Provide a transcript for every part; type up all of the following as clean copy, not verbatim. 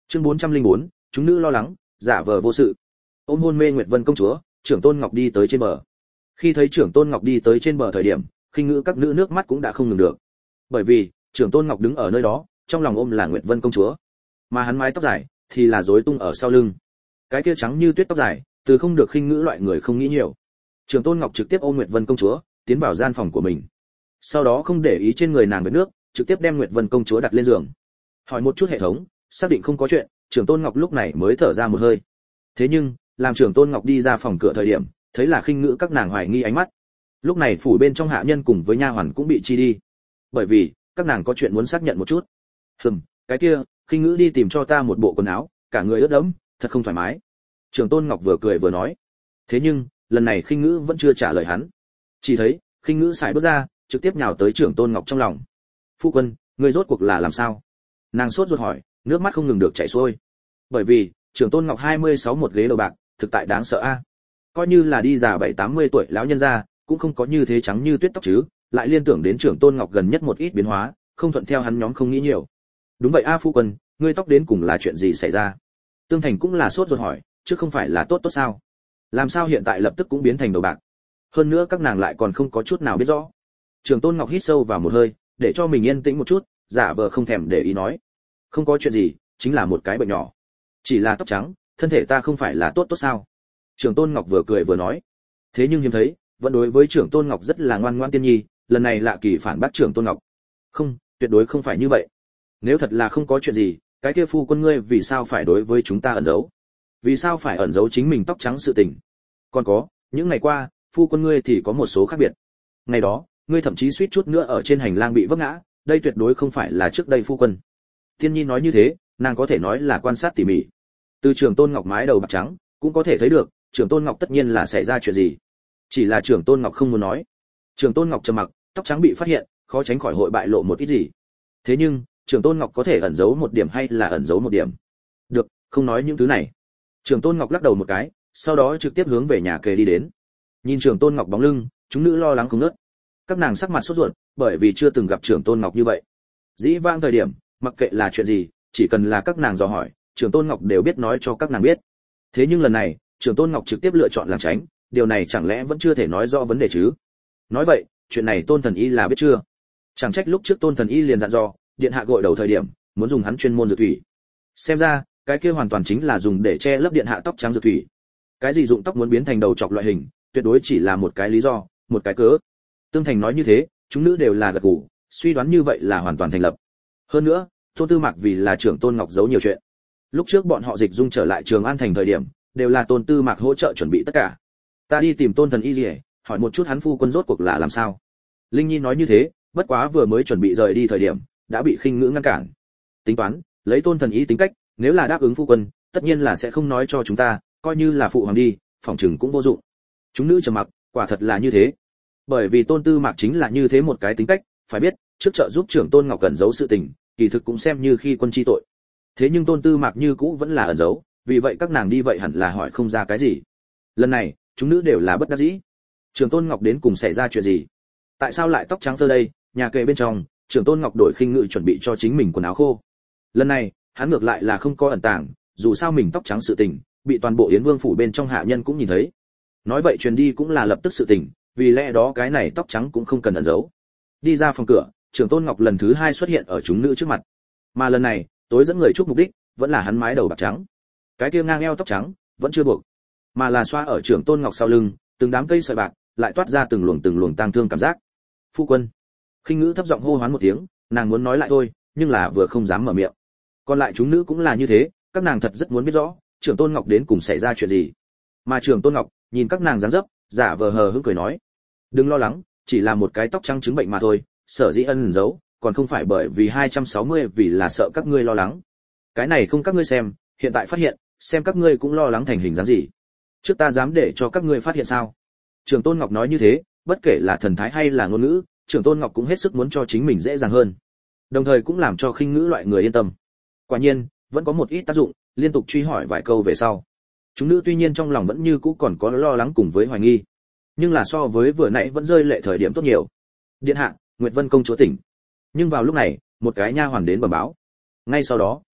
Chương 404, chúng nữ lo lắng, giả vờ vô sự. Ôm hôn mê Nguyệt Vân công chúa, Trưởng Tôn Ngọc đi tới trên bờ. Khi thấy Trưởng Tôn Ngọc đi tới trên bờ thời điểm, khinh ngữ các nữ nước mắt cũng đã không ngừng được. Bởi vì, Trưởng Tôn Ngọc đứng ở nơi đó, trong lòng ôm là Nguyệt Vân công chúa, mà hắn mái tóc dài thì là rối tung ở sau lưng. Cái kia trắng như tuyết tóc dài, từ không được khinh ngữ loại người không nghĩ nhiều. Trưởng Tôn Ngọc trực tiếp ôm Nguyệt Vân công chúa, tiến vào gian phòng của mình. Sau đó không để ý trên người nàng với nước, trực tiếp đem Nguyệt Vân công chúa đặt lên giường. Hỏi một chút hệ thống, xác định không có chuyện, Trưởng Tôn Ngọc lúc này mới thở ra một hơi. Thế nhưng, làm Trưởng Tôn Ngọc đi ra phòng cửa thời điểm, thấy là khinh ngữ các nàng hoài nghi ánh mắt. Lúc này phủ bên trong hạ nhân cùng với nha hoàn cũng bị chi đi. Bởi vì, các nàng có chuyện muốn xác nhận một chút. Cái kia, khinh ngữ đi tìm cho ta một bộ quần áo, cả người ướt đẫm, thật không thoải mái. Trưởng Tôn Ngọc vừa cười vừa nói. Thế nhưng, lần này khinh ngữ vẫn chưa trả lời hắn. Chỉ thấy, khinh ngữ xài bước ra, trực tiếp nhào tới Trưởng Tôn Ngọc trong lòng. Phu quân, ngươi rốt cuộc là làm sao? Nàng sốt ruột hỏi, nước mắt không ngừng được chảy xuôi. Bởi vì, Trưởng Tôn Ngọc 26 một ghế đầu bạc, thực tại đáng sợ a. Coi như là đi già 7-80 tuổi lão nhân gia, cũng không có như thế trắng như tuyết tóc chứ, lại liên tưởng đến Trưởng Tôn Ngọc gần nhất một ít biến hóa, không thuận theo hắn nhóm không nghĩ nhiều. Đúng vậy a phu quân, ngươi tóc đến cùng là chuyện gì xảy ra? Tương Thành cũng là sốt ruột hỏi, chứ không phải là tốt sao? Làm sao hiện tại lập tức cũng biến thành đầu bạc? Hơn nữa các nàng lại còn không có chút nào biết rõ. Trưởng Tôn Ngọc hít sâu vào một hơi, để cho mình yên tĩnh một chút, giả vờ không thèm để ý nói, không có chuyện gì, chính là một cái bệnh nhỏ, chỉ là tóc trắng, thân thể ta không phải là tốt sao? Trưởng Tôn Ngọc vừa cười vừa nói. Thế nhưng hiếm thấy, vẫn đối với Trưởng Tôn Ngọc rất là ngoan ngoãn tiên nhi, lần này lạ kỳ phản bác Trưởng Tôn Ngọc. Không, tuyệt đối không phải như vậy. Nếu thật là không có chuyện gì, cái kia phu quân ngươi vì sao phải đối với chúng ta ẩn giấu? Vì sao phải ẩn giấu chính mình tóc trắng sự tình? Còn có, những ngày qua, phu quân ngươi thì có một số khác biệt. Ngày đó, ngươi thậm chí suýt chút nữa ở trên hành lang bị vấp ngã, đây tuyệt đối không phải là trước đây phu quân. Tiên nhi nói như thế, nàng có thể nói là quan sát tỉ mỉ. Từ Trưởng Tôn Ngọc mái đầu bạc trắng, cũng có thể thấy được, Trưởng Tôn Ngọc tất nhiên là xảy ra chuyện gì. Chỉ là Trưởng Tôn Ngọc không muốn nói. Trưởng Tôn Ngọc trầm mặc, tóc trắng bị phát hiện, khó tránh khỏi hội bại lộ một ít gì. Thế nhưng, Trưởng Tôn Ngọc có thể ẩn giấu một điểm hay là ẩn giấu một điểm? Được, không nói những thứ này. Trưởng Tôn Ngọc lắc đầu một cái, sau đó trực tiếp hướng về nhà kề đi đến. Nhìn Trưởng Tôn Ngọc bóng lưng, chúng nữ lo lắng không ngớt. Các nàng sắc mặt sốt ruột, bởi vì chưa từng gặp Trưởng Tôn Ngọc như vậy. Dĩ vãng thời điểm, mặc kệ là chuyện gì, chỉ cần là các nàng dò hỏi, Trưởng Tôn Ngọc đều biết nói cho các nàng biết. Thế nhưng lần này, Trưởng Tôn Ngọc trực tiếp lựa chọn lảng tránh, điều này chẳng lẽ vẫn chưa thể nói rõ vấn đề chứ? Nói vậy, chuyện này Tôn Thần Y là biết chưa? Chẳng trách lúc trước Tôn Thần Y liền dặn dò, điện hạ gội đầu thời điểm, muốn dùng hắn chuyên môn dược thủy. Xem ra, cái kia hoàn toàn chính là dùng để che lấp điện hạ tóc trắng dược thủy. Cái gì dụng tóc muốn biến thành đầu chọc loại hình, tuyệt đối chỉ là một cái lý do, một cái cớ. Tương Thành nói như thế, chúng nữ đều là gật gù, suy đoán như vậy là hoàn toàn thành lập. Hơn nữa, Tôn Tư Mạc vì là Trưởng Tôn Ngọc giấu nhiều chuyện. Lúc trước bọn họ dịch dung trở lại Trường An thành thời điểm, đều là Tôn Tư Mạc hỗ trợ chuẩn bị tất cả. Ta đi tìm Tôn Thần Y Liễu, hỏi một chút hắn phu quân rốt cuộc là làm sao. Linh Nhi nói như thế, bất quá vừa mới chuẩn bị rời đi thời điểm, đã bị khinh ngữ ngăn cản. Tính toán, lấy Tôn Thần Y tính cách, nếu là đáp ứng phu quân, tất nhiên là sẽ không nói cho chúng ta, coi như là phụ hoàng đi, phòng trừng cũng vô dụng. Chúng nữ trầm mặc, quả thật là như thế. Bởi vì Tôn Tư Mạc chính là như thế một cái tính cách, phải biết, trước trợ giúp Trưởng Tôn Ngọc cẩn giấu sự tình, kỳ thực cũng xem như khi quân chi tội. Thế nhưng Tôn Tư Mạc như cũ vẫn là ẩn giấu, vì vậy các nàng đi vậy hẳn là hỏi không ra cái gì. Lần này, chúng nữ đều là bất đắc dĩ. Trưởng Tôn Ngọc đến cùng xảy ra chuyện gì? Tại sao lại tóc trắng phơ đây? Nhà kề bên trong, Trưởng Tôn Ngọc đổi khinh ngự chuẩn bị cho chính mình quần áo khô. Lần này, hắn ngược lại là không có ẩn tàng, dù sao mình tóc trắng sự tình, bị toàn bộ Yến Vương phủ bên trong hạ nhân cũng nhìn thấy. Nói vậy truyền đi cũng là lập tức sự tình, vì lẽ đó cái này tóc trắng cũng không cần ẩn giấu. Đi ra phòng cửa, Trưởng Tôn Ngọc lần thứ 2 xuất hiện ở chúng nữ trước mặt. Mà lần này, tối dẫn người chúc mục đích vẫn là hắn mái đầu bạc trắng. Cái kia ngang eo tóc trắng vẫn chưa buộc, mà là xoa ở Trưởng Tôn Ngọc sau lưng, từng đám cây sợi bạc lại toát ra từng luồng tang thương cảm giác. Phu quân. Khinh ngữ thấp giọng hô hoán một tiếng, nàng muốn nói lại thôi, nhưng là vừa không dám mở miệng. Còn lại chúng nữ cũng là như thế, các nàng thật rất muốn biết rõ, Trưởng Tôn Ngọc đến cùng xảy ra chuyện gì. Mà Trưởng Tôn Ngọc nhìn các nàng dáng dấp, giả vờ hờ hững cười nói, đừng lo lắng, chỉ là một cái tóc trắng chứng bệnh mà thôi, sở dĩ ẩn giấu, còn không phải bởi vì 260 vì là sợ các ngươi lo lắng. Cái này không các ngươi xem, hiện tại phát hiện, xem các ngươi cũng lo lắng thành hình dáng gì. Trước ta dám để cho các ngươi phát hiện sao? Trưởng Tôn Ngọc nói như thế, bất kể là thần thái hay là ngôn ngữ, Trưởng Tôn Ngọc cũng hết sức muốn cho chính mình dễ dàng hơn. Đồng thời cũng làm cho khinh ngữ loại người yên tâm. Quả nhiên, vẫn có một ít tác dụng, liên tục truy hỏi vài câu về sau. Chúng nữ tuy nhiên trong lòng vẫn như cũ còn có lo lắng cùng với hoài nghi, nhưng là so với vừa nãy vẫn rơi lệ thời điểm tốt nhiều. Điện hạ, Nguyệt Vân công chúa tỉnh. Nhưng vào lúc này, một cái nha hoàn đến bẩm báo. Ngay sau đó,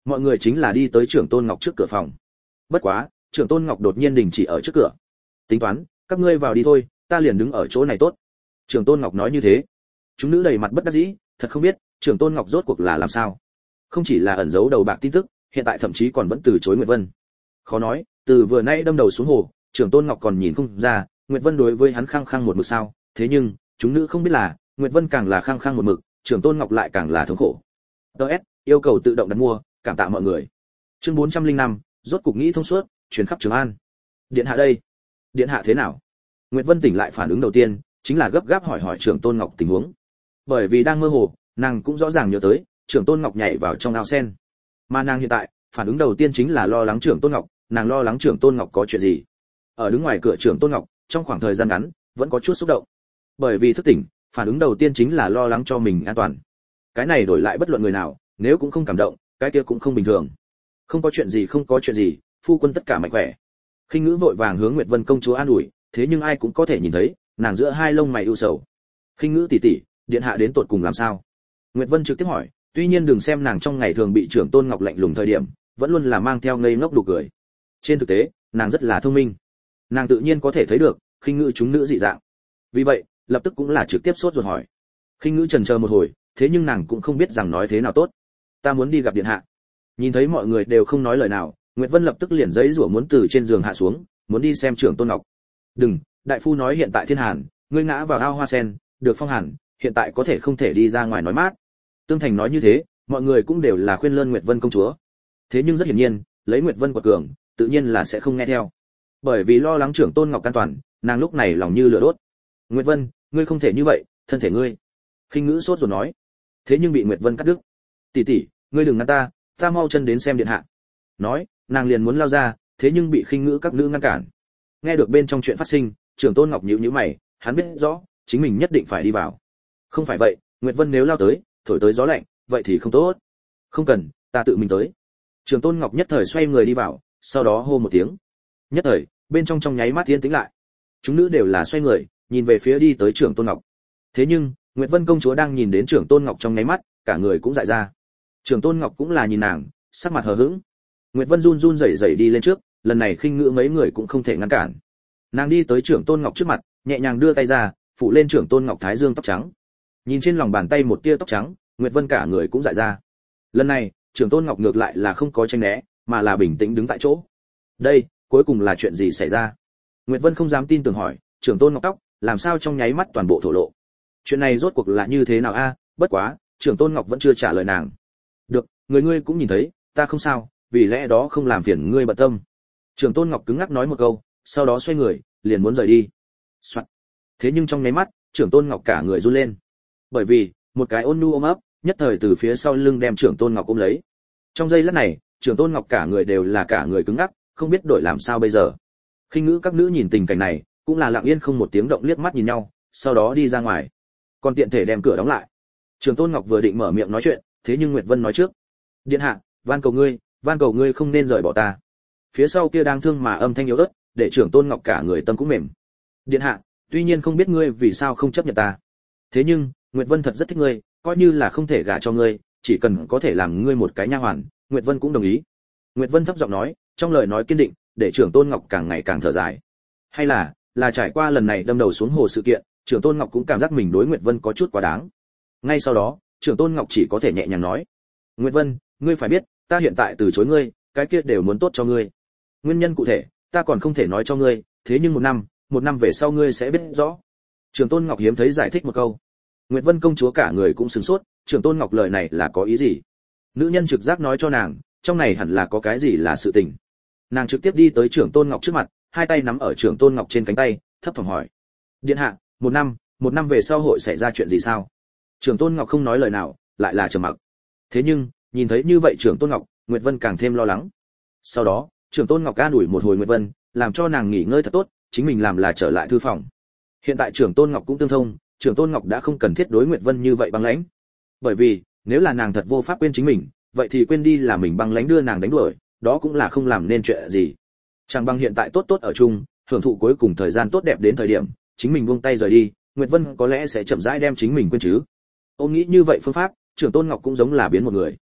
mọi người chính là đi tới trưởng tôn ngọc trước cửa phòng. Bất quá trưởng tôn ngọc đột nhiên đình chỉ ở trước cửa. Tính toán các ngươi vào đi thôi, ta liền đứng ở chỗ này tốt. Trưởng tôn ngọc nói như thế. Chúng nữ đầy mặt bất đắc dĩ, thật không biết trưởng tôn ngọc rốt cuộc là làm sao. Không chỉ là ẩn giấu đầu bạc tin tức, hiện tại thậm chí còn vẫn từ chối Nguyệt Vân. Khó nói, từ vừa nãy đâm đầu xuống hồ, trưởng tôn ngọc còn nhìn không ra Nguyệt Vân đối với hắn khăng khăng một mực sao. Thế nhưng chúng nữ không biết là Nguyệt Vân càng là khăng khăng một mực, trưởng tôn ngọc lại càng là thống khổ. DS yêu cầu tự động đặt mua, cảm tạ mọi người. Chương 405, rốt cục nghĩ thông suốt, truyền khắp Trường An. Điện hạ đây. Điện hạ thế nào? Nguyệt Vân tỉnh lại phản ứng đầu tiên chính là gấp gáp hỏi trưởng tôn ngọc tình huống. Bởi vì đang mơ hồ, nàng cũng rõ ràng nhớ tới trưởng tôn ngọc nhảy vào trong ao sen. Mà nàng hiện tại phản ứng đầu tiên chính là lo lắng trưởng tôn ngọc, nàng lo lắng trưởng tôn ngọc có chuyện gì. Ở đứng ngoài cửa trưởng tôn ngọc trong khoảng thời gian ngắn vẫn có chút xúc động. Bởi vì thức tỉnh, phản ứng đầu tiên chính là lo lắng cho mình an toàn. Cái này đổi lại bất luận người nào, nếu cũng không cảm động, cái kia cũng không bình thường. Không có chuyện gì, không có chuyện gì, phu quân tất cả mạnh khỏe. Khinh Ngữ vội vàng hướng Nguyệt Vân công chúa an ủi, thế nhưng ai cũng có thể nhìn thấy, nàng giữa hai lông mày ưu sầu. Khinh Ngữ tỷ tỷ, điện hạ đến tột cùng làm sao? Nguyệt Vân trực tiếp hỏi, tuy nhiên đừng xem nàng trong ngày thường bị trưởng tôn ngọc lạnh lùng thời điểm, vẫn luôn là mang theo ngây ngốc đủ cười. Trên thực tế, nàng rất là thông minh. Nàng tự nhiên có thể thấy được Khinh Ngữ chúng nữ dị dạng. Vì vậy, lập tức cũng là trực tiếp sốt ruột hỏi. Khinh Ngữ chần chờ một hồi, thế nhưng nàng cũng không biết rằng nói thế nào tốt. Ta muốn đi gặp điện hạ. Nhìn thấy mọi người đều không nói lời nào, Nguyệt Vân lập tức liền giấy rủa muốn từ trên giường hạ xuống, muốn đi xem trưởng tôn ngọc. Đừng, đại phu nói hiện tại thiên hàn, ngươi ngã vào ao hoa sen, được phong hàn, hiện tại có thể không thể đi ra ngoài nói mát. Tương Thành nói như thế, mọi người cũng đều là khuyên lơn Nguyệt Vân công chúa. Thế nhưng rất hiển nhiên, lấy Nguyệt Vân quật cường, tự nhiên là sẽ không nghe theo. Bởi vì lo lắng trưởng tôn ngọc an toàn, nàng lúc này lòng như lửa đốt. Nguyệt Vân, ngươi không thể như vậy, thân thể ngươi. Khinh Ngữ sốt rồi nói. Thế nhưng bị Nguyệt Vân cắt đứt. Tỷ tỷ, ngươi đừng ngăn ta, ta mau chân đến xem điện hạ. Nói, nàng liền muốn lao ra, thế nhưng bị Khinh Ngữ các nữ ngăn cản. Nghe được bên trong chuyện phát sinh, trưởng tôn ngọc nhíu nhíu mày, hắn biết rõ, chính mình nhất định phải đi vào. Không phải vậy, Nguyệt Vân nếu lao tới, thổi tới gió lạnh, vậy thì không tốt. Không cần, ta tự mình tới. Trưởng tôn ngọc nhất thời xoay người đi vào, sau đó hô một tiếng. Nhất thời, bên trong nháy mắt yên tĩnh lại. Chúng nữ đều là xoay người, nhìn về phía đi tới trưởng tôn ngọc. Thế nhưng, Nguyệt Vân công chúa đang nhìn đến trưởng tôn ngọc trong nháy mắt, cả người cũng dại ra. Trưởng tôn ngọc cũng là nhìn nàng, sắc mặt hờ hững. Nguyệt Vân run run rẩy rẩy đi lên trước, lần này Khinh Ngữ mấy người cũng không thể ngăn cản. Nàng đi tới trưởng tôn ngọc trước mặt, nhẹ nhàng đưa tay ra, phủ lên trưởng tôn ngọc thái dương tóc trắng. Nhìn trên lòng bàn tay một tia tóc trắng, Nguyệt Vân cả người cũng dại ra. Lần này, trưởng tôn ngọc ngược lại là không có tranh né, mà là bình tĩnh đứng tại chỗ. Đây, cuối cùng là chuyện gì xảy ra? Nguyệt Vân không dám tin tưởng hỏi, trưởng tôn ngọc tóc, làm sao trong nháy mắt toàn bộ thổ lộ? Chuyện này rốt cuộc là như thế nào a? Bất quá, trưởng tôn ngọc vẫn chưa trả lời nàng. Được, người ngươi cũng nhìn thấy, ta không sao, vì lẽ đó không làm phiền ngươi bận tâm. Trưởng tôn ngọc cứng ngắc nói một câu, sau đó xoay người, liền muốn rời đi. Soạn. Thế nhưng trong nháy mắt, trưởng tôn ngọc cả người run lên. Bởi vì, một cái ôn nhu ôm ấp, nhất thời từ phía sau lưng đem trưởng tôn ngọc ôm lấy. Trong giây lát này, trưởng tôn ngọc cả người đều là cả người cứng ngắc, không biết đổi làm sao bây giờ. Khinh Ngữ các nữ nhìn tình cảnh này, cũng là lặng yên không một tiếng động liếc mắt nhìn nhau, sau đó đi ra ngoài. Còn tiện thể đem cửa đóng lại. Trưởng tôn ngọc vừa định mở miệng nói chuyện, thế nhưng Nguyệt Vân nói trước. Điện hạ, van cầu ngươi không nên rời bỏ ta. Phía sau kia đang thương mà âm thanh yếu ớt, để trưởng tôn ngọc cả người tâm cũng mềm. Điện hạ, tuy nhiên không biết ngươi vì sao không chấp nhận ta, thế nhưng Nguyệt Vân thật rất thích ngươi, coi như là không thể gả cho ngươi, chỉ cần có thể làm ngươi một cái nha hoàn, Nguyệt Vân cũng đồng ý. Nguyệt Vân thấp giọng nói, trong lời nói kiên định, để trưởng tôn ngọc càng ngày càng thở dài. Hay là trải qua lần này đâm đầu xuống hồ sự kiện, trưởng tôn ngọc cũng cảm giác mình đối Nguyệt Vân có chút quá đáng. Ngay sau đó, trưởng tôn ngọc chỉ có thể nhẹ nhàng nói, Nguyệt Vân, ngươi phải biết, ta hiện tại từ chối ngươi, cái kia đều muốn tốt cho ngươi. Nguyên nhân cụ thể, ta còn không thể nói cho ngươi, thế nhưng một năm về sau ngươi sẽ biết rõ. Trưởng tôn ngọc hiếm thấy giải thích một câu. Nguyệt Vân công chúa cả người cũng sửng sốt, trưởng tôn ngọc lời này là có ý gì? Nữ nhân trực giác nói cho nàng, trong này hẳn là có cái gì là sự tình. Nàng trực tiếp đi tới trưởng tôn ngọc trước mặt, hai tay nắm ở trưởng tôn ngọc trên cánh tay, thấp thỏm hỏi: điện hạ, một năm về sau hội xảy ra chuyện gì sao? Trưởng tôn ngọc không nói lời nào, lại là trầm mặc. Thế nhưng nhìn thấy như vậy trưởng tôn ngọc, Nguyệt Vân càng thêm lo lắng. Sau đó trưởng tôn ngọc an ủi một hồi Nguyệt Vân, làm cho nàng nghỉ ngơi thật tốt, chính mình làm là trở lại thư phòng. Hiện tại trưởng tôn ngọc cũng tương thông, trưởng tôn ngọc đã không cần thiết đối Nguyệt Vân như vậy băng lãnh. Bởi vì nếu là nàng thật vô pháp quên chính mình, vậy thì quên đi là mình băng lãnh đưa nàng đánh đuổi, đó cũng là không làm nên chuyện gì. Chẳng bằng hiện tại tốt tốt ở chung, hưởng thụ cuối cùng thời gian tốt đẹp đến thời điểm chính mình buông tay rời đi, Nguyệt Vân có lẽ sẽ chậm rãi đem chính mình quên chứ. Ôm nghĩ như vậy phương pháp, trưởng tôn ngọc cũng giống là biến một người.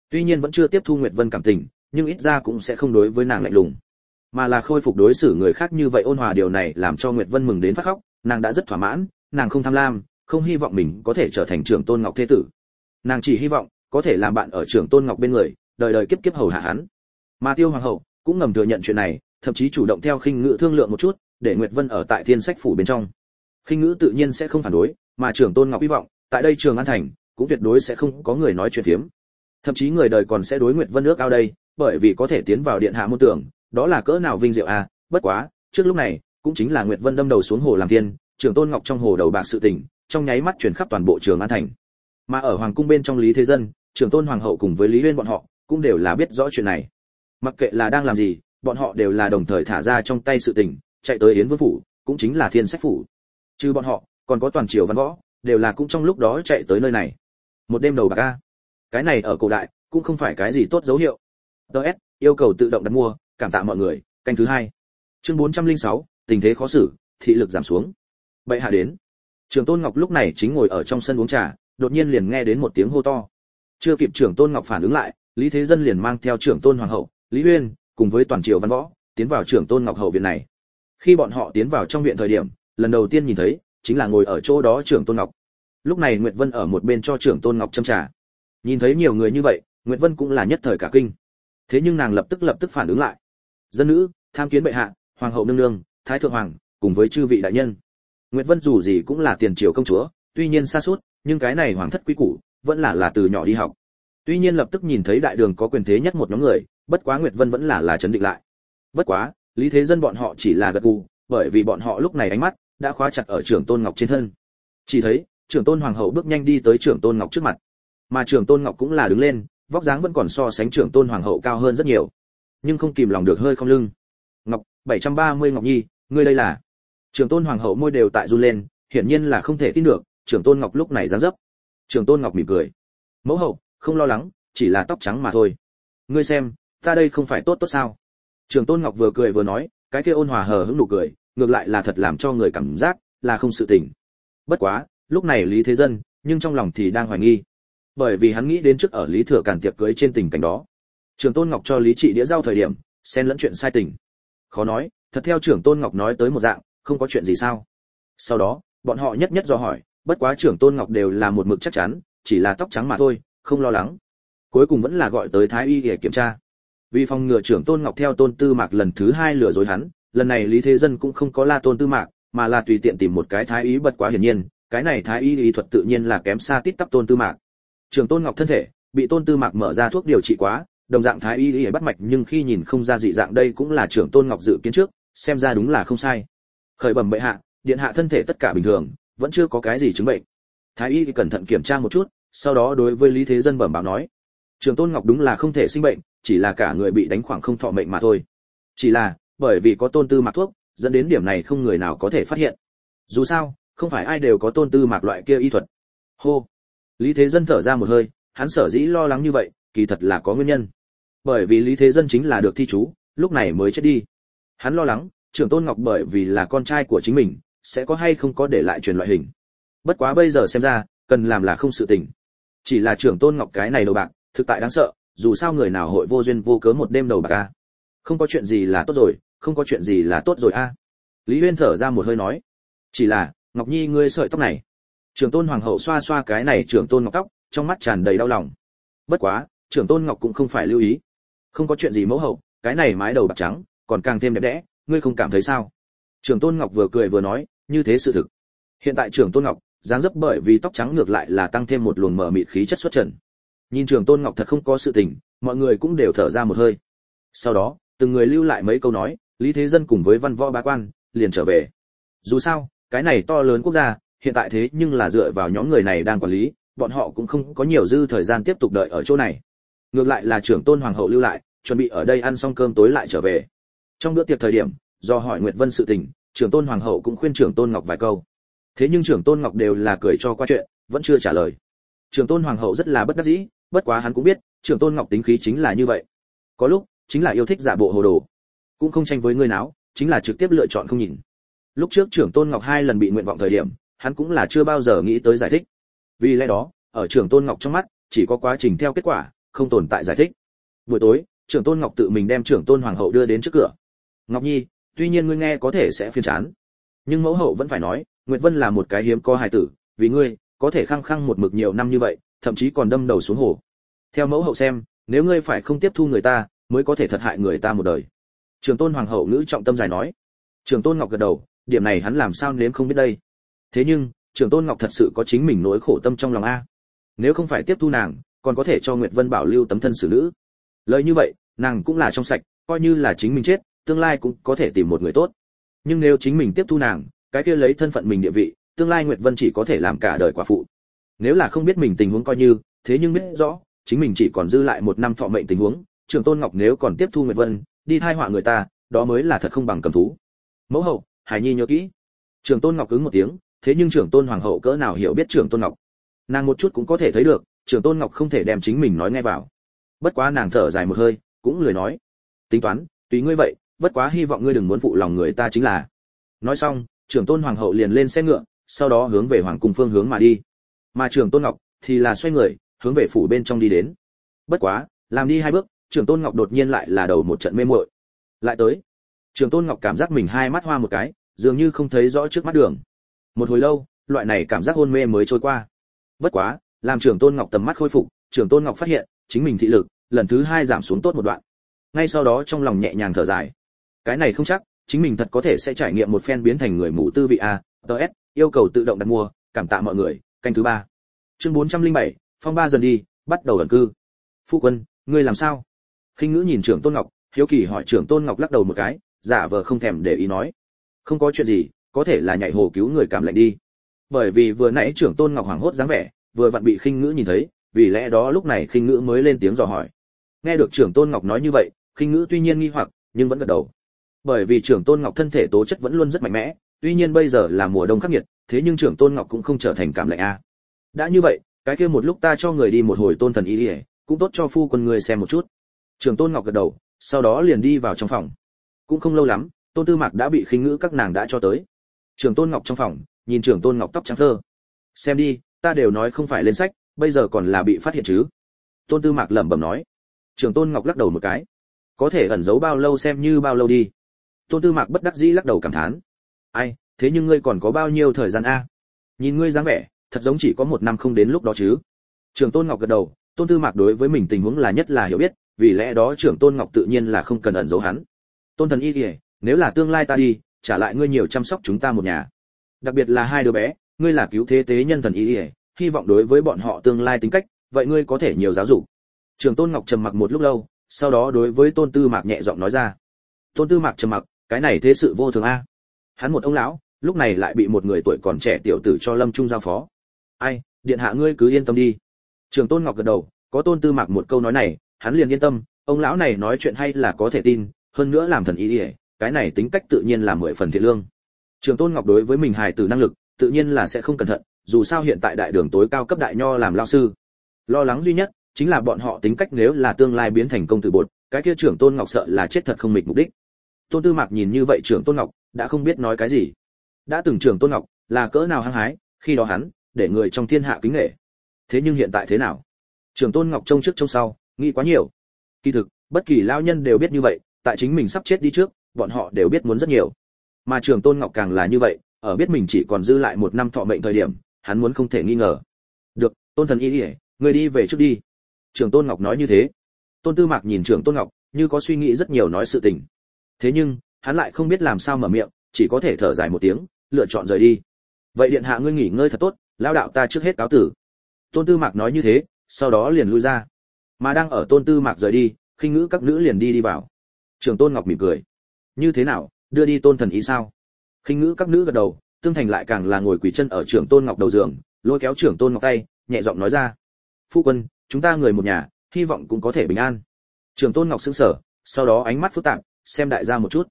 Tuy nhiên vẫn chưa tiếp thu Nguyệt Vân cảm tình, nhưng ít ra cũng sẽ không đối với nàng lạnh lùng, mà là khôi phục đối xử người khác như vậy ôn hòa. Điều này làm cho Nguyệt Vân mừng đến phát khóc, nàng đã rất thỏa mãn, nàng không tham lam, không hy vọng mình có thể trở thành Trưởng Tôn Ngọc thế tử. Nàng chỉ hy vọng có thể làm bạn ở Trưởng Tôn Ngọc bên người, đời đời kiếp kiếp hầu hạ hắn. Mà Tiêu hoàng hậu cũng ngầm thừa nhận chuyện này, thậm chí chủ động theo Khinh Ngữ thương lượng một chút, để Nguyệt Vân ở tại Thiên Sách phủ bên trong. Khinh Ngữ tự nhiên sẽ không phản đối, mà Trưởng Tôn Ngọc hy vọng, tại đây Trường An thành, cũng tuyệt đối sẽ không có người nói chuyện phiếm. Thậm chí người đời còn sẽ đối Nguyệt Vân ước ao đây, bởi vì có thể tiến vào điện hạ môn tưởng, đó là cỡ nào vinh diệu a. Bất quá, trước lúc này, cũng chính là Nguyệt Vân đâm đầu xuống hồ làm tiên, Trưởng Tôn Ngọc trong hồ đầu bạc sự tình, trong nháy mắt truyền khắp toàn bộ Trường An thành. Mà ở hoàng cung bên trong Lý Thế Dân, Trưởng Tôn hoàng hậu cùng với Lý Uyên bọn họ, cũng đều là biết rõ chuyện này. Mặc kệ là đang làm gì, bọn họ đều là đồng thời thả ra trong tay sự tình, chạy tới Yến Vương phủ, cũng chính là Thiên Sách phủ. Trừ bọn họ, còn có toàn triều văn võ, đều là cũng trong lúc đó chạy tới nơi này. Một đêm đầu bạc a. Cái này ở cổ đại cũng không phải cái gì tốt dấu hiệu. DS yêu cầu tự động đặt mua, cảm tạ mọi người. Canh thứ 2. Chương 406, tình thế khó xử, thị lực giảm xuống. Bệ hạ đến. Trưởng Tôn Ngọc lúc này chính ngồi ở trong sân uống trà, đột nhiên liền nghe đến một tiếng hô to. Chưa kịp Trưởng Tôn Ngọc phản ứng lại, Lý Thế Dân liền mang theo Trưởng Tôn hoàng hậu, Lý Uyên, cùng với toàn triều văn võ, tiến vào Trưởng Tôn Ngọc hậu viện này. Khi bọn họ tiến vào trong viện thời điểm, lần đầu tiên nhìn thấy chính là ngồi ở chỗ đó Trưởng Tôn Ngọc. Lúc này Nguyệt Vân ở một bên cho Trưởng Tôn Ngọc châm trà. Nhìn thấy nhiều người như vậy, Nguyệt Vân cũng là nhất thời cả kinh. Thế nhưng nàng lập tức phản ứng lại. Dân nữ, tham kiến bệ hạ, hoàng hậu nương nương, thái thượng hoàng, cùng với chư vị đại nhân. Nguyệt Vân dù gì cũng là tiền triều công chúa, tuy nhiên xa suốt, nhưng cái này hoàng thất quý củ, vẫn là từ nhỏ đi học. Tuy nhiên lập tức nhìn thấy đại đường có quyền thế nhất một nhóm người, bất quá Nguyệt Vân vẫn là trấn định lại. Bất quá, Lý Thế Dân bọn họ chỉ là gật gù, bởi vì bọn họ lúc này ánh mắt đã khóa chặt ở Trưởng Tôn Ngọc trên thân. Chỉ thấy, Trưởng Tôn hoàng hậu bước nhanh đi tới Trưởng Tôn Ngọc trước mặt. Mà Trưởng Tôn Ngọc cũng là đứng lên, vóc dáng vẫn còn so sánh Trưởng Tôn hoàng hậu cao hơn rất nhiều, nhưng không kìm lòng được hơi không lưng. Ngọc 730 Ngọc Nhi, ngươi đây là? Trưởng Tôn hoàng hậu môi đều tại run lên, hiển nhiên là không thể tin được, Trưởng Tôn Ngọc lúc này dáng dấp. Trưởng Tôn Ngọc mỉm cười. Mẫu hậu, không lo lắng, chỉ là tóc trắng mà thôi. Ngươi xem, ta đây không phải tốt sao? Trưởng Tôn Ngọc vừa cười vừa nói, cái kia ôn hòa hờ hững nụ cười, ngược lại là thật làm cho người cảm giác là không sự tình. Bất quá, lúc này Lý Thế Dân, nhưng trong lòng thì đang hoài nghi, bởi vì hắn nghĩ đến trước ở Lý Thừa Càn tiệc cưới trên tình cảnh đó. Trưởng Tôn Ngọc cho Lý Trị đĩa rau thời điểm, xen lẫn chuyện sai tình. Khó nói, thật theo Trưởng Tôn Ngọc nói tới một dạng, không có chuyện gì sao? Sau đó, bọn họ nhất nhất dò hỏi, bất quá Trưởng Tôn Ngọc đều là một mực chắc chắn, chỉ là tóc trắng mà thôi, không lo lắng. Cuối cùng vẫn là gọi tới thái y để kiểm tra. Vì phòng ngừa Trưởng Tôn Ngọc theo Tôn Tư Mạc lần thứ 2 lừa dối hắn, lần này Lý Thế Dân cũng không có la Tôn Tư Mạc, mà là tùy tiện tìm một cái thái y. Bất quá hiển nhiên, cái này thái y thuật tự nhiên là kém xa tít tắp Tôn Tư Mạc. Trưởng Tôn Ngọc thân thể bị Tôn Tư Mạc mở ra thuốc điều trị quá, đồng dạng thái y bắt mạch, nhưng khi nhìn không ra dị dạng, đây cũng là Trưởng Tôn Ngọc dự kiến trước, xem ra đúng là không sai. Khởi bẩm bệ hạ, điện hạ thân thể tất cả bình thường, vẫn chưa có cái gì chứng bệnh. Thái y cẩn thận kiểm tra một chút, sau đó đối với Lý Thế Dân bẩm báo nói, Trưởng Tôn Ngọc đúng là không thể sinh bệnh, chỉ là cả người bị đánh khoảng không thọ mệnh mà thôi. Chỉ là bởi vì có Tôn Tư Mạc thuốc, dẫn đến điểm này không người nào có thể phát hiện. Dù sao, không phải ai đều có Tôn Tư Mạc loại kia y thuật. Hô. Lý Thế Dân thở ra một hơi, hắn sở dĩ lo lắng như vậy, kỳ thật là có nguyên nhân. Bởi vì Lý Thế Dân chính là được thi chú, lúc này mới chết đi. Hắn lo lắng, Trưởng Tôn Ngọc bởi vì là con trai của chính mình, sẽ có hay không có để lại truyền loại hình. Bất quá bây giờ xem ra, cần làm là không sự tình. Chỉ là Trưởng Tôn Ngọc cái này đầu bạc, thực tại đáng sợ, dù sao người nào hội vô duyên vô cớ một đêm đầu bạc a. Không có chuyện gì là tốt rồi, không có chuyện gì là tốt rồi a. Lý Uyên thở ra một hơi nói, chỉ là, Ngọc Nhi ngươi sợi tóc này. Trưởng Tôn hoàng hậu xoa xoa cái này Trưởng Tôn Ngọc tóc, trong mắt tràn đầy đau lòng. Bất quá, Trưởng Tôn Ngọc cũng không phải lưu ý. Không có chuyện gì mẫu hậu, cái này mái đầu bạc trắng, còn càng thêm đẹp đẽ, ngươi không cảm thấy sao? Trưởng Tôn Ngọc vừa cười vừa nói, như thế sự thực. Hiện tại Trưởng Tôn Ngọc, dáng dấp bởi vì tóc trắng ngược lại là tăng thêm một luồng mờ mịt khí chất xuất trần. Nhìn Trưởng Tôn Ngọc thật không có sự tình, mọi người cũng đều thở ra một hơi. Sau đó, từng người lưu lại mấy câu nói, Lý Thế Dân cùng với văn võ bá quan liền trở về. Dù sao, cái này to lớn quốc gia, hiện tại thế nhưng là dựa vào nhóm người này đang quản lý, bọn họ cũng không có nhiều dư thời gian tiếp tục đợi ở chỗ này. Ngược lại là Trưởng Tôn hoàng hậu lưu lại, chuẩn bị ở đây ăn xong cơm tối lại trở về. Trong bữa tiệc thời điểm, do hỏi Nguyệt Vân sự tình, Trưởng Tôn hoàng hậu cũng khuyên Trưởng Tôn Ngọc vài câu. Thế nhưng Trưởng Tôn Ngọc đều là cười cho qua chuyện, vẫn chưa trả lời. Trưởng Tôn hoàng hậu rất là bất đắc dĩ, bất quá hắn cũng biết, Trưởng Tôn Ngọc tính khí chính là như vậy. Có lúc, chính là yêu thích giả bộ hồ đồ, cũng không tranh với người nào, chính là trực tiếp lựa chọn không nhìn. Lúc trước Trưởng Tôn Ngọc 2 lần bị nguyện vọng thời điểm, hắn cũng là chưa bao giờ nghĩ tới giải thích. Vì lẽ đó, ở Trưởng Tôn Ngọc trong mắt, chỉ có quá trình theo kết quả, không tồn tại giải thích. Buổi tối, trưởng tôn Ngọc tự mình đem trưởng tôn hoàng hậu đưa đến trước cửa. Ngọc Nhi, tuy nhiên ngươi nghe có thể sẽ phiền chán, nhưng mẫu hậu vẫn phải nói, Nguyệt Vân là một cái hiếm có hài tử, vì ngươi, có thể khăng khăng một mực nhiều năm như vậy, thậm chí còn đâm đầu xuống hồ. Theo mẫu hậu xem, nếu ngươi phải không tiếp thu người ta, mới có thể thật hại người ta một đời. Trưởng tôn hoàng hậu ngữ trọng tâm dài nói. Trưởng tôn Ngọc gật đầu, điểm này hắn làm sao nếm không biết đây. Thế nhưng, trưởng tôn Ngọc thật sự có chính mình nỗi khổ tâm trong lòng a. Nếu không phải tiếp thu nàng, còn có thể cho Nguyệt Vân bảo lưu tấm thân xử nữ. Lời như vậy, nàng cũng là trong sạch, coi như là chính mình chết, tương lai cũng có thể tìm một người tốt. Nhưng nếu chính mình tiếp thu nàng, cái kia lấy thân phận mình địa vị, tương lai Nguyệt Vân chỉ có thể làm cả đời quả phụ. Nếu là không biết mình tình huống coi như, thế nhưng biết rõ, chính mình chỉ còn dư lại một năm thọ mệnh tình huống, trưởng tôn Ngọc nếu còn tiếp thu Nguyệt Vân, đi thai họa người ta, đó mới là thật không bằng cầm thú. Mẫu hậu, Hải Nhi nhớ kỹ. Trưởng tôn Ngọc ứng một tiếng, thế nhưng trưởng tôn hoàng hậu cỡ nào hiểu biết trưởng tôn Ngọc. Nàng một chút cũng có thể thấy được, trưởng tôn Ngọc không thể đem chính mình nói nghe vào. Bất quá nàng thở dài một hơi, cũng lười nói. Tính toán, tùy ngươi vậy, bất quá hy vọng ngươi đừng muốn phụ lòng người ta chính là. Nói xong, trưởng tôn hoàng hậu liền lên xe ngựa, sau đó hướng về hoàng cung phương hướng mà đi. Mà trưởng tôn Ngọc thì là xoay người, hướng về phủ bên trong đi đến. Bất quá, làm đi 2 bước, trưởng tôn Ngọc đột nhiên lại là đầu một trận mê muội. Lại tới. Trưởng tôn Ngọc cảm giác mình hai mắt hoa một cái, dường như không thấy rõ trước mắt đường. Một hồi lâu, loại này cảm giác hôn mê mới trôi qua. Bất quá, làm trưởng tôn Ngọc tầm mắt khôi phục, trưởng tôn Ngọc phát hiện, chính mình thị lực lần thứ 2 giảm xuống tốt một đoạn. Ngay sau đó trong lòng nhẹ nhàng thở dài. Cái này không chắc, chính mình thật có thể sẽ trải nghiệm một phen biến thành người mù tư vị a. TS, yêu cầu tự động đặt mua, cảm tạ mọi người, canh thứ 3. Chương 407, phong ba dần đi, bắt đầu ẩn cư. Phu quân, ngươi làm sao? Khinh Ngữ nhìn trưởng tôn Ngọc, hiếu kỳ hỏi. Trưởng tôn Ngọc lắc đầu một cái, giả vờ không thèm để ý nói, không có chuyện gì, có thể là nhảy hồ cứu người cảm lạnh đi. Bởi vì vừa nãy trưởng tôn Ngọc hoảng hốt dáng vẻ, vừa vặn bị Khinh Ngữ nhìn thấy, vì lẽ đó lúc này Khinh Ngữ mới lên tiếng dò hỏi. Nghe được trưởng tôn Ngọc nói như vậy, Khinh Ngữ tuy nhiên nghi hoặc, nhưng vẫn gật đầu. Bởi vì trưởng tôn Ngọc thân thể tố chất vẫn luôn rất mạnh mẽ, tuy nhiên bây giờ là mùa đông khắc nghiệt, thế nhưng trưởng tôn Ngọc cũng không trở thành cảm lạnh a. Đã như vậy, cái kia một lúc ta cho người đi một hồi tôn thần y, cũng tốt cho phu quân người xem một chút. Trưởng tôn Ngọc gật đầu, sau đó liền đi vào trong phòng. Cũng không lâu lắm, Tôn Tư Mạc đã bị Khinh Ngữ các nàng đã cho tới. Trưởng tôn Ngọc trong phòng, nhìn trưởng tôn Ngọc tóc trắng phơ. Xem đi, ta đều nói không phải lên sách, bây giờ còn là bị phát hiện chứ. Tôn Tư Mạc lẩm bẩm nói. Trưởng tôn Ngọc lắc đầu một cái. Có thể ẩn giấu bao lâu xem như bao lâu đi. Tôn Tư Mạc bất đắc dĩ lắc đầu cảm thán. Ai, thế nhưng ngươi còn có bao nhiêu thời gian a? Nhìn ngươi dáng vẻ, thật giống chỉ có 1 năm không đến lúc đó chứ. Trưởng tôn Ngọc gật đầu, Tôn Tư Mạc đối với mình tình huống là nhất là hiểu biết, vì lẽ đó trưởng tôn Ngọc tự nhiên là không cần ẩn giấu hắn. Tôn thần y kìa, nếu là tương lai ta đi, trả lại ngươi nhiều chăm sóc chúng ta một nhà. Đặc biệt là 2 đứa bé, ngươi là cứu thế tế nhân thần y kìa, hy vọng đối với bọn họ tương lai tính cách, vậy ngươi có thể nhiều giáo dục. Trưởng tôn Ngọc trầm mặc một lúc lâu, sau đó đối với Tôn Tư Mạc nhẹ giọng nói ra. Tôn Tư Mạc trầm mặc, cái này thế sự vô thường a. Hắn một ông lão, lúc này lại bị một người tuổi còn trẻ tiểu tử cho Lâm Trung giao phó. Ai, điện hạ ngươi cứ yên tâm đi. Trưởng tôn Ngọc gật đầu, có Tôn Tư Mạc một câu nói này, hắn liền yên tâm, ông lão này nói chuyện hay là có thể tin, hơn nữa làm thần y, cái này tính cách tự nhiên là 10 phần thiện lương. Trưởng tôn Ngọc đối với mình hài tử năng lực, tự nhiên là sẽ không cẩn thận, dù sao hiện tại đại đường tối cao cấp đại nho làm lao sư. Lo lắng duy nhất chính là bọn họ tính cách nếu là tương lai biến thành công tử bột, cái kia trưởng tôn Ngọc sợ là chết thật không mịch mục đích. Tôn Tư Mạc nhìn như vậy trưởng tôn Ngọc, đã không biết nói cái gì. Đã từng trưởng tôn Ngọc là cỡ nào hăng hái, khi đó hắn để người trong thiên hạ kính nể. Thế nhưng hiện tại thế nào? Trưởng tôn Ngọc trông trước trông sau, nghĩ quá nhiều. Kỳ thực, bất kỳ lao nhân đều biết như vậy, tại chính mình sắp chết đi trước, bọn họ đều biết muốn rất nhiều. Mà trưởng tôn Ngọc càng là như vậy, ở biết mình chỉ còn dư lại 1 năm thọ mệnh thời điểm, hắn muốn không thể nghi ngờ. Được, Tôn thần y, người đi về trước đi. Trưởng tôn Ngọc nói như thế. Tôn Tư Mạc nhìn trưởng tôn Ngọc, như có suy nghĩ rất nhiều nói sự tình. Thế nhưng, hắn lại không biết làm sao mở miệng, chỉ có thể thở dài một tiếng, lựa chọn rời đi. Vậy điện hạ ngươi nghỉ ngơi thật tốt, lão đạo ta trước hết cáo tử. Tôn Tư Mạc nói như thế, sau đó liền lui ra. Mà đang ở Tôn Tư Mạc rời đi, Khinh Ngữ các nữ liền đi vào. Trưởng tôn Ngọc mỉm cười. Như thế nào, đưa đi Tôn thần ý sao? Khinh Ngữ các nữ gật đầu, Tương Thành lại càng là ngồi quỳ chân ở trưởng tôn Ngọc đầu giường, lôi kéo trưởng tôn Ngọc tay, nhẹ giọng nói ra. Phu quân, chúng ta người một nhà, hy vọng cũng có thể bình an. Trưởng tôn Ngọc sững sờ, sau đó ánh mắt phức tạp, xem đại gia một chút.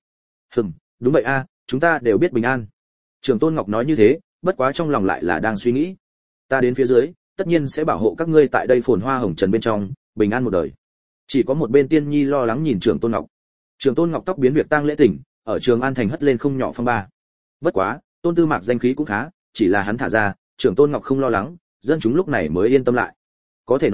Đúng vậy a, chúng ta đều biết bình an. Trưởng tôn Ngọc nói như thế, bất quá trong lòng lại là đang suy nghĩ. Ta đến phía dưới, tất nhiên sẽ bảo hộ các ngươi tại đây phồn hoa hồng trần bên trong, bình an một đời. Chỉ có một bên Tiên Nhi lo lắng nhìn trưởng tôn Ngọc. Trưởng tôn Ngọc tóc biến việc tang lễ tỉnh, ở Trường An thành hất lên không nhỏ phong ba. Bất quá, Tôn Tư Mạc danh khí cũng khá, chỉ là hắn thả ra, trưởng tôn Ngọc không lo lắng, dân chúng lúc này mới yên tâm lại. Có thể nói,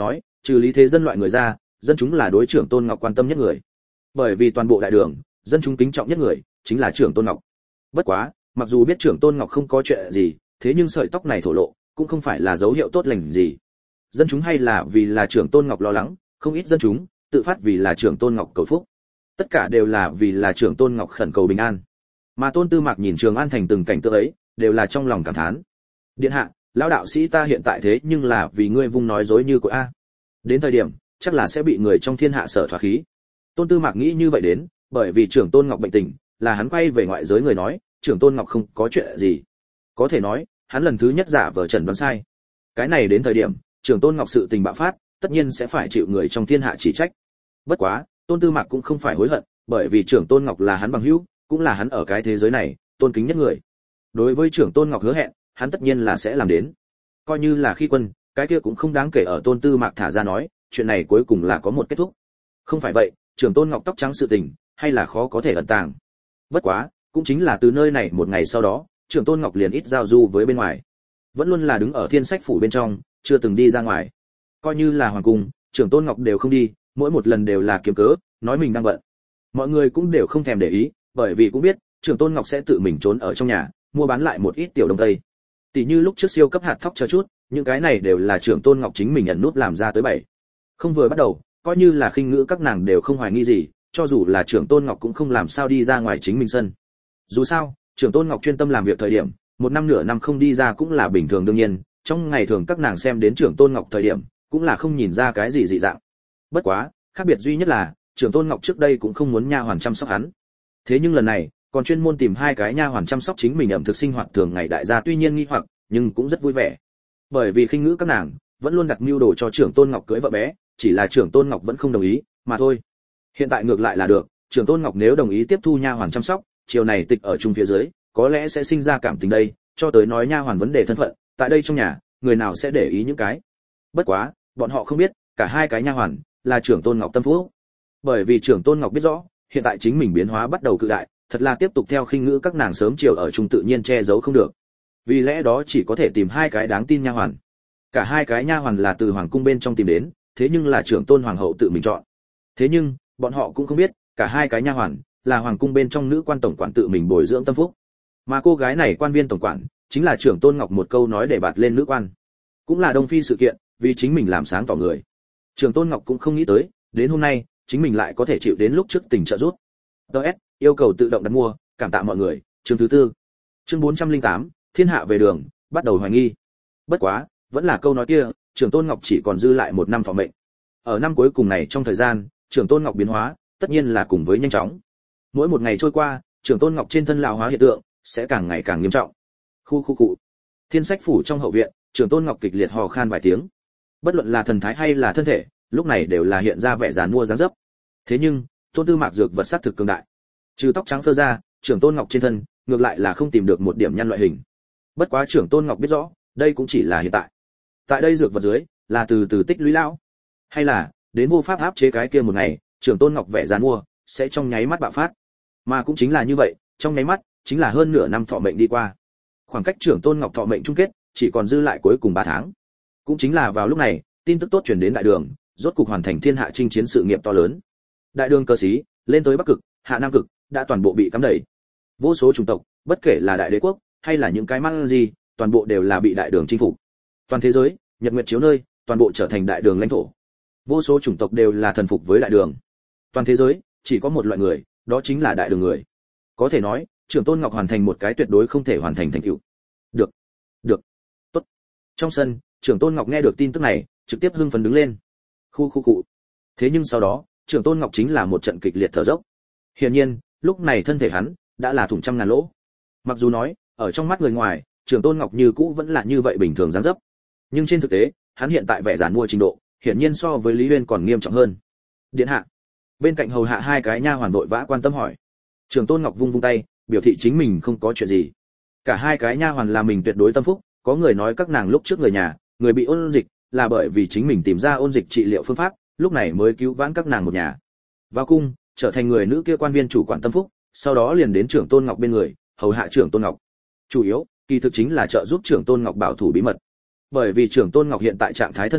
trừ lý thế dân loại người ra, dân chúng là đối trưởng Tôn Ngọc quan tâm nhất người. Bởi vì toàn bộ đại đường, dân chúng kính trọng nhất người chính là trưởng Tôn Ngọc. Bất quá, mặc dù biết trưởng Tôn Ngọc không có chuyện gì, thế nhưng sợi tóc này thổ lộ, cũng không phải là dấu hiệu tốt lành gì. Dân chúng hay là vì là trưởng Tôn Ngọc lo lắng, không ít dân chúng tự phát vì là trưởng Tôn Ngọc cầu phúc. Tất cả đều là vì là trưởng Tôn Ngọc khẩn cầu bình an. Mà Tôn Tư Mạc nhìn Trường An thành từng cảnh tượng ấy, đều là trong lòng cảm thán. Điện hạ, lão đạo sĩ ta hiện tại thế nhưng là vì ngươi vung nói dối như của a. Đến thời điểm, chắc là sẽ bị người trong thiên hạ sở thoá khí. Tôn Tư Mạc nghĩ như vậy đến, bởi vì trưởng Tôn Ngọc bệnh tình, là hắn quay về ngoại giới người nói, trưởng Tôn Ngọc không có chuyện gì. Có thể nói, hắn lần thứ nhất giả vờ chẩn đoán sai. Cái này đến thời điểm, trưởng Tôn Ngọc sự tình bạo phát, tất nhiên sẽ phải chịu người trong thiên hạ chỉ trách. Bất quá, Tôn Tư Mạc cũng không phải hối hận, bởi vì trưởng Tôn Ngọc là hắn bằng hữu, cũng là hắn ở cái thế giới này tôn kính nhất người. Đối với trưởng Tôn Ngọc hứa hẹn, hắn tất nhiên là sẽ làm đến. Coi như là khi quân, cái kia cũng không đáng kể ở Tôn Tư Mạc thả ra nói, chuyện này cuối cùng là có một kết thúc. Không phải vậy, trưởng Tôn Ngọc tóc trắng sự tình, hay là khó có thể ẩn tàng. Bất quá, cũng chính là từ nơi này một ngày sau đó, trưởng Tôn Ngọc liền ít giao du với bên ngoài, vẫn luôn là đứng ở Thiên Sách phủ bên trong, chưa từng đi ra ngoài. Coi như là hoàng cung, trưởng Tôn Ngọc đều không đi, mỗi một lần đều là kiếm cớ, nói mình đang bận. Mọi người cũng đều không thèm để ý, bởi vì cũng biết, trưởng Tôn Ngọc sẽ tự mình trốn ở trong nhà, mua bán lại một ít tiểu đồng tây. Tỷ như lúc trước siêu cấp hạt thóc chờ chút, những cái này đều là trưởng Tôn Ngọc chính mình ẩn nút làm ra tới 7. Không vừa bắt đầu, coi như là khinh ngữ các nàng đều không hoài nghi gì, cho dù là trưởng Tôn Ngọc cũng không làm sao đi ra ngoài chính mình sân. Dù sao, trưởng Tôn Ngọc chuyên tâm làm việc thời điểm, một năm nửa năm không đi ra cũng là bình thường đương nhiên, trong ngày thường các nàng xem đến trưởng Tôn Ngọc thời điểm, cũng là không nhìn ra cái gì dị dạng. Bất quá, khác biệt duy nhất là, trưởng Tôn Ngọc trước đây cũng không muốn nha hoàn chăm sóc hắn. Thế nhưng lần này, còn chuyên môn tìm 2 cái nha hoàn chăm sóc chính mình ẩm thực sinh hoạt thường ngày đại gia tuy nhiên nghi hoặc, nhưng cũng rất vui vẻ. Bởi vì khinh ngữ các nàng vẫn luôn đặt mưu đồ cho trưởng Tôn Ngọc cưới vợ bé, chỉ là trưởng Tôn Ngọc vẫn không đồng ý, mà thôi. Hiện tại ngược lại là được, trưởng Tôn Ngọc nếu đồng ý tiếp thu nha hoàn chăm sóc, chiều này tịch ở chung phía dưới, có lẽ sẽ sinh ra cảm tình đây, cho tới nói nha hoàn vấn đề thân phận, tại đây trong nhà, người nào sẽ để ý những cái. Bất quá, bọn họ không biết, cả 2 cái nha hoàn là trưởng Tôn Ngọc tâm phúc. Bởi vì trưởng Tôn Ngọc biết rõ, hiện tại chính mình biến hóa bắt đầu cự đại, thật là tiếp tục theo khinh ngữ các nàng sớm chiều ở chung tự nhiên che giấu không được. Vì lẽ đó chỉ có thể tìm 2 cái đáng tin nha hoàn. Cả 2 cái nha hoàn là từ hoàng cung bên trong tìm đến, thế nhưng là trưởng Tôn hoàng hậu tự mình chọn. Thế nhưng, bọn họ cũng không biết, cả 2 cái nha hoàn là hoàng cung bên trong nữ quan tổng quản tự mình bồi dưỡng tâm phúc. Mà cô gái này quan viên tổng quản, chính là trưởng Tôn Ngọc một câu nói để bạt lên nữ quan. Cũng là Đông Phi sự kiện, vì chính mình làm sáng tỏ người. Trưởng Tôn Ngọc cũng không nghĩ tới, đến hôm nay, chính mình lại có thể chịu đến lúc trước tình trợ giúp. DS, yêu cầu tự động đặt mua, cảm tạ mọi người, chương thứ 4. Chương 408, thiên hạ về đường, bắt đầu hoài nghi. Bất quá, vẫn là câu nói kia, trưởng Tôn Ngọc chỉ còn dư lại 1 năm thọ mệnh. Ở năm cuối cùng này trong thời gian, trưởng Tôn Ngọc biến hóa, tất nhiên là cùng với nhanh chóng. Mỗi một ngày trôi qua, trưởng Tôn Ngọc trên thân lão hóa hiện tượng sẽ càng ngày càng nghiêm trọng. Khu. Thiên Sách phủ trong hậu viện, trưởng Tôn Ngọc kịch liệt hò khan vài tiếng. Bất luận là thần thái hay là thân thể, lúc này đều là hiện ra vẻ giàn mua dáng dấp. Thế nhưng, Tôn Tư Mạc dược vật sắc thực cường đại. Trừ tóc trắng phơ ra, trưởng Tôn Ngọc trên thân, ngược lại là không tìm được một điểm nhăn loại hình. Bất quá trưởng Tôn Ngọc biết rõ, đây cũng chỉ là hiện tại. Tại đây dược vật dưới, là từ từ tích lũy lão. Hay là, đến vô pháp áp chế cái kia một ngày, trưởng Tôn Ngọc vẻ giàn mua, sẽ trong nháy mắt bạo phát. Mà cũng chính là như vậy, trong nháy mắt, chính là hơn nửa năm thọ mệnh đi qua. Khoảng cách trưởng Tôn Ngọc thọ mệnh chung kết, chỉ còn dư lại cuối cùng 3 tháng. Cũng chính là vào lúc này, tin tức tốt truyền đến đại đường, rốt cục hoàn thành thiên hạ chinh chiến sự nghiệp to lớn. Đại đường cơ sĩ, lên tới Bắc Cực, Hạ Nam Cực, đã toàn bộ bị cắm đẩy. Vô số chủng tộc, bất kể là đại đế quốc hay là những cái mang gì, toàn bộ đều là bị đại đường chinh phục. Toàn thế giới, nhật nguyệt chiếu nơi, toàn bộ trở thành đại đường lãnh thổ. Vô số chủng tộc đều là thần phục với đại đường. Toàn thế giới, chỉ có một loại người, đó chính là đại đường người. Có thể nói, trưởng Tôn Ngọc hoàn thành một cái tuyệt đối không thể hoàn thành thành tựu. Được, tốt. Trong sân, trưởng Tôn Ngọc nghe được tin tức này, trực tiếp hưng phấn đứng lên. Khu. Thế nhưng sau đó, trưởng Tôn Ngọc chính là một trận kịch liệt thở dốc. Hiển nhiên, lúc này thân thể hắn đã là thủng trăm ngàn lỗ. Mặc dù nói, ở trong mắt người ngoài, trưởng Tôn Ngọc như cũ vẫn là như vậy bình thường dáng dấp, nhưng trên thực tế, hắn hiện tại vẻ giàn mua trình độ, hiển nhiên so với Lý Uyên còn nghiêm trọng hơn. Điện hạ. Bên cạnh hầu hạ 2 cái nha hoàn vội vã quan tâm hỏi. Trưởng Tôn Ngọc vung vung tay, biểu thị chính mình không có chuyện gì. Cả 2 cái nha hoàn là mình tuyệt đối tâm phúc, có người nói các nàng lúc trước người nhà, người bị ôn dịch, là bởi vì chính mình tìm ra ôn dịch trị liệu phương pháp, lúc này mới cứu vãn các nàng một nhà. Vào cung, trở thành người nữ kia quan viên chủ quản tâm phúc, sau đó liền đến trưởng Tôn Ngọc bên người, hầu hạ trưởng Tôn Ngọc. Chủ yếu, kỳ thực chính là trợ giúp trưởng Tôn Ngọc bảo thủ bí mật. Bởi vì trưởng Tôn Ngọc hiện tại trạng thái thân thể,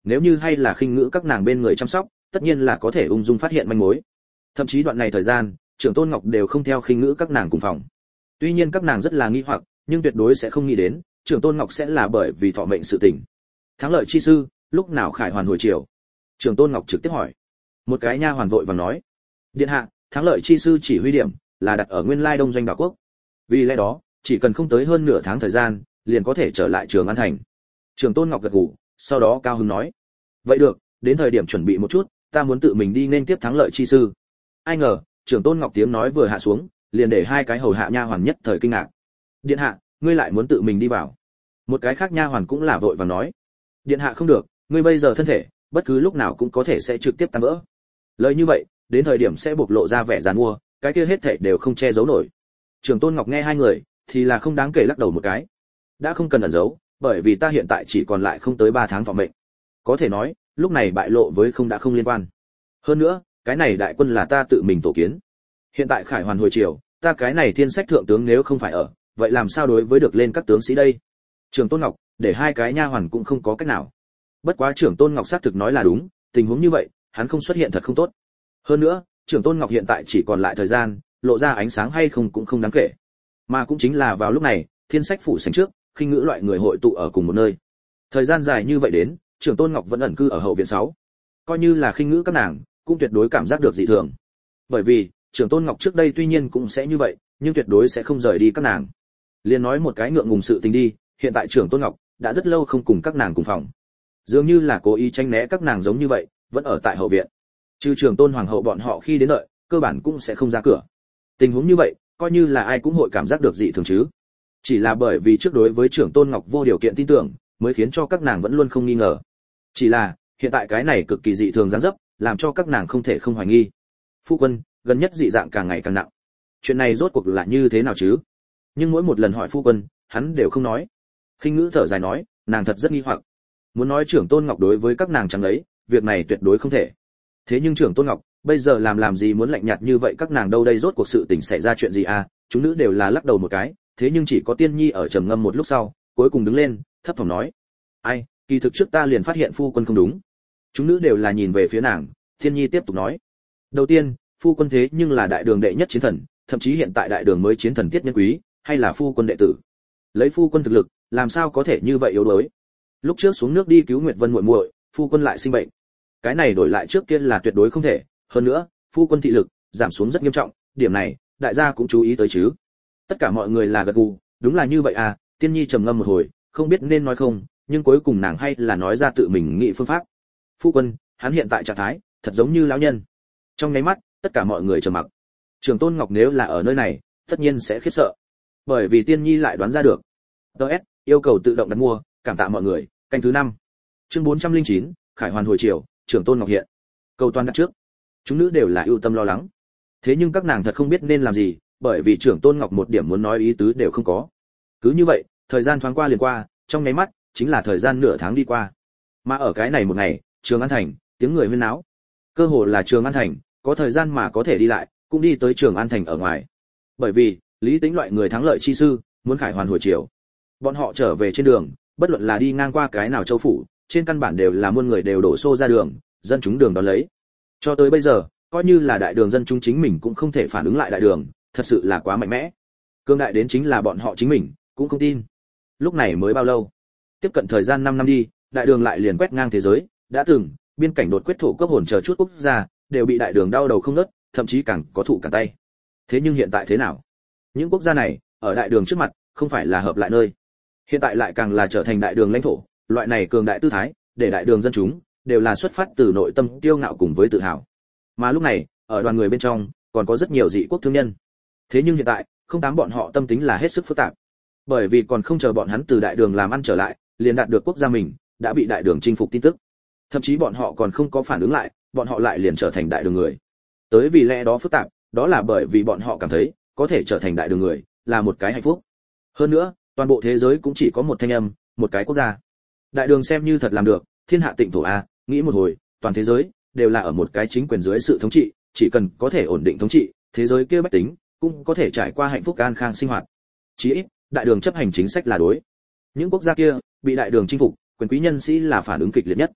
nếu như hay là khinh ngữ các nàng bên người chăm sóc, tất nhiên là có thể ung dung phát hiện manh mối. Thậm chí đoạn này thời gian, Trưởng Tôn Ngọc đều không theo khinh ngữ các nàng cùng phòng. Tuy nhiên các nàng rất là nghi hoặc, nhưng tuyệt đối sẽ không nghĩ đến, Trưởng Tôn Ngọc sẽ là bởi vì thọ mệnh sự tình. Thắng lợi chi sư, lúc nào khải hoàn hồi chiều? Trưởng Tôn Ngọc trực tiếp hỏi. Một cái nha hoàn vội vàng nói, điện hạ, thắng lợi chi sư chỉ huy điểm là đặt ở nguyên lai Đông Doanh Đảo Quốc. Vì lẽ đó, chỉ cần không tới hơn nửa tháng thời gian, liền có thể trở lại Trường An thành. Trưởng Tôn Ngọc gật gù, sau đó cao hứng nói, vậy được, đến thời điểm chuẩn bị một chút, ta muốn tự mình đi nên tiếp thắng lợi chi sư. Ai ngờ, Trưởng Tôn Ngọc tiếng nói vừa hạ xuống, liền để hai cái hầu hạ nha hoàn nhất thời kinh ngạc. Điện hạ, ngươi lại muốn tự mình đi vào? Một cái khác nha hoàn cũng là vội vàng nói, điện hạ không được, ngươi bây giờ thân thể, bất cứ lúc nào cũng có thể sẽ trực tiếp tan vỡ. Lời như vậy, đến thời điểm sẽ bộc lộ ra vẻ giàn mua, cái kia hết thảy đều không che giấu nổi. Trưởng Tôn Ngọc nghe hai người, thì là không đáng kể lắc đầu một cái. Đã không cần ẩn giấu, bởi vì ta hiện tại chỉ còn lại không tới 3 tháng thọ mệnh. Có thể nói, lúc này bại lộ với không đã không liên quan. Hơn nữa, cái này đại quân là ta tự mình tổ kiến. Hiện tại khải hoàn hồi chiều, ta cái này thiên sách thượng tướng nếu không phải ở, vậy làm sao đối với được lên các tướng sĩ đây? Trưởng Tôn Ngọc, để hai cái nha hoàn cũng không có cách nào. Bất quá Trưởng Tôn Ngọc xác thực nói là đúng, tình huống như vậy, hắn không xuất hiện thật không tốt. Hơn nữa, Trưởng Tôn Ngọc hiện tại chỉ còn lại thời gian, lộ ra ánh sáng hay không cũng không đáng kể. Mà cũng chính là vào lúc này, thiên sách phủ sảnh trước, khinh ngữ loại người hội tụ ở cùng một nơi. Thời gian dài như vậy đến, Trưởng Tôn Ngọc vẫn ẩn cư ở hậu viện 6. Coi như là khinh ngữ các nàng, cũng tuyệt đối cảm giác được dị thường. Bởi vì, Trưởng Tôn Ngọc trước đây tuy nhiên cũng sẽ như vậy, nhưng tuyệt đối sẽ không rời đi các nàng. Liên nói một cái ngượng ngùng sự tình đi, hiện tại Trưởng Tôn Ngọc đã rất lâu không cùng các nàng cùng phòng. Dường như là cố ý tránh né các nàng giống như vậy, vẫn ở tại hậu viện. Trừ Trưởng Tôn hoàng hậu bọn họ khi đến đợi, cơ bản cũng sẽ không ra cửa. Tình huống như vậy, coi như là ai cũng hội cảm giác được dị thường chứ. Chỉ là bởi vì trước đối với Trưởng Tôn Ngọc vô điều kiện tin tưởng, mới khiến cho các nàng vẫn luôn không nghi ngờ. Chỉ là, hiện tại cái này cực kỳ dị thường dáng dấp, làm cho các nàng không thể không hoài nghi. Phu quân, gần nhất dị dạng càng ngày càng nặng. Chuyện này rốt cuộc là như thế nào chứ? Nhưng mỗi một lần hỏi phu quân, hắn đều không nói. Khinh ngữ thở dài nói, nàng thật rất nghi hoặc. Muốn nói Trưởng Tôn Ngọc đối với các nàng chẳng ấy, việc này tuyệt đối không thể. Thế nhưng Trưởng Tôn Ngọc, bây giờ làm gì muốn lạnh nhạt như vậy các nàng đâu đây rốt cuộc sự tình xảy ra chuyện gì à? Chúng nữ đều là lắc đầu một cái, thế nhưng chỉ có Tiên Nhi ở trầm ngâm một lúc sau, cuối cùng đứng lên, thấp thỏm nói: "Ai, kỳ thực trước ta liền phát hiện phu quân không đúng." Chúng nữ đều là nhìn về phía nàng, Tiên Nhi tiếp tục nói: "Đầu tiên, phu quân thế nhưng là đại đường đệ nhất chiến thần, thậm chí hiện tại đại đường mới chiến thần Tiết Nhân Quý, hay là phu quân đệ tử. Lấy phu quân thực lực, làm sao có thể như vậy yếu đuối? Lúc trước xuống nước đi cứu Nguyệt Vân muội muội, phu quân lại sinh bệnh. Cái này đổi lại trước kia là tuyệt đối không thể, hơn nữa, phu quân thị lực giảm xuống rất nghiêm trọng, điểm này, đại gia cũng chú ý tới chứ?" Tất cả mọi người là gật gù, đúng là như vậy à. Tiên Nhi trầm ngâm một hồi, không biết nên nói không, nhưng cuối cùng nàng hay là nói ra tự mình nghĩ phương pháp. Phu quân, hắn hiện tại trạng thái thật giống như lão nhân. Trong nháy mắt, tất cả mọi người trầm mặc. Trường Tôn Ngọc nếu là ở nơi này, tất nhiên sẽ khiếp sợ, bởi vì Tiên Nhi lại đoán ra được. DS, yêu cầu tự động đặt mua, cảm tạ mọi người. Canh thứ 5. Chương 409, Khải Hoàn hồi chiều, Trường Tôn Ngọc hiện. Cầu toàn đặt trước. Chúng nữ đều là ưu tâm lo lắng. Thế nhưng các nàng thật không biết nên làm gì, bởi vì Trưởng Tôn Ngọc một điểm muốn nói ý tứ đều không có. Cứ như vậy, thời gian thoáng qua liền qua, trong nháy mắt, chính là thời gian nửa tháng đi qua. Mà ở cái này một ngày, Trường An thành, tiếng người huyên náo. Cơ hồ là Trường An thành, có thời gian mà có thể đi lại, cũng đi tới Trường An thành ở ngoài. Bởi vì, Lý Tính loại người thắng lợi chi sư, muốn khải hoàn hồi chiều. Bọn họ trở về trên đường, bất luận là đi ngang qua cái nào châu phủ, trên căn bản đều là muôn người đều đổ xô ra đường, dân chúng đường đón lấy. Cho tới bây giờ, coi như là đại đường dân chúng chính mình cũng không thể phản ứng lại đại đường, thật sự là quá mạnh mẽ. Cương đại đến chính là bọn họ chính mình, cũng không tin. Lúc này mới bao lâu? Tiếp cận thời gian 5 năm đi, đại đường lại liền quét ngang thế giới, đã từng, biên cảnh đột quyết thổ cấp hồn chờ chút quốc gia, đều bị đại đường đau đầu không ngớt, thậm chí càng có thụ cả tay. Thế nhưng hiện tại thế nào? Những quốc gia này, ở đại đường trước mặt, không phải là hợp lại nơi. Hiện tại lại càng là trở thành đại đường lãnh thổ, loại này cường đại tư thái, để đại đường dân chúng đều là xuất phát từ nội tâm kiêu ngạo cùng với tự hào. Mà lúc này, ở đoàn người bên trong, còn có rất nhiều dị quốc thương nhân. Thế nhưng hiện tại, không tám bọn họ tâm tính là hết sức phức tạp. Bởi vì còn không chờ bọn hắn từ đại đường làm ăn trở lại, liền đạt được quốc gia mình đã bị đại đường chinh phục tin tức. Thậm chí bọn họ còn không có phản ứng lại, bọn họ lại liền trở thành đại đường người. Tới vì lẽ đó phức tạp, đó là bởi vì bọn họ cảm thấy, có thể trở thành đại đường người là một cái hạnh phúc. Hơn nữa, toàn bộ thế giới cũng chỉ có một thanh âm, một cái quốc gia. Đại đường xem như thật làm được, thiên hạ tịnh thổ a, nghĩ một hồi, toàn thế giới đều là ở một cái chính quyền dưới sự thống trị, chỉ cần có thể ổn định thống trị, thế giới kia bách tính cũng có thể trải qua hạnh phúc an khang sinh hoạt. Chí ít, đại đường chấp hành chính sách là đối. Những quốc gia kia bị đại đường chinh phục, quyền quý nhân sĩ là phản ứng kịch liệt nhất.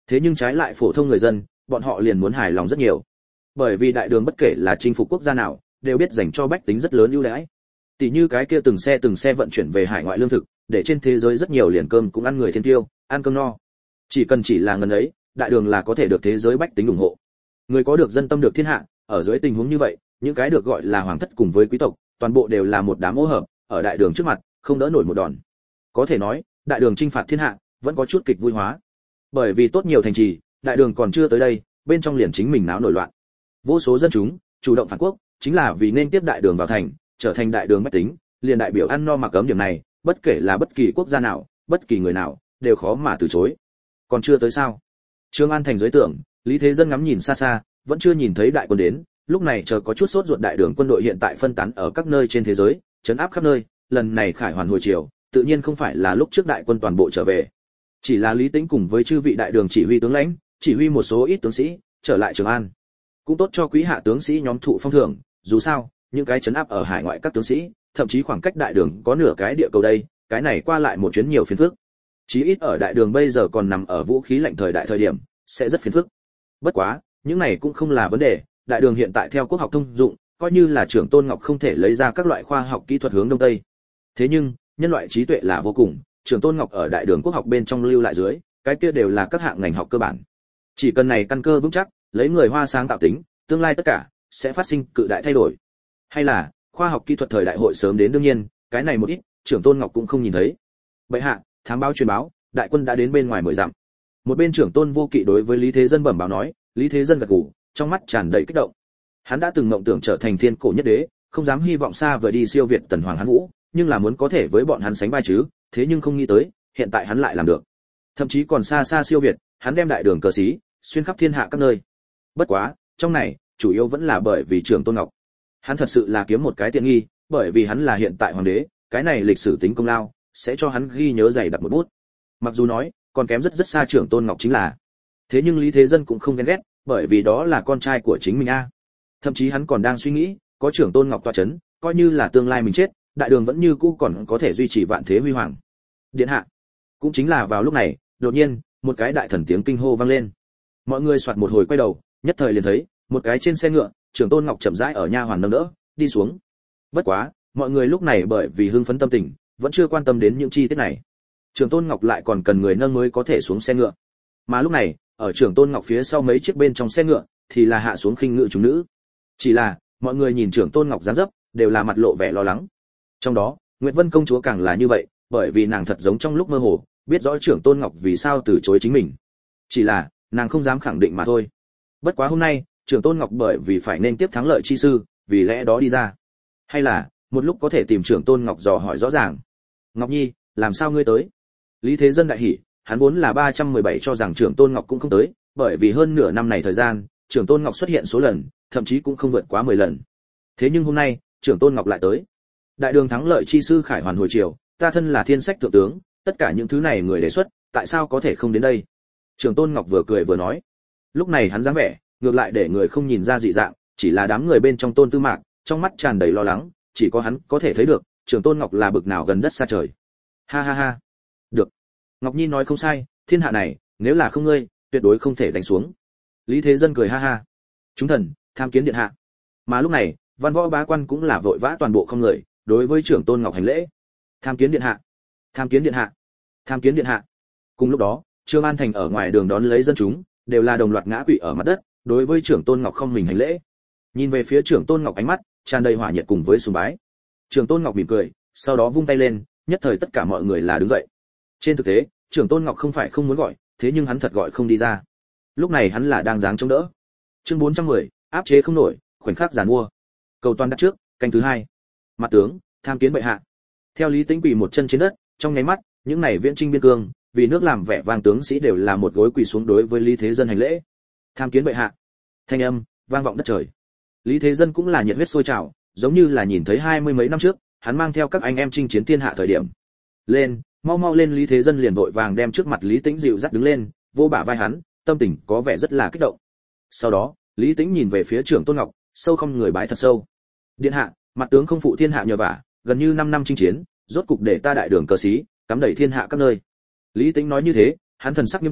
Thế nhưng trái lại phổ thông người dân, bọn họ liền muốn hài lòng rất nhiều. Bởi vì đại đường bất kể là chinh phục quốc gia nào, đều biết dành cho bách tính rất lớn ưu đãi. Tỷ như cái kia từng xe vận chuyển về hải ngoại lương thực, để trên thế giới rất nhiều liền cơm cũng ăn người thiên tiêu, ăn cơm no. Chỉ là ngần ấy, đại đường là có thể được thế giới bách tính ủng hộ. Người có được dân tâm được thiên hạ, ở dưới tình huống như vậy, những cái được gọi là hoàng thất cùng với quý tộc, toàn bộ đều là một đám ô hợp, ở đại đường trước mặt, không đỡ nổi một đòn. Có thể nói, đại đường chinh phạt thiên hạ, vẫn có chút kịch vui hóa. Bởi vì tốt nhiều thành trì, đại đường còn chưa tới đây, bên trong liền chính mình náo nổi loạn. Vô số dân chúng chủ động phản quốc, chính là vì nên tiếp đại đường vào thành, trở thành đại đường bách tính, liền đại biểu ăn no mặc ấm điểm này, bất kể là bất kỳ quốc gia nào, bất kỳ người nào, đều khó mà từ chối. Còn chưa tới sao? Trương An thành dưới tưởng, Lý Thế Dân ngắm nhìn xa xa, vẫn chưa nhìn thấy đại quân đến, lúc này chờ có chút sốt ruột. Đại đường quân đội hiện tại phân tán ở các nơi trên thế giới, trấn áp khắp nơi, lần này khải hoàn hồi triều, tự nhiên không phải là lúc trước đại quân toàn bộ trở về. Chỉ là Lý Tĩnh cùng với chư vị đại đường chỉ huy tướng lãnh, chỉ huy một số ít tướng sĩ trở lại Trường An. Cũng tốt cho quý hạ tướng sĩ nhóm thụ phong thưởng, dù sao, những cái trấn áp ở hải ngoại các tướng sĩ, thậm chí khoảng cách đại đường có nửa cái địa cầu đây, cái này qua lại một chuyến nhiều phiền phức. Chí ít ở đại đường bây giờ còn nằm ở vũ khí lạnh thời điểm, sẽ rất phiền phức. Bất quá, những này cũng không là vấn đề, đại đường hiện tại theo quốc học thông dụng, coi như là Trưởng Tôn Ngọc không thể lấy ra các loại khoa học kỹ thuật hướng đông tây. Thế nhưng, nhân loại trí tuệ là vô cùng, Trưởng Tôn Ngọc ở đại đường quốc học bên trong lưu lại dưới, cái kia đều là các hạng ngành học cơ bản. Chỉ cần này căn cơ vững chắc, lấy người Hoa sáng tạo tính, tương lai tất cả sẽ phát sinh cự đại thay đổi. Hay là, khoa học kỹ thuật thời đại hội sớm đến, đương nhiên, cái này một ít, Trưởng Tôn Ngọc cũng không nhìn thấy. Bệ hạ, thám báo truyền báo, đại quân đã đến bên ngoài 10 dặm. Một bên Trưởng Tôn Vô Kỵ đối với Lý Thế Dân bẩm báo nói. Lý Thế Dân gật gù, trong mắt tràn đầy kích động. Hắn đã từng mộng tưởng trở thành thiên cổ nhất đế, không dám hy vọng xa vời đi siêu việt Tần Hoàng Hán Vũ, nhưng là muốn có thể với bọn hắn sánh vai chứ, thế nhưng không nghĩ tới, hiện tại hắn lại làm được. Thậm chí còn xa xa siêu việt, hắn đem đại đường cờ xí xuyên khắp thiên hạ các nơi. Bất quá, trong này, chủ yếu vẫn là bởi vì Trưởng Tôn Ngọc. Hắn thật sự là kiếm một cái tiện nghi, bởi vì hắn là hiện tại hoàng đế, cái này lịch sử tính công lao, sẽ cho hắn ghi nhớ dày đặc một bút. Mặc dù nói, còn kém rất xa Trưởng Tôn Ngọc chính là. Thế nhưng Lý Thế Dân cũng không ghen ghét, bởi vì đó là con trai của chính mình a. Thậm chí hắn còn đang suy nghĩ, có Trưởng Tôn Ngọc tọa chấn, coi như là tương lai mình chết, đại đường vẫn như cũ còn có thể duy trì vạn thế huy hoàng. Điện hạ. Cũng chính là vào lúc này, đột nhiên, một cái đại thần tiếng kinh hô vang lên. Mọi người soạt một hồi quay đầu, nhất thời liền thấy, một cái trên xe ngựa, Trưởng Tôn Ngọc chậm rãi ở nha hoàn nâng đỡ, đi xuống. Bất quá, mọi người lúc này bởi vì hưng phấn tâm tình, vẫn chưa quan tâm đến những chi tiết này. Trưởng Tôn Ngọc lại còn cần người nâng mới có thể xuống xe ngựa. Mà lúc này, ở Trưởng Tôn Ngọc phía sau mấy chiếc bên trong xe ngựa, thì là hạ xuống khinh ngự chúng nữ. Chỉ là, mọi người nhìn Trưởng Tôn Ngọc dáng dấp, đều là mặt lộ vẻ lo lắng. Trong đó, Nguyệt Vân công chúa càng là như vậy, bởi vì nàng thật giống trong lúc mơ hồ, biết rõ Trưởng Tôn Ngọc vì sao từ chối chính mình. Chỉ là, nàng không dám khẳng định mà thôi. Bất quá hôm nay, Trưởng Tôn Ngọc bởi vì phải nên tiếp thắng lợi chi sư, vì lẽ đó đi ra. Hay là, một lúc có thể tìm Trưởng Tôn Ngọc dò hỏi rõ ràng. Ngọc Nhi, làm sao ngươi tới? Lý Thế Dân đại hỉ, hắn vốn là 317 cho rằng Trưởng Tôn Ngọc cũng không tới, bởi vì hơn nửa năm này thời gian, Trưởng Tôn Ngọc xuất hiện số lần, thậm chí cũng không vượt quá 10 lần. Thế nhưng hôm nay, Trưởng Tôn Ngọc lại tới. Đại đường thắng lợi chi sư khải hoàn hồi triều, ta thân là thiên sách thượng tướng, tất cả những thứ này người đề xuất, tại sao có thể không đến đây? Trưởng Tôn Ngọc vừa cười vừa nói. Lúc này hắn dáng vẻ, ngược lại để người không nhìn ra dị dạng, chỉ là đám người bên trong Tôn Tư Mạc, trong mắt tràn đầy lo lắng, chỉ có hắn có thể thấy được, Trưởng Tôn Ngọc là bực nào gần đất xa trời. Ha ha ha. Được. Ngọc Nhi nói không sai, thiên hạ này, nếu là không ngươi, tuyệt đối không thể đánh xuống. Lý Thế Dân cười ha ha. Chúng thần, tham kiến điện hạ. Mà lúc này, văn võ bá quan cũng là vội vã toàn bộ không người, đối với Trưởng Tôn Ngọc hành lễ. Tham kiến điện hạ. Tham kiến điện hạ. Tham kiến điện hạ. Cùng lúc đó, Trương An thành ở ngoài đường đón lấy dân chúng, đều là đồng loạt ngã quỵ ở mặt đất, đối với Trưởng Tôn Ngọc không mình hành lễ. Nhìn về phía Trưởng Tôn Ngọc ánh mắt tràn đầy hỏa nhiệt cùng với sùng bái. Trưởng Tôn Ngọc mỉm cười, sau đó vung tay lên, nhất thời tất cả mọi người là đứng dậy. Trên thực tế, Trưởng Tôn Ngọc không phải không muốn gọi, thế nhưng hắn thật gọi không đi ra. Lúc này hắn là đang dáng chống đỡ. Chương 410, áp chế không nổi, khoảnh khắc giàn mua. Cầu toàn đắc trước, canh thứ 2. Mặt tướng, tham kiến bệ hạ. Theo Lý Tĩnh quỳ một chân trên đất, trong nháy mắt, những này viễn trinh biên cương, vì nước làm vẻ vang tướng sĩ đều là một gối quỳ xuống đối với Lý Thế Dân hành lễ. Tham kiến bệ hạ. Thanh âm vang vọng đất trời. Lý Thế Dân cũng là nhiệt huyết sôi trào, giống như là nhìn thấy 20 mấy năm trước, hắn mang theo các anh em chinh chiến thiên hạ thời điểm. Lên, mau mau lên. Lý Thế Dân liền vội vàng đem trước mặt Lý Tĩnh dịu dắt đứng lên, vô bả vai hắn, tâm tình có vẻ rất là kích động. Sau đó, Lý Tĩnh nhìn về phía Trưởng Tôn Ngọc, sâu không người bái thật sâu. Điện hạ, mặt tướng không phụ thiên hạ nhờ vả, gần như 5 năm chinh chiến, rốt cục để ta đại đường cờ xí cắm đầy thiên hạ các nơi. Lý Tĩnh nói như thế, hắn thần sắc nghiêm túc,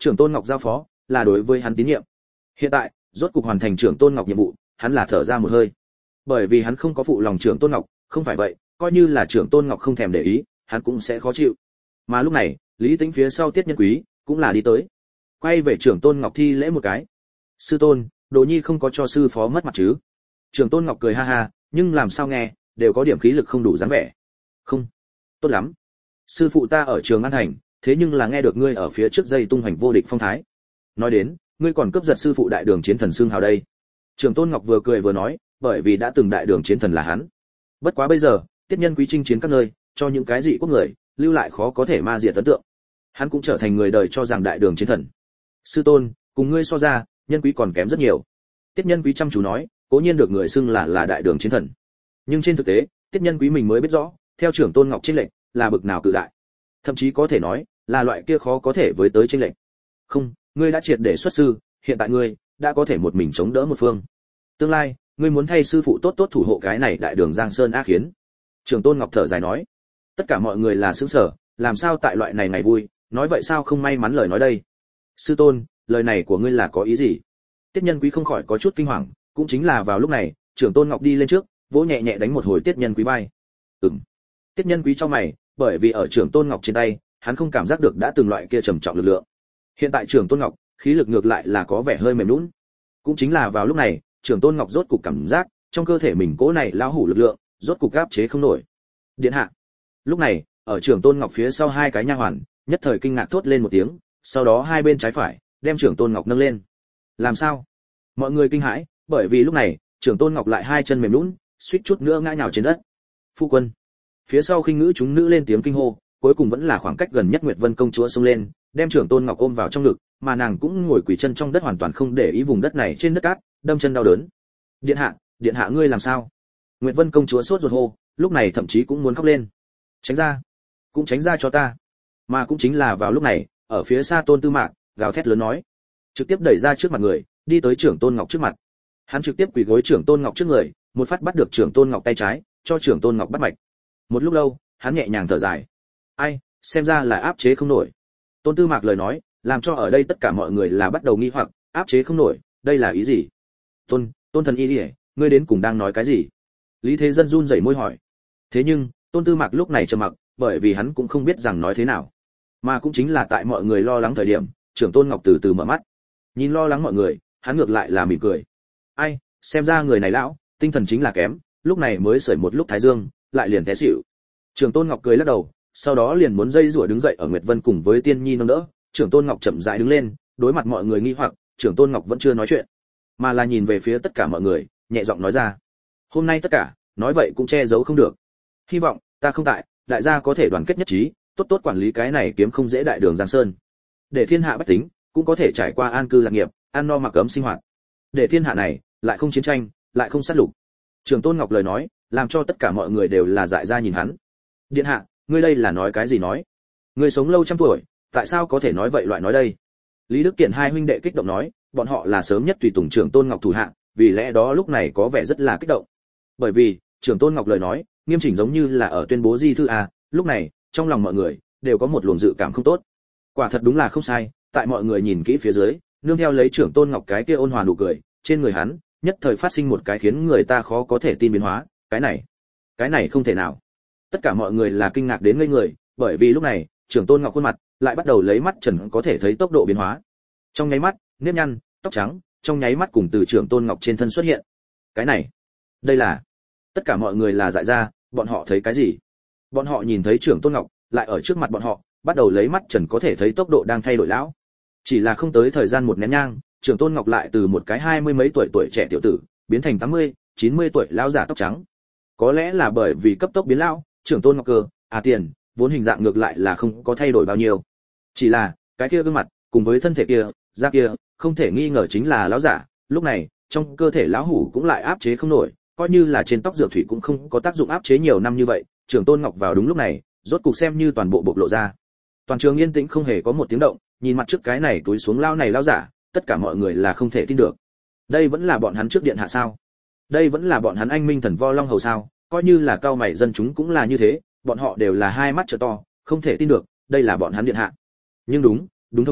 trưởng tôn ngọc giao phó là đối với hắn tín nhiệm. Hiện tại rốt cục hoàn thành trưởng tôn ngọc nhiệm vụ, hắn là thở ra một hơi, bởi vì hắn không có phụ lòng trưởng tôn ngọc, không phải vậy coi như là trưởng tôn ngọc không thèm để ý, hắn cũng sẽ khó chịu. Mà lúc này Lý Tĩnh phía sau Tiết Nhân Quý cũng là đi tới, quay về trưởng tôn ngọc thi lễ một cái. Sư tôn, Đồ Nhi không có cho sư phó mất mặt chứ? Trưởng tôn ngọc cười ha ha, nhưng làm sao nghe đều có điểm khí lực không đủ dáng vẻ. Không, tốt lắm. Sư phụ ta ở Trường An Thành, thế nhưng là nghe được ngươi ở phía trước dây tung hoành vô địch phong thái. Nói đến, ngươi còn cướp giật sư phụ đại đường chiến thần xương hào đây. Trưởng tôn ngọc vừa cười vừa nói, bởi vì đã từng đại đường chiến thần là hắn. Bất quá bây giờ, Tiết Nhân Quý chinh chiến các nơi, cho những cái dị quốc người lưu lại khó có thể ma diệt ấn tượng. Hắn cũng trở thành người đời cho rằng đại đường chiến thần. Sư tôn, cùng ngươi so ra, Nhân Quý còn kém rất nhiều. Tiết Nhân Quý chăm chú nói, cố nhiên được người xưng là đại đường chiến thần, nhưng trên thực tế, Tiết Nhân Quý mình mới biết rõ, theo trưởng tôn ngọc trên lệnh là bực nào cự đại, thậm chí có thể nói là loại kia khó có thể với tới trên lệnh. Không, ngươi đã triệt để xuất sư, hiện tại ngươi đã có thể một mình chống đỡ một phương. Tương lai, ngươi muốn thay sư phụ tốt tốt thủ hộ cái này đại đường Giang Sơn ác khiến. Trưởng tôn ngọc thở dài nói. Tất cả mọi người là sững sờ, làm sao tại loại này ngày vui, nói vậy sao không may mắn lời nói đây. Sư tôn, lời này của ngươi là có ý gì? Tiết Nhân Quý không khỏi có chút kinh hoàng, cũng chính là vào lúc này, trưởng tôn ngọc đi lên trước, vỗ nhẹ nhẹ đánh một hồi Tiết Nhân Quý vai. Tiết Nhân Quý cho mày, bởi vì ở trưởng tôn ngọc trên tay, hắn không cảm giác được đã từng loại kia trầm trọng lực lượng. Hiện tại trưởng tôn ngọc, khí lực ngược lại là có vẻ hơi mềm nhũn. Cũng chính là vào lúc này, trưởng tôn ngọc rốt cục cảm giác trong cơ thể mình cỗ này lão hủ lực lượng, rốt cục áp chế không nổi. Điện hạ. Lúc này, ở trưởng tôn ngọc phía sau hai cái nha hoàn, nhất thời kinh ngạc thốt lên một tiếng, sau đó hai bên trái phải đem trưởng tôn ngọc nâng lên. Làm sao? Mọi người kinh hãi, bởi vì lúc này, trưởng tôn ngọc lại hai chân mềm nhũn, suýt chút nữa ngã nhào trên đất. Phu quân. Phía sau khinh ngữ chúng nữ lên tiếng kinh hô, cuối cùng vẫn là khoảng cách gần nhất Nguyệt Vân công chúa xông lên, đem trưởng tôn ngọc ôm vào trong ngực, mà nàng cũng ngồi quỳ chân trong đất hoàn toàn không để ý vùng đất này trên đất cát, đâm chân đau đớn. Điện hạ ngươi làm sao? Nguyệt Vân công chúa sốt ruột hô, lúc này thậm chí cũng muốn khóc lên. Tránh ra, cũng tránh ra cho ta. Mà cũng chính là vào lúc này, ở phía xa Tôn Tư Mạc gào thét lớn nói, trực tiếp đẩy ra trước mặt người, đi tới trưởng tôn ngọc trước mặt. Hắn trực tiếp quỳ gối trưởng tôn ngọc trước người, một phát bắt được trưởng tôn ngọc tay trái, cho trưởng tôn ngọc bắt mạch. Một lúc lâu, hắn nhẹ nhàng thở dài. Ai, xem ra là áp chế không nổi. Tôn Tư Mạc lời nói, làm cho ở đây tất cả mọi người là bắt đầu nghi hoặc, áp chế không nổi, đây là ý gì? Tôn thần y, ngươi đến cùng đang nói cái gì? Lý Thế Dân run rẩy môi hỏi. Thế nhưng, Tôn Tư Mạc lúc này trầm mặc, bởi vì hắn cũng không biết rằng nói thế nào. Mà cũng chính là tại mọi người lo lắng thời điểm, trưởng tôn ngọc từ từ mở mắt. Nhìn lo lắng mọi người, hắn ngược lại là mỉm cười. Ai, xem ra người này lão, tinh thần chính là kém, lúc này mới sưởi một lúc thái dương, lại liền té xỉu. Trưởng tôn ngọc cười lắc đầu, sau đó liền muốn dây rủa đứng dậy ở Nguyệt Vân cùng với Tiên Nhi nâng đỡ. Trưởng tôn ngọc chậm rãi đứng lên, đối mặt mọi người nghi hoặc, trưởng tôn ngọc vẫn chưa nói chuyện, mà là nhìn về phía tất cả mọi người, nhẹ giọng nói ra: hôm nay tất cả, nói vậy cũng che giấu không được. Hy vọng ta không tại, đại gia có thể đoàn kết nhất trí, tốt tốt quản lý cái này kiếm không dễ đại đường Giang Sơn, để thiên hạ bách tính cũng có thể trải qua an cư lạc nghiệp, ăn no mặc ấm sinh hoạt, để thiên hạ này lại không chiến tranh, lại không sát lục. Trưởng tôn ngọc lời nói, làm cho tất cả mọi người đều là dại ra nhìn hắn. Điện hạ, ngươi đây là nói cái gì nói? Ngươi sống lâu trăm tuổi, tại sao có thể nói vậy loại nói đây? Lý Đức Kiện hai huynh đệ kích động nói, bọn họ là sớm nhất tùy tùng trưởng tôn ngọc thủ hạ, vì lẽ đó lúc này có vẻ rất là kích động. Bởi vì trưởng tôn ngọc lời nói, nghiêm chỉnh giống như là ở tuyên bố di thư à, lúc này trong lòng mọi người đều có một luồng dự cảm không tốt. Quả thật đúng là không sai, tại mọi người nhìn kỹ phía dưới, nương theo lấy trưởng tôn ngọc cái kia ôn hòa nụ cười, trên người hắn nhất thời phát sinh một cái khiến người ta khó có thể tin biến hóa. Cái này không thể nào. Tất cả mọi người là kinh ngạc đến ngây người, bởi vì lúc này trưởng tôn ngọc khuôn mặt lại bắt đầu lấy mắt trần có thể thấy tốc độ biến hóa. Trong nháy mắt, nếp nhăn, tóc trắng trong nháy mắt cùng từ trưởng tôn ngọc trên thân xuất hiện. Cái này, đây là... Tất cả mọi người là dại ra, bọn họ thấy cái gì? Bọn họ nhìn thấy trưởng tôn ngọc lại ở trước mặt bọn họ, bắt đầu lấy mắt trần có thể thấy tốc độ đang thay đổi lão. Chỉ là không tới thời gian một nén nhang, trưởng tôn ngọc lại từ một cái 20 mấy tuổi trẻ tiểu tử biến thành 80, 90 tuổi lão giả tóc trắng. Có lẽ là bởi vì cấp tốc biến lão, trưởng tôn ngọc cơ tiền vốn hình dạng ngược lại là không có thay đổi bao nhiêu. Chỉ là cái kia gương mặt cùng với thân thể kia, da kia, không thể nghi ngờ chính là lão giả. Lúc này trong cơ thể lão hủ cũng lại áp chế không nổi, coi như là trên tóc dược thủy cũng không có tác dụng áp chế nhiều năm như vậy. Trưởng tôn ngọc vào đúng lúc này, rốt cục xem như toàn bộ bộc lộ ra. Toàn trường yên tĩnh không hề có một tiếng động, nhìn mặt trước cái này túi xuống lao này lão giả, tất cả mọi người là không thể tin được. Đây vẫn là bọn hắn trước điện hạ sao? Đây vẫn là bọn hắn anh minh thần vo long hầu sao? Coi như là cao mày dân chúng cũng là như thế, bọn họ đều là hai mắt trợ to, không thể tin được, đây là bọn hắn điện hạ. Nhưng đúng thống khổ,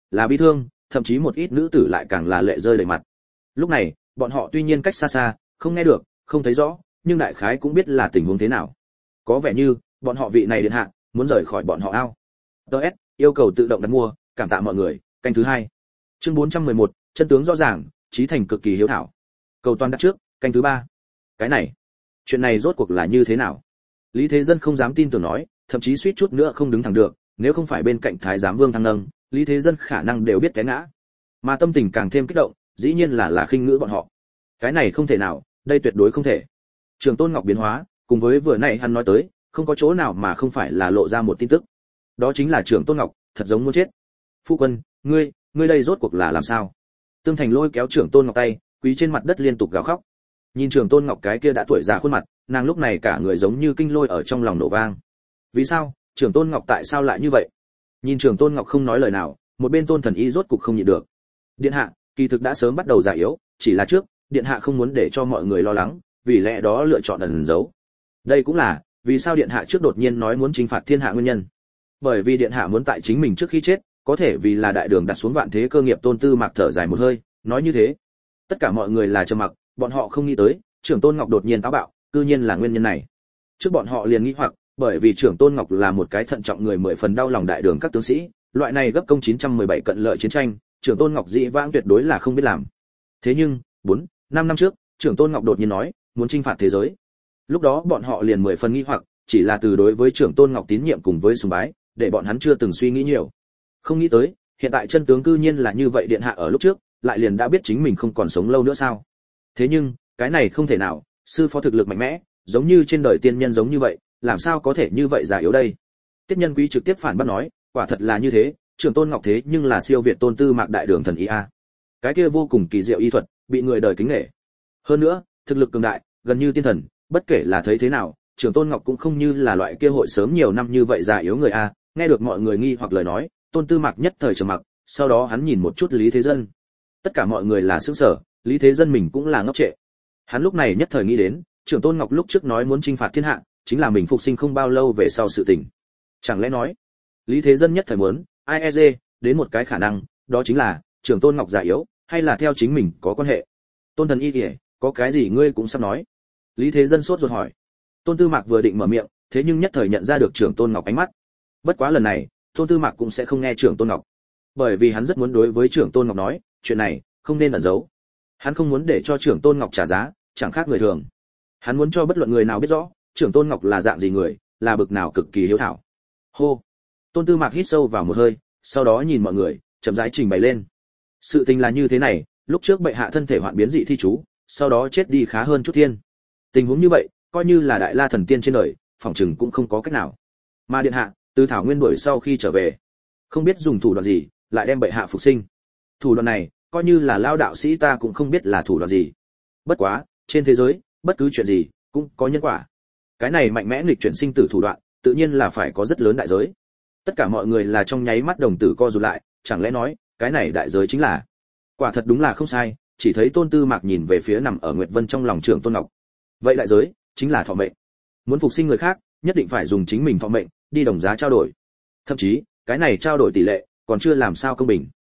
là bi thương, thậm chí một ít nữ tử lại càng là lệ rơi đầy mặt. Lúc này, bọn họ tuy nhiên cách xa xa, không nghe được, không thấy rõ, nhưng đại khái cũng biết là tình huống thế nào. Có vẻ như, bọn họ vị này điện hạ, muốn rời khỏi bọn họ ao. DS, yêu cầu tự động đặt mua, cảm tạ mọi người, canh thứ 2. Chương 411, chân tướng rõ ràng, Chí Thành cực kỳ hiếu thảo. Cầu toàn đặt trước, canh thứ 3. Cái này, chuyện này rốt cuộc là như thế nào? Lý Thế Dân không dám tin tưởng nói, thậm chí suýt chút nữa không đứng thẳng được, nếu không phải bên cạnh Thái giám Vương Thăng nâng, Lý Thế Dân khả năng đều biết té ngã. Mà tâm tình càng thêm kích động, dĩ nhiên là khinh ngữ bọn họ. Cái này không thể nào, đây tuyệt đối không thể. Trường Tôn Ngọc biến hóa, cùng với vừa nãy hắn nói tới, không có chỗ nào mà không phải là lộ ra một tin tức. Đó chính là Trường Tôn Ngọc, thật giống muốn chết. Phu quân, ngươi đây rốt cuộc là làm sao? Tương Thành lôi kéo Trường Tôn Ngọc tay, quỳ trên mặt đất liên tục gào khóc. Nhìn Trường Tôn Ngọc cái kia đã tuổi già khuôn mặt, nàng lúc này cả người giống như kinh lôi ở trong lòng nổ vang. Vì sao? Trường Tôn Ngọc tại sao lại như vậy? Nhìn Trường Tôn Ngọc không nói lời nào, một bên Tôn Thần Y rốt cục không nhịn được. Điện hạ, kỳ thực đã sớm bắt đầu già yếu, chỉ là trước, điện hạ không muốn để cho mọi người lo lắng, vì lẽ đó lựa chọn ẩn giấu. Đây cũng là vì sao điện hạ trước đột nhiên nói muốn chinh phạt thiên hạ nguyên nhân. Bởi vì điện hạ muốn tại chính mình trước khi chết, có thể vì là đại đường đặt xuống vạn thế cơ nghiệp. Tôn Tư Mạc thở dài một hơi, nói như thế. Tất cả mọi người là trầm mặc, bọn họ không nghĩ tới, Trưởng Tôn Ngọc đột nhiên táo bạo, cư nhiên là nguyên nhân này. Trước bọn họ liền nghĩ hoặc, bởi vì Trưởng Tôn Ngọc là một cái thận trọng người 10 phần đau lòng đại đường các tướng sĩ, loại này gấp công 917 cận lợi chiến tranh, Trưởng Tôn Ngọc dĩ vãng tuyệt đối là không biết làm. Thế nhưng, 5 năm trước, Trưởng Tôn Ngọc đột nhiên nói, muốn chinh phạt thế giới. Lúc đó bọn họ liền 10 phần nghi hoặc, chỉ là từ đối với Trưởng Tôn Ngọc tín nhiệm cùng với sùng bái, để bọn hắn chưa từng suy nghĩ nhiều. Không nghĩ tới, hiện tại chân tướng cư nhiên là như vậy. Điện hạ ở lúc trước, lại liền đã biết chính mình không còn sống lâu nữa sao? Thế nhưng, cái này không thể nào, sư phó thực lực mạnh mẽ, giống như trên đời tiên nhân giống như vậy, làm sao có thể như vậy già yếu đây? Tiết Nhân Quý trực tiếp phản bác nói, quả thật là như thế, Trưởng Tôn Ngọc thế nhưng là siêu việt Tôn Tư Mạc đại đường thần y a. Cái kia vô cùng kỳ diệu y thuật, bị người đời kính nể. Hơn nữa, thực lực cường đại, gần như tiên thần, bất kể là thấy thế nào, Trưởng Tôn Ngọc cũng không như là loại kia hội sớm nhiều năm như vậy già yếu người a. Nghe được mọi người nghi hoặc lời nói, Tôn Tư Mạc nhất thời trầm mặc, sau đó hắn nhìn một chút Lý Thế Dân. Tất cả mọi người là sửng sở, Lý Thế Dân mình cũng là ngốc trệ. Hắn lúc này nhất thời nghĩ đến, Trưởng Tôn Ngọc lúc trước nói muốn chinh phạt thiên hạ, chính là mình phục sinh không bao lâu về sau sự tình. Chẳng lẽ nói, Lý Thế Dân nhất thời muốn, IEG, đến một cái khả năng, đó chính là, Trưởng Tôn Ngọc già yếu, hay là theo chính mình có quan hệ. Tôn Thần Y kìa, có cái gì ngươi cũng sắp nói. Lý Thế Dân sốt ruột hỏi. Tôn Tư Mạc vừa định mở miệng, thế nhưng nhất thời nhận ra được Trưởng Tôn Ngọc ánh mắt. Bất quá lần này, Tôn Tư Mạc cũng sẽ không nghe Trưởng Tôn Ngọc, bởi vì hắn rất muốn đối với Trưởng Tôn Ngọc nói, chuyện này không nên ẩn giấu. Hắn không muốn để cho Trưởng Tôn Ngọc trả giá, chẳng khác người thường. Hắn muốn cho bất luận người nào biết rõ, Trưởng Tôn Ngọc là dạng gì người, là bực nào cực kỳ hiếu thảo. Hô. Tôn Tư Mạc hít sâu vào một hơi, sau đó nhìn mọi người, chậm rãi trình bày lên. Sự tình là như thế này, lúc trước bệ hạ thân thể hoạn biến dị thi chú, sau đó chết đi khá hơn chút thiên. Tình huống như vậy, coi như là đại la thần tiên trên đời, phỏng chừng cũng không có cách nào. Mà điện hạ, từ thảo nguyên đuổi sau khi trở về, không biết dùng thủ đoạn gì, lại đem bệ hạ phục sinh. Thủ đoạn này, coi như là lao đạo sĩ ta cũng không biết là thủ đoạn gì. Bất quá, trên thế giới, bất cứ chuyện gì cũng có nhân quả. Cái này mạnh mẽ nghịch chuyển sinh tử thủ đoạn, tự nhiên là phải có rất lớn đại giới. Tất cả mọi người là trong nháy mắt đồng tử co rụt lại, chẳng lẽ nói, cái này đại giới chính là. Quả thật đúng là không sai, chỉ thấy Tôn Tư Mạc nhìn về phía nằm ở Nguyệt Vân trong lòng Trưởng Tôn Ngọc. Vậy đại giới chính là thọ mệnh. Muốn phục sinh người khác, nhất định phải dùng chính mình thọ mệnh đi đồng giá trao đổi. Thậm chí, cái này trao đổi tỷ lệ còn chưa làm sao công bình.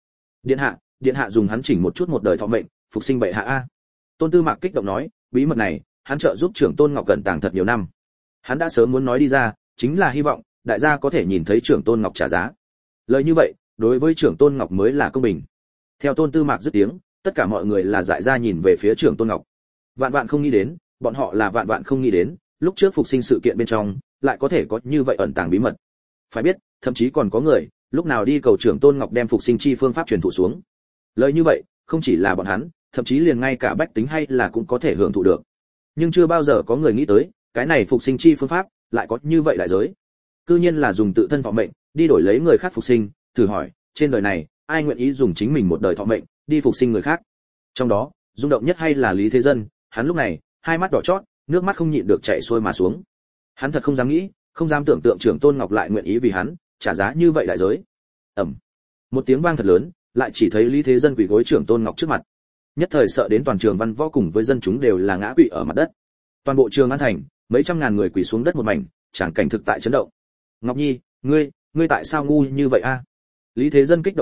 Điện hạ dùng hắn chỉnh một chút một đời thọ mệnh, phục sinh bệ hạ a. Tôn Tư Mạc kích động nói, bí mật này, hắn trợ giúp Trưởng Tôn Ngọc cẩn tàng thật nhiều năm. Hắn đã sớm muốn nói đi ra, chính là hy vọng đại gia có thể nhìn thấy Trưởng Tôn Ngọc trả giá. Lời như vậy, đối với Trưởng Tôn Ngọc mới là công bình. Theo Tôn Tư Mạc dứt tiếng, tất cả mọi người là dại ra nhìn về phía Trưởng Tôn Ngọc. Vạn vạn không nghĩ đến, bọn họ là vạn vạn không nghĩ đến, lúc trước phục sinh sự kiện bên trong, lại có thể có như vậy ẩn tàng bí mật. Phải biết, thậm chí còn có người, lúc nào đi cầu Trưởng Tôn Ngọc đem phục sinh chi phương pháp truyền thụ xuống. Lời như vậy, không chỉ là bọn hắn, thậm chí liền ngay cả bách tính hay là cũng có thể hưởng thụ được. Nhưng chưa bao giờ có người nghĩ tới, cái này phục sinh chi phương pháp lại có như vậy đại giới. Cư nhiên là dùng tự thân thọ mệnh đi đổi lấy người khác phục sinh, thử hỏi, trên đời này, ai nguyện ý dùng chính mình một đời thọ mệnh đi phục sinh người khác? Trong đó, rung động nhất hay là Lý Thế Dân, hắn lúc này, hai mắt đỏ chót, nước mắt không nhịn được chảy xuôi mà xuống. Hắn thật không dám nghĩ, không dám tưởng tượng Trưởng Tôn Ngọc lại nguyện ý vì hắn trả giá như vậy đại giới. Ầm. Một tiếng vang thật lớn, lại chỉ thấy Lý Thế Dân quỳ gối Trưởng Tôn Ngọc trước mặt. Nhất thời sợ đến toàn trường văn võ cùng với dân chúng đều là ngã quỵ ở mặt đất. Toàn bộ Trường An thành, mấy trăm ngàn người quỳ xuống đất một mảnh, tràng cảnh thực tại chấn động. Ngọc Nhi, ngươi tại sao ngu như vậy a? Lý Thế Dân kích động nói,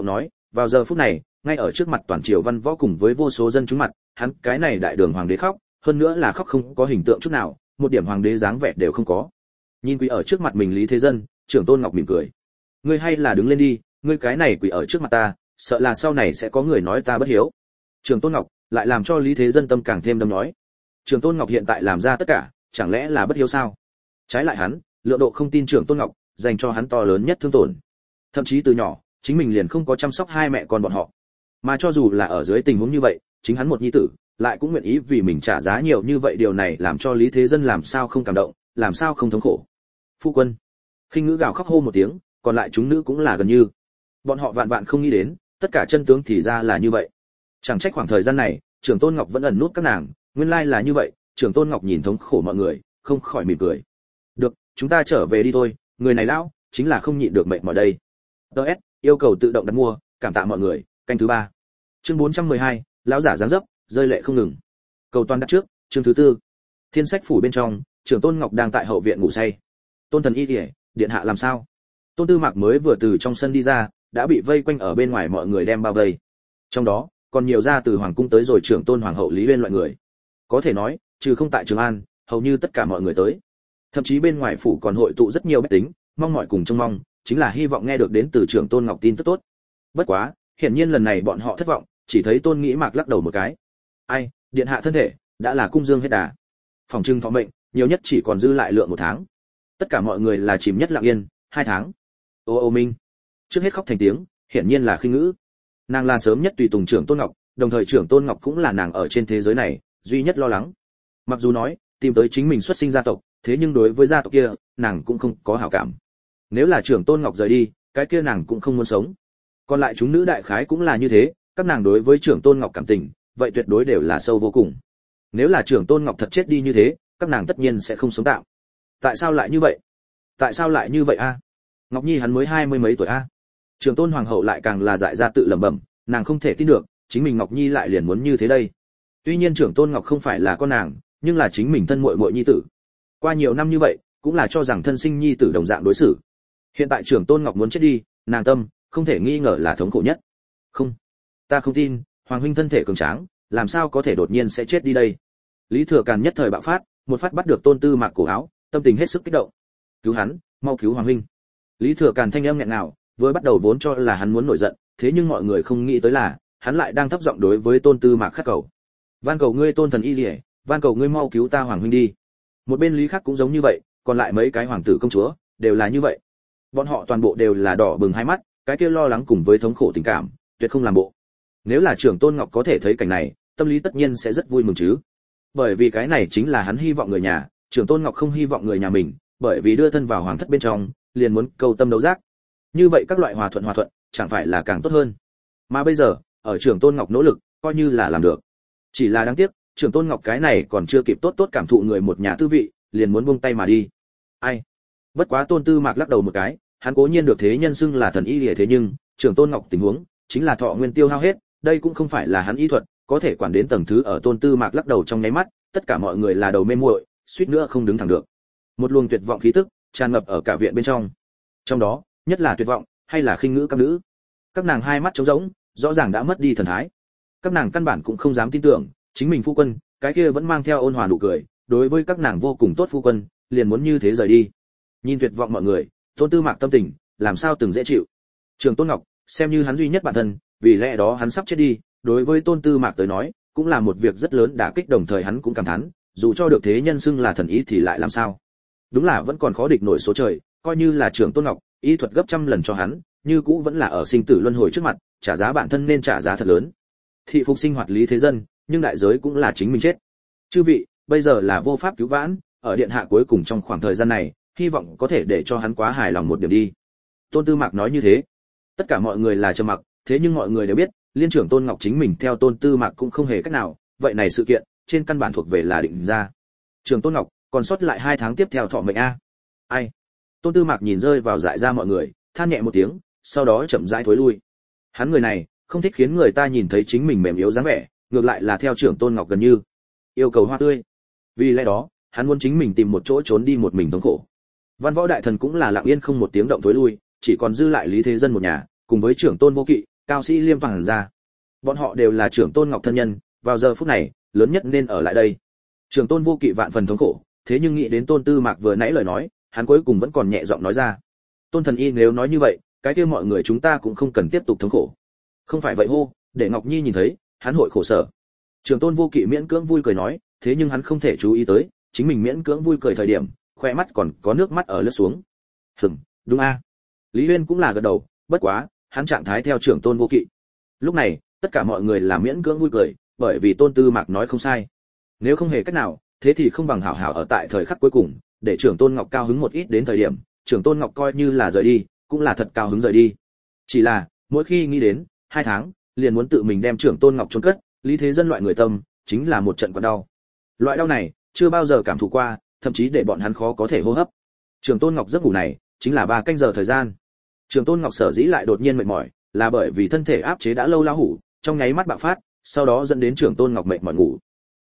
vào giờ phút này, ngay ở trước mặt toàn triều văn võ cùng với vô số dân chúng mặt, hắn cái này đại đường hoàng đế khóc, hơn nữa là khóc không có hình tượng chút nào, một điểm hoàng đế dáng vẻ đều không có. Nhìn quỳ ở trước mặt mình Lý Thế Dân, Trưởng Tôn Ngọc mỉm cười. Ngươi hay là đứng lên đi, ngươi cái này quỳ ở trước mặt ta, sợ là sau này sẽ có người nói ta bất hiếu. Trưởng Tôn Ngọc lại làm cho Lý Thế Dân tâm càng thêm đâm nói. Trưởng Tôn Ngọc hiện tại làm ra tất cả, chẳng lẽ là bất hiếu sao? Trái lại hắn, Lượng Độ không tin Trưởng Tôn Ngọc, dành cho hắn to lớn nhất thương tổn. Thậm chí từ nhỏ, chính mình liền không có chăm sóc hai mẹ con bọn họ. Mà cho dù là ở dưới tình huống như vậy, chính hắn một nhi tử, lại cũng nguyện ý vì mình trả giá nhiều như vậy, điều này làm cho Lý Thế Dân làm sao không cảm động, làm sao không thống khổ. Phu quân. Khinh Ngữ gào khóc hô một tiếng, còn lại chúng nữ cũng là gần như. Bọn họ vạn vạn không nghĩ đến, tất cả chân tướng thì ra là như vậy. Chẳng trách khoảng thời gian này, Trưởng Tôn Ngọc vẫn ẩn nút các nàng, nguyên lai là như vậy. Trưởng Tôn Ngọc nhìn thống khổ mọi người, không khỏi mỉm cười. Được, chúng ta trở về đi thôi, người này lão, chính là không nhịn được mệt mỏi đây. DS, yêu cầu tự động đặt mua, cảm tạ mọi người, canh thứ 3. Chương 412, lão giả giáng dấp, rơi lệ không ngừng. Cầu toàn đặt trước, chương thứ 4. Thiên Sách phủ bên trong, Trưởng Tôn Ngọc đang tại hậu viện ngủ say. Tôn thần y liễu, điện hạ làm sao? Tôn Tư Mạc mới vừa từ trong sân đi ra, đã bị vây quanh ở bên ngoài mọi người đem bao vây. Trong đó, còn nhiều ra từ hoàng cung tới rồi Trưởng Tôn hoàng hậu Lý Uyên loại người. Có thể nói, trừ không tại Trường An, hầu như tất cả mọi người tới. Thậm chí bên ngoài phủ còn hội tụ rất nhiều bách tính, mong mỏi cùng trông mong, chính là hy vọng nghe được đến từ Trưởng Tôn Ngọc tin tức tốt. Bất quá, hiển nhiên lần này bọn họ thất vọng, chỉ thấy Tôn Nghĩ Mạc lắc đầu một cái. Ai, điện hạ thân thể đã là cung dương hết đà. Phòng trưng thọ mệnh, nhiều nhất chỉ còn dư lại lượng 1 tháng. Tất cả mọi người là chìm nhất lặng yên, 2 tháng. Ô Minh, trước hết khóc thành tiếng, hiển nhiên là Khinh Ngữ. Nàng là sớm nhất tùy tùng Trưởng Tôn Ngọc, đồng thời Trưởng Tôn Ngọc cũng là nàng ở trên thế giới này duy nhất lo lắng. Mặc dù nói, tìm tới chính mình xuất sinh gia tộc, thế nhưng đối với gia tộc kia, nàng cũng không có hảo cảm. Nếu là Trưởng Tôn Ngọc rời đi, cái kia nàng cũng không muốn sống. Còn lại chúng nữ đại khái cũng là như thế, các nàng đối với Trưởng Tôn Ngọc cảm tình, vậy tuyệt đối đều là sâu vô cùng. Nếu là Trưởng Tôn Ngọc thật chết đi như thế, các nàng tất nhiên sẽ không sống tạm. Tại sao lại như vậy? Tại sao lại như vậy a? Ngọc Nhi hắn mới 20 mấy tuổi a. Trưởng Tôn hoàng hậu lại càng là dại ra tự lẩm bẩm, nàng không thể tin được, chính mình Ngọc Nhi lại liền muốn như thế đây. Tuy nhiên Trưởng Tôn Ngọc không phải là con nàng, nhưng là chính mình thân muội muội nhi tử. Qua nhiều năm như vậy, cũng là cho rằng thân sinh nhi tử đồng dạng đối xử. Hiện tại Trưởng Tôn Ngọc muốn chết đi, nàng tâm không thể nghi ngờ là thống khổ nhất. Không, ta không tin, hoàng huynh thân thể cường tráng, làm sao có thể đột nhiên sẽ chết đi đây? Lý Thừa Càn nhất thời bạo phát, một phát bắt được Tôn Tư Mạc cổ áo, tâm tình hết sức kích động. Cứu hắn, mau cứu hoàng huynh. Lý Thừa Càn thanh âm nghẹn ngào, vừa bắt đầu vốn cho là hắn muốn nổi giận, thế nhưng mọi người không nghĩ tới là, hắn lại đang thấp giọng đối với Tôn Tư Mạc khát cầu. Van cầu ngươi Tôn thần y liễu, van cầu ngươi mau cứu ta hoàng huynh đi. Một bên Lý khác cũng giống như vậy, còn lại mấy cái hoàng tử công chúa đều là như vậy. Bọn họ toàn bộ đều là đỏ bừng hai mắt, cái kia lo lắng cùng với thống khổ tình cảm, tuyệt không làm bộ. Nếu là Trưởng Tôn Ngọc có thể thấy cảnh này, tâm lý tất nhiên sẽ rất vui mừng chứ. Bởi vì cái này chính là hắn hy vọng người nhà, Trưởng Tôn Ngọc không hy vọng người nhà mình, bởi vì đưa thân vào hoàng thất bên trong, liền muốn cầu tâm đấu giác. Như vậy các loại hòa thuận chẳng phải là càng tốt hơn. Mà bây giờ, ở Trưởng Tôn Ngọc nỗ lực, coi như là làm được. Chỉ là đáng tiếc, Trưởng Tôn Ngọc cái này còn chưa kịp tốt cảm thụ người một nhà tư vị, liền muốn buông tay mà đi. Ai? Bất quá Tôn Tư Mạc lắc đầu một cái, hắn cố nhiên được thế nhân xưng là thần y liễu, thế nhưng Trưởng Tôn Ngọc tình huống chính là thọ nguyên tiêu hao hết, đây cũng không phải là hắn y thuật có thể quản đến tầng thứ. Ở Tôn Tư Mạc lắc đầu trong nháy mắt, tất cả mọi người là đầu mê muội, suýt nữa không đứng thẳng được. Một luồng tuyệt vọng khí tức tràn ngập ở cả viện bên trong. Trong đó, nhất là tuyệt vọng hay là Khinh Ngữ các nữ. Các nàng hai mắt trống rỗng, rõ ràng đã mất đi thần thái. Các nàng căn bản cũng không dám tin tưởng, chính mình phu quân, cái kia vẫn mang theo ôn hòa nụ cười, đối với các nàng vô cùng tốt phu quân, liền muốn như thế rời đi. Nhìn tuyệt vọng mọi người, Tôn Tư Mạc tâm tình làm sao từng dễ chịu. Trưởng Tôn Ngọc, xem như hắn duy nhất bản thân, vì lẽ đó hắn sắp chết đi, đối với Tôn Tư Mạc tới nói, cũng là một việc rất lớn đả kích, đồng thời hắn cũng cảm thán, dù cho được thế nhân xưng là thần ý thì lại làm sao? Đúng là vẫn còn khó địch nổi số trời, coi như là Trưởng Tôn Ngọc, y thuật gấp trăm lần cho hắn, như cũ vẫn là ở sinh tử luân hồi trước mặt, trả giá bản thân nên trả giá thật lớn. Thị phục sinh hoạt Lý Thế Dân, nhưng đại giới cũng là chính mình chết. Chư vị, bây giờ là vô pháp cứu vãn, ở điện hạ cuối cùng trong khoảng thời gian này, hy vọng có thể để cho hắn quá hài lòng một điểm đi. Tôn Tư Mạc nói như thế, tất cả mọi người là trầm mặc, thế nhưng mọi người đều biết, liên trưởng Tôn Ngọc chính mình theo Tôn Tư Mạc cũng không hề cách nào, vậy này sự kiện trên căn bản thuộc về là định ra. Trưởng Tôn Ngọc còn sót lại 2 tháng tiếp theo thọ mệnh a. Ai? Tôn Tư Mạc nhìn rơi vào dại ra mọi người, than nhẹ một tiếng, sau đó chậm rãi thối lui. Hắn người này không thích khiến người ta nhìn thấy chính mình mềm yếu dáng vẻ, ngược lại là theo trưởng Tôn Ngọc gần như yêu cầu hoa tươi. Vì lẽ đó, hắn muốn chính mình tìm một chỗ trốn đi một mình thống khổ. Văn Võ đại thần cũng là lặng yên không một tiếng động thối lui, chỉ còn dư lại Lý Thế Dân một nhà, cùng với trưởng Tôn Vô Kỵ, cao sĩ Liêm toàn ra. Bọn họ đều là trưởng tôn ngọc thân nhân, vào giờ phút này, lớn nhất nên ở lại đây. Trưởng tôn Vô Kỵ vạn phần thống khổ, thế nhưng nghĩ đến Tôn Tư Mạc vừa nãy lời nói, hắn cuối cùng vẫn còn nhẹ giọng nói ra. Tôn thần y nếu nói như vậy, cái kia mọi người chúng ta cũng không cần tiếp tục thống khổ. Không phải vậy hô, để Ngọc Nhi nhìn thấy, hắn hội khổ sở. Trưởng tôn Vô Kỵ miễn cưỡng vui cười nói, thế nhưng hắn không thể chú ý tới, chính mình miễn cưỡng vui cười thời điểm, khoe mắt còn có nước mắt ở lướt xuống. Đúng a. Lý Huyên cũng là gật đầu, bất quá, hắn trạng thái theo trưởng tôn Vô Kỵ. Lúc này, tất cả mọi người là miễn cưỡng vui cười, bởi vì Tôn Tư Mạc nói không sai. Nếu không hề cách nào, thế thì không bằng hảo hảo ở tại thời khắc cuối cùng, để trưởng tôn Ngọc cao hứng một ít đến thời điểm, trưởng tôn Ngọc coi như là rời đi, cũng là thật cao hứng rời đi. Chỉ là, mỗi khi nghĩ đến 2 tháng, liền muốn tự mình đem trưởng tôn Ngọc chôn cất, Lý Thế Dân loại người tâm, chính là một trận quặn đau. Loại đau này, chưa bao giờ cảm thụ qua, thậm chí để bọn hắn khó có thể hô hấp. Trưởng tôn Ngọc giấc ngủ này, chính là 3 canh giờ thời gian. Trưởng tôn Ngọc sở dĩ lại đột nhiên mệt mỏi, là bởi vì thân thể áp chế đã lâu lao hủ, trong nháy mắt bạo phát, sau đó dẫn đến trưởng tôn Ngọc mệt mỏi ngủ.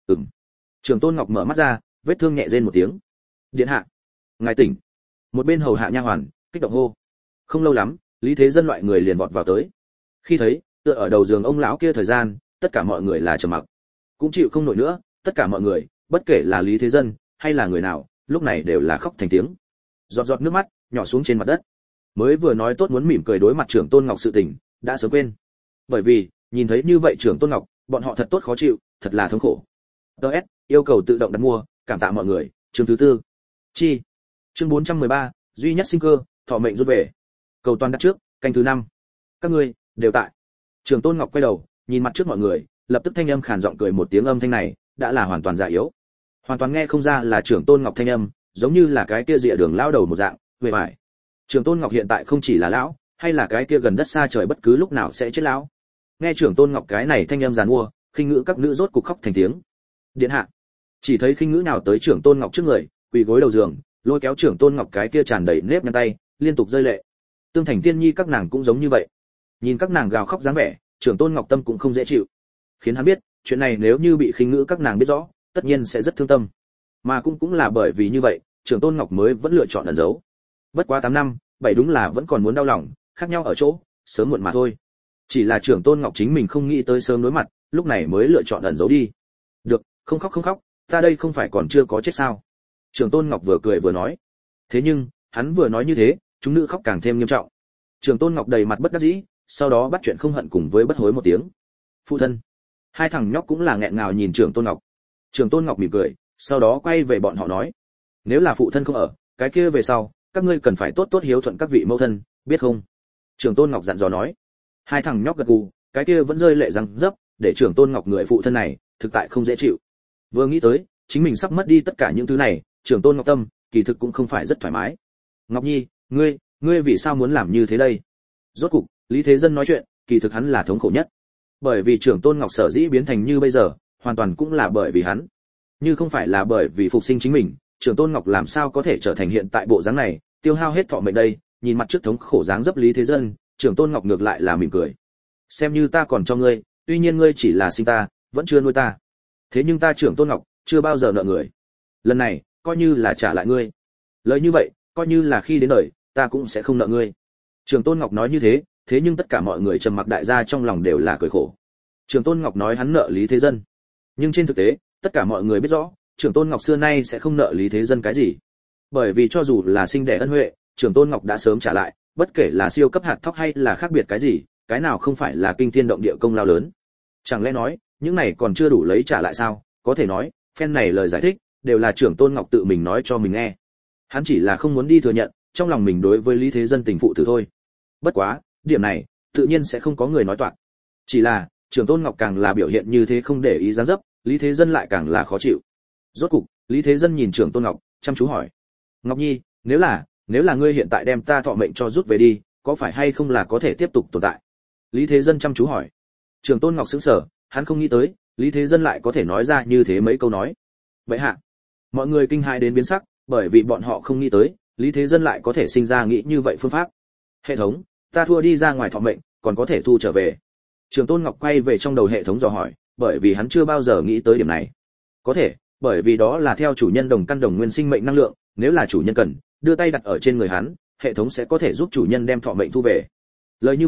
Trưởng tôn Ngọc mở mắt ra, vết thương nhẹ rên một tiếng. Điện hạ, ngài tỉnh. Một bên hầu hạ nha hoàn kích động hô. Không lâu lắm, Lý Thế Dân loại người liền vọt vào tới. Khi thấy tựa ở đầu giường ông lão kia thời gian, tất cả mọi người là trầm mặc, cũng chịu không nổi nữa. Tất cả mọi người, bất kể là Lý Thế Dân hay là người nào, lúc này đều là khóc thành tiếng, giọt giọt nước mắt nhỏ xuống trên mặt đất. Mới vừa nói tốt muốn mỉm cười đối mặt trưởng tôn Ngọc sự tình, đã sớm quên. Bởi vì nhìn thấy như vậy trưởng tôn Ngọc, bọn họ thật tốt khó chịu, thật là thống khổ. DS yêu cầu tự động đặt mua, cảm tạ mọi người. Chương thứ 4. Chi. Chương 413, duy nhất sinh cơ, thọ mệnh rút về. Cầu toàn đặt trước, canh thứ 5. Các ngươi đều tại. Trưởng tôn Ngọc quay đầu, nhìn mặt trước mọi người, lập tức thanh âm khàn giọng cười một tiếng, âm thanh này đã là hoàn toàn giả yếu, hoàn toàn nghe không ra là trưởng tôn Ngọc thanh âm, giống như là cái kia rìa đường lao đầu một dạng, về vải. Trưởng tôn Ngọc hiện tại không chỉ là lão, hay là cái kia gần đất xa trời bất cứ lúc nào sẽ chết lão. Nghe trưởng tôn Ngọc cái này thanh âm giàn mua, khinh ngữ các nữ rốt cục khóc thành tiếng. Điện hạ. Chỉ thấy khinh ngữ nào tới trưởng tôn Ngọc trước người, quỳ gối đầu giường, lôi kéo trưởng tôn Ngọc cái kia tràn đầy nếp nhăn tay, liên tục rơi lệ. Tương Thành Tiên Nhi các nàng cũng giống như vậy. Nhìn các nàng gào khóc dáng vẻ, trưởng tôn Ngọc tâm cũng không dễ chịu, khiến hắn biết, chuyện này nếu như bị khinh ngữ các nàng biết rõ, tất nhiên sẽ rất thương tâm. Mà cũng là bởi vì như vậy, trưởng tôn Ngọc mới vẫn lựa chọn ẩn giấu. Bất quá 8 năm, 7 đúng là vẫn còn muốn đau lòng, khác nhau ở chỗ, sớm muộn mà thôi. Chỉ là trưởng tôn Ngọc chính mình không nghĩ tới sớm đối mặt, lúc này mới lựa chọn ẩn giấu đi. Được, không khóc, ta đây không phải còn chưa có chết sao? Trưởng tôn Ngọc vừa cười vừa nói. Thế nhưng, hắn vừa nói như thế, chúng nữ khóc càng thêm nghiêm trọng. Trưởng tôn Ngọc đầy mặt bất đắc dĩ, sau đó bắt chuyện không hận cùng với bất hối một tiếng. Phụ thân. Hai thằng nhóc cũng là nghẹn ngào nhìn trưởng tôn Ngọc. Trưởng tôn Ngọc mỉm cười, sau đó quay về bọn họ nói: nếu là phụ thân không ở, cái kia về sau, các ngươi cần phải tốt tốt hiếu thuận các vị mẫu thân, biết không? Trưởng tôn Ngọc dặn dò nói. Hai thằng nhóc gật gù, cái kia vẫn rơi lệ răng dấp, để trưởng tôn Ngọc người phụ thân này, thực tại không dễ chịu. Vừa nghĩ tới, chính mình sắp mất đi tất cả những thứ này, trưởng tôn Ngọc tâm, kỳ thực cũng không phải rất thoải mái. Ngọc Nhi, ngươi vì sao muốn làm như thế đây? Rốt cục, Lý Thế Dân nói chuyện, kỳ thực hắn là thống khổ nhất. Bởi vì trưởng tôn Ngọc sở dĩ biến thành như bây giờ, hoàn toàn cũng là bởi vì hắn. Như không phải là bởi vì phục sinh chính mình, trưởng tôn Ngọc làm sao có thể trở thành hiện tại bộ dáng này, tiêu hao hết thọ mệnh đây. Nhìn mặt trước thống khổ dáng dấp Lý Thế Dân, trưởng tôn Ngọc ngược lại là mỉm cười. Xem như ta còn cho ngươi, tuy nhiên ngươi chỉ là sinh ta, vẫn chưa nuôi ta. Thế nhưng ta trưởng tôn Ngọc, chưa bao giờ nợ người. Lần này, coi như là trả lại ngươi. Lời như vậy, coi như là khi đến đời, ta cũng sẽ không nợ ngươi. Trưởng tôn Ngọc nói như thế, thế nhưng tất cả mọi người trầm mặc, đại gia trong lòng đều là cười khổ. Trưởng tôn Ngọc nói hắn nợ Lý Thế Dân, nhưng trên thực tế, tất cả mọi người biết rõ, trưởng tôn Ngọc xưa nay sẽ không nợ Lý Thế Dân cái gì. Bởi vì cho dù là sinh đẻ ân huệ, trưởng tôn Ngọc đã sớm trả lại, bất kể là siêu cấp hạt thóc hay là khác biệt cái gì, cái nào không phải là kinh thiên động địa công lao lớn. Chẳng lẽ nói, những này còn chưa đủ lấy trả lại sao? Có thể nói, phen này lời giải thích đều là trưởng tôn Ngọc tự mình nói cho mình nghe. Hắn chỉ là không muốn đi thừa nhận, trong lòng mình đối với Lý Thế Dân tình phụ tử thôi. Bất quá, điểm này, tự nhiên sẽ không có người nói toạc. Chỉ là, trưởng tôn Ngọc càng là biểu hiện như thế không để ý dáng dấp, Lý Thế Dân lại càng là khó chịu. Rốt cục, Lý Thế Dân nhìn trưởng tôn Ngọc, chăm chú hỏi: Ngọc Nhi, nếu là ngươi hiện tại đem ta thọ mệnh cho rút về đi, có phải hay không là có thể tiếp tục tồn tại? Lý Thế Dân chăm chú hỏi. Trưởng tôn Ngọc sững sờ, hắn không nghĩ tới, Lý Thế Dân lại có thể nói ra như thế mấy câu nói. Vậy hạ, mọi người kinh hãi đến biến sắc, bởi vì bọn họ không nghĩ tới, Lý Thế Dân lại có thể sinh ra nghĩ như vậy phương pháp. Hệ thống, ta thua đi ra ngoài thọ mệnh, còn có thể thu trở về. Trưởng tôn Ngọc quay về trong đầu hệ thống dò hỏi, bởi vì hắn chưa bao giờ nghĩ tới điểm này. Có thể, bởi vì đó là theo chủ nhân đồng căn đồng nguyên sinh mệnh năng lượng, nếu là chủ nhân cần, đưa tay đặt ở trên người hắn, hệ thống sẽ có thể giúp chủ nhân đem thọ mệnh thu về. Lời như vậy,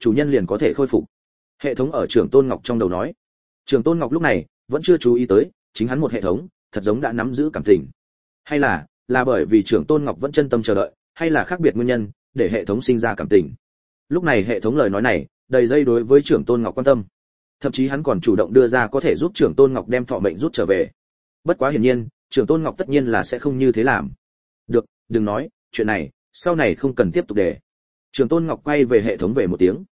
chủ nhân liền có thể khôi phục. Hệ thống ở Trưởng Tôn Ngọc trong đầu nói. Trưởng Tôn Ngọc lúc này vẫn chưa chú ý tới, chính hắn một hệ thống, thật giống đã nắm giữ cảm tình. Hay là bởi vì Trưởng Tôn Ngọc vẫn chân tâm chờ đợi, hay là khác biệt nguyên nhân, để hệ thống sinh ra cảm tình. Lúc này hệ thống lời nói này, đầy dây đối với Trưởng Tôn Ngọc quan tâm. Thậm chí hắn còn chủ động đưa ra có thể giúp Trưởng Tôn Ngọc đem thọ mệnh rút trở về. Bất quá hiển nhiên, Trưởng Tôn Ngọc tất nhiên là sẽ không như thế làm. Được, đừng nói, chuyện này, sau này không cần tiếp tục để. Trưởng Tôn Ngọc quay về hệ thống về một tiếng.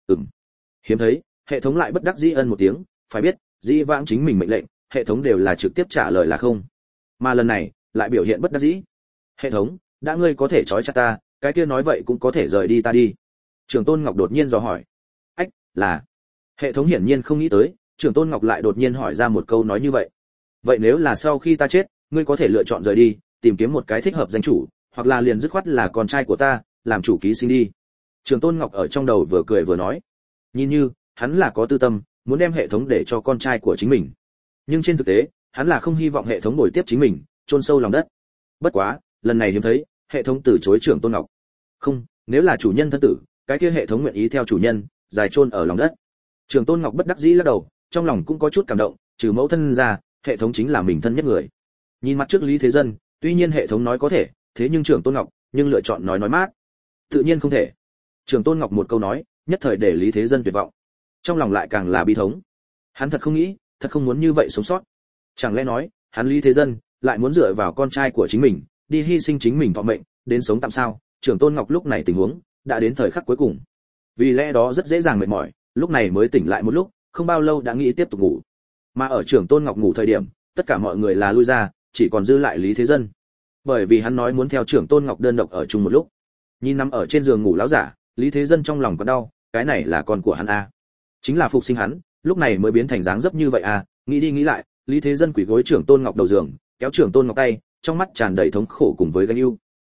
Hiếm thấy, hệ thống lại bất đắc dĩ ân một tiếng, phải biết, dĩ vãng chính mình mệnh lệnh, hệ thống đều là trực tiếp trả lời là không. Mà lần này, lại biểu hiện bất đắc dĩ. Hệ thống, đã ngươi có thể trói chặt ta, cái kia nói vậy cũng có thể rời đi ta đi. Trưởng Tôn Ngọc đột nhiên dò hỏi. Ách, là. Hệ thống hiển nhiên không nghĩ tới, Trưởng Tôn Ngọc lại đột nhiên hỏi ra một câu nói như vậy. Vậy nếu là sau khi ta chết, ngươi có thể lựa chọn rời đi, tìm kiếm một cái thích hợp danh chủ, hoặc là liền dứt khoát là con trai của ta, làm chủ ký sinh đi. Trưởng Tôn Ngọc ở trong đầu vừa cười vừa nói. Nhìn như, hắn là có tư tâm, muốn đem hệ thống để cho con trai của chính mình. Nhưng trên thực tế, hắn là không hy vọng hệ thống bồi tiếp chính mình, chôn sâu lòng đất. Bất quá, lần này hiếm thấy, hệ thống từ chối Trưởng Tôn Ngọc. Không, nếu là chủ nhân thân tử, cái kia hệ thống nguyện ý theo chủ nhân, dài chôn ở lòng đất. Trưởng Tôn Ngọc bất đắc dĩ lắc đầu, trong lòng cũng có chút cảm động, trừ mẫu thân ra, hệ thống chính là mình thân nhất người. Nhìn mặt trước Lý Thế Dân, tuy nhiên hệ thống nói có thể, thế nhưng Trưởng Tôn Ngọc, nhưng lựa chọn nói mát. Tự nhiên không thể. Trưởng Tôn Ngọc một câu nói, nhất thời để Lý Thế Dân tuyệt vọng. Trong lòng lại càng là bi thống. Hắn thật không nghĩ, thật không muốn như vậy sống sót. Chẳng lẽ nói, hắn Lý Thế Dân lại muốn dựa vào con trai của chính mình, đi hy sinh chính mình thọ mệnh, đến sống tạm sao? Trưởng Tôn Ngọc lúc này tình huống đã đến thời khắc cuối cùng. Vì lẽ đó rất dễ dàng mệt mỏi, lúc này mới tỉnh lại một lúc, không bao lâu đã nghĩ tiếp tục ngủ. Mà ở Trưởng Tôn Ngọc ngủ thời điểm, tất cả mọi người là lui ra, chỉ còn dư lại Lý Thế Dân. Bởi vì hắn nói muốn theo Trưởng Tôn Ngọc đơn độc ở chung một lúc. Nhìn nằm ở trên giường ngủ lão giả, Lý Thế Dân trong lòng có đau, cái này là con của hắn a. Chính là phục sinh hắn, lúc này mới biến thành dáng dấp như vậy a. Nghĩ đi nghĩ lại, Lý Thế Dân quỳ gối Trưởng Tôn Ngọc đầu giường, kéo Trưởng Tôn Ngọc tay, trong mắt tràn đầy thống khổ cùng với gánh ưu.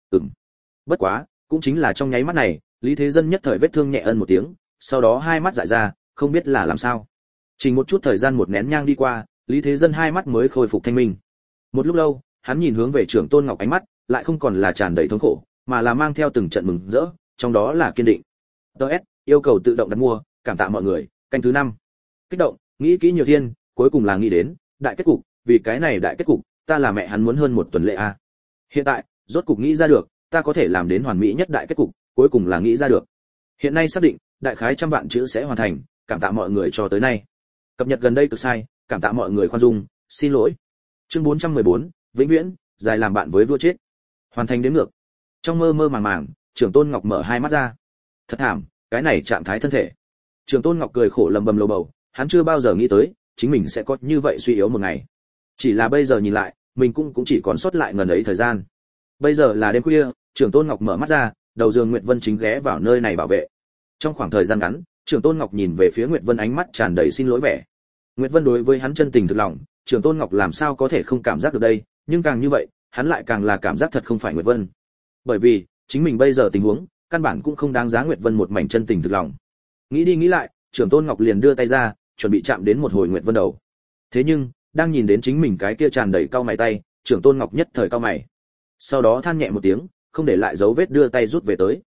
Bất quá, cũng chính là trong nháy mắt này, Lý Thế Dân nhất thời vết thương nhẹ ân một tiếng, sau đó hai mắt dại ra, không biết là làm sao. Chỉ một chút thời gian một nén nhang đi qua, Lý Thế Dân hai mắt mới khôi phục thanh minh. Một lúc lâu, hắn nhìn hướng về Trưởng Tôn Ngọc ánh mắt, lại không còn là tràn đầy thống khổ, mà là mang theo từng trận mừng rỡ, trong đó là kiên định. DS, yêu cầu tự động đặt mua, cảm tạ mọi người, canh thứ 5. Kích động, nghĩ kỹ nhiều thiên, cuối cùng là nghĩ đến đại kết cục, vì cái này đại kết cục, ta là mẹ hắn muốn hơn một tuần lễ a. Hiện tại, rốt cục nghĩ ra được, ta có thể làm đến hoàn mỹ nhất đại kết cục, cuối cùng là nghĩ ra được. Hiện nay xác định, đại khái 100 vạn chữ sẽ hoàn thành, cảm tạ mọi người cho tới nay. Cập nhật gần đây cực sai, cảm tạ mọi người khoan dung, xin lỗi. Chương 414, vĩnh viễn, dài làm bạn với vua chết. Hoàn thành đến ngược. Trong mơ mơ màng màng, Trưởng Tôn Ngọc mở hai mắt ra. Thật thảm, cái này trạng thái thân thể. Trưởng Tôn Ngọc cười khổ lầm bầm lầu bầu, hắn chưa bao giờ nghĩ tới, chính mình sẽ có như vậy suy yếu một ngày. Chỉ là bây giờ nhìn lại, mình cũng chỉ còn sót lại ngần ấy thời gian. Bây giờ là đêm khuya, Trưởng Tôn Ngọc mở mắt ra, đầu giường Nguyệt Vân chính ghé vào nơi này bảo vệ. Trong khoảng thời gian ngắn, Trưởng Tôn Ngọc nhìn về phía Nguyệt Vân ánh mắt tràn đầy xin lỗi vẻ. Nguyệt Vân đối với hắn chân tình thực lòng, Trưởng Tôn Ngọc làm sao có thể không cảm giác được đây, nhưng càng như vậy, hắn lại càng là cảm giác thật không phải Nguyệt Vân. Bởi vì, chính mình bây giờ tình huống, căn bản cũng không đáng giá Nguyệt Vân một mảnh chân tình thực lòng. Nghĩ đi nghĩ lại, Trưởng Tôn Ngọc liền đưa tay ra, chuẩn bị chạm đến một hồi Nguyệt Vân đầu. Thế nhưng, đang nhìn đến chính mình cái kia tràn đầy cau mày tay, Trưởng Tôn Ngọc nhất thời cau mày. Sau đó than nhẹ một tiếng, không để lại dấu vết đưa tay rút về tới.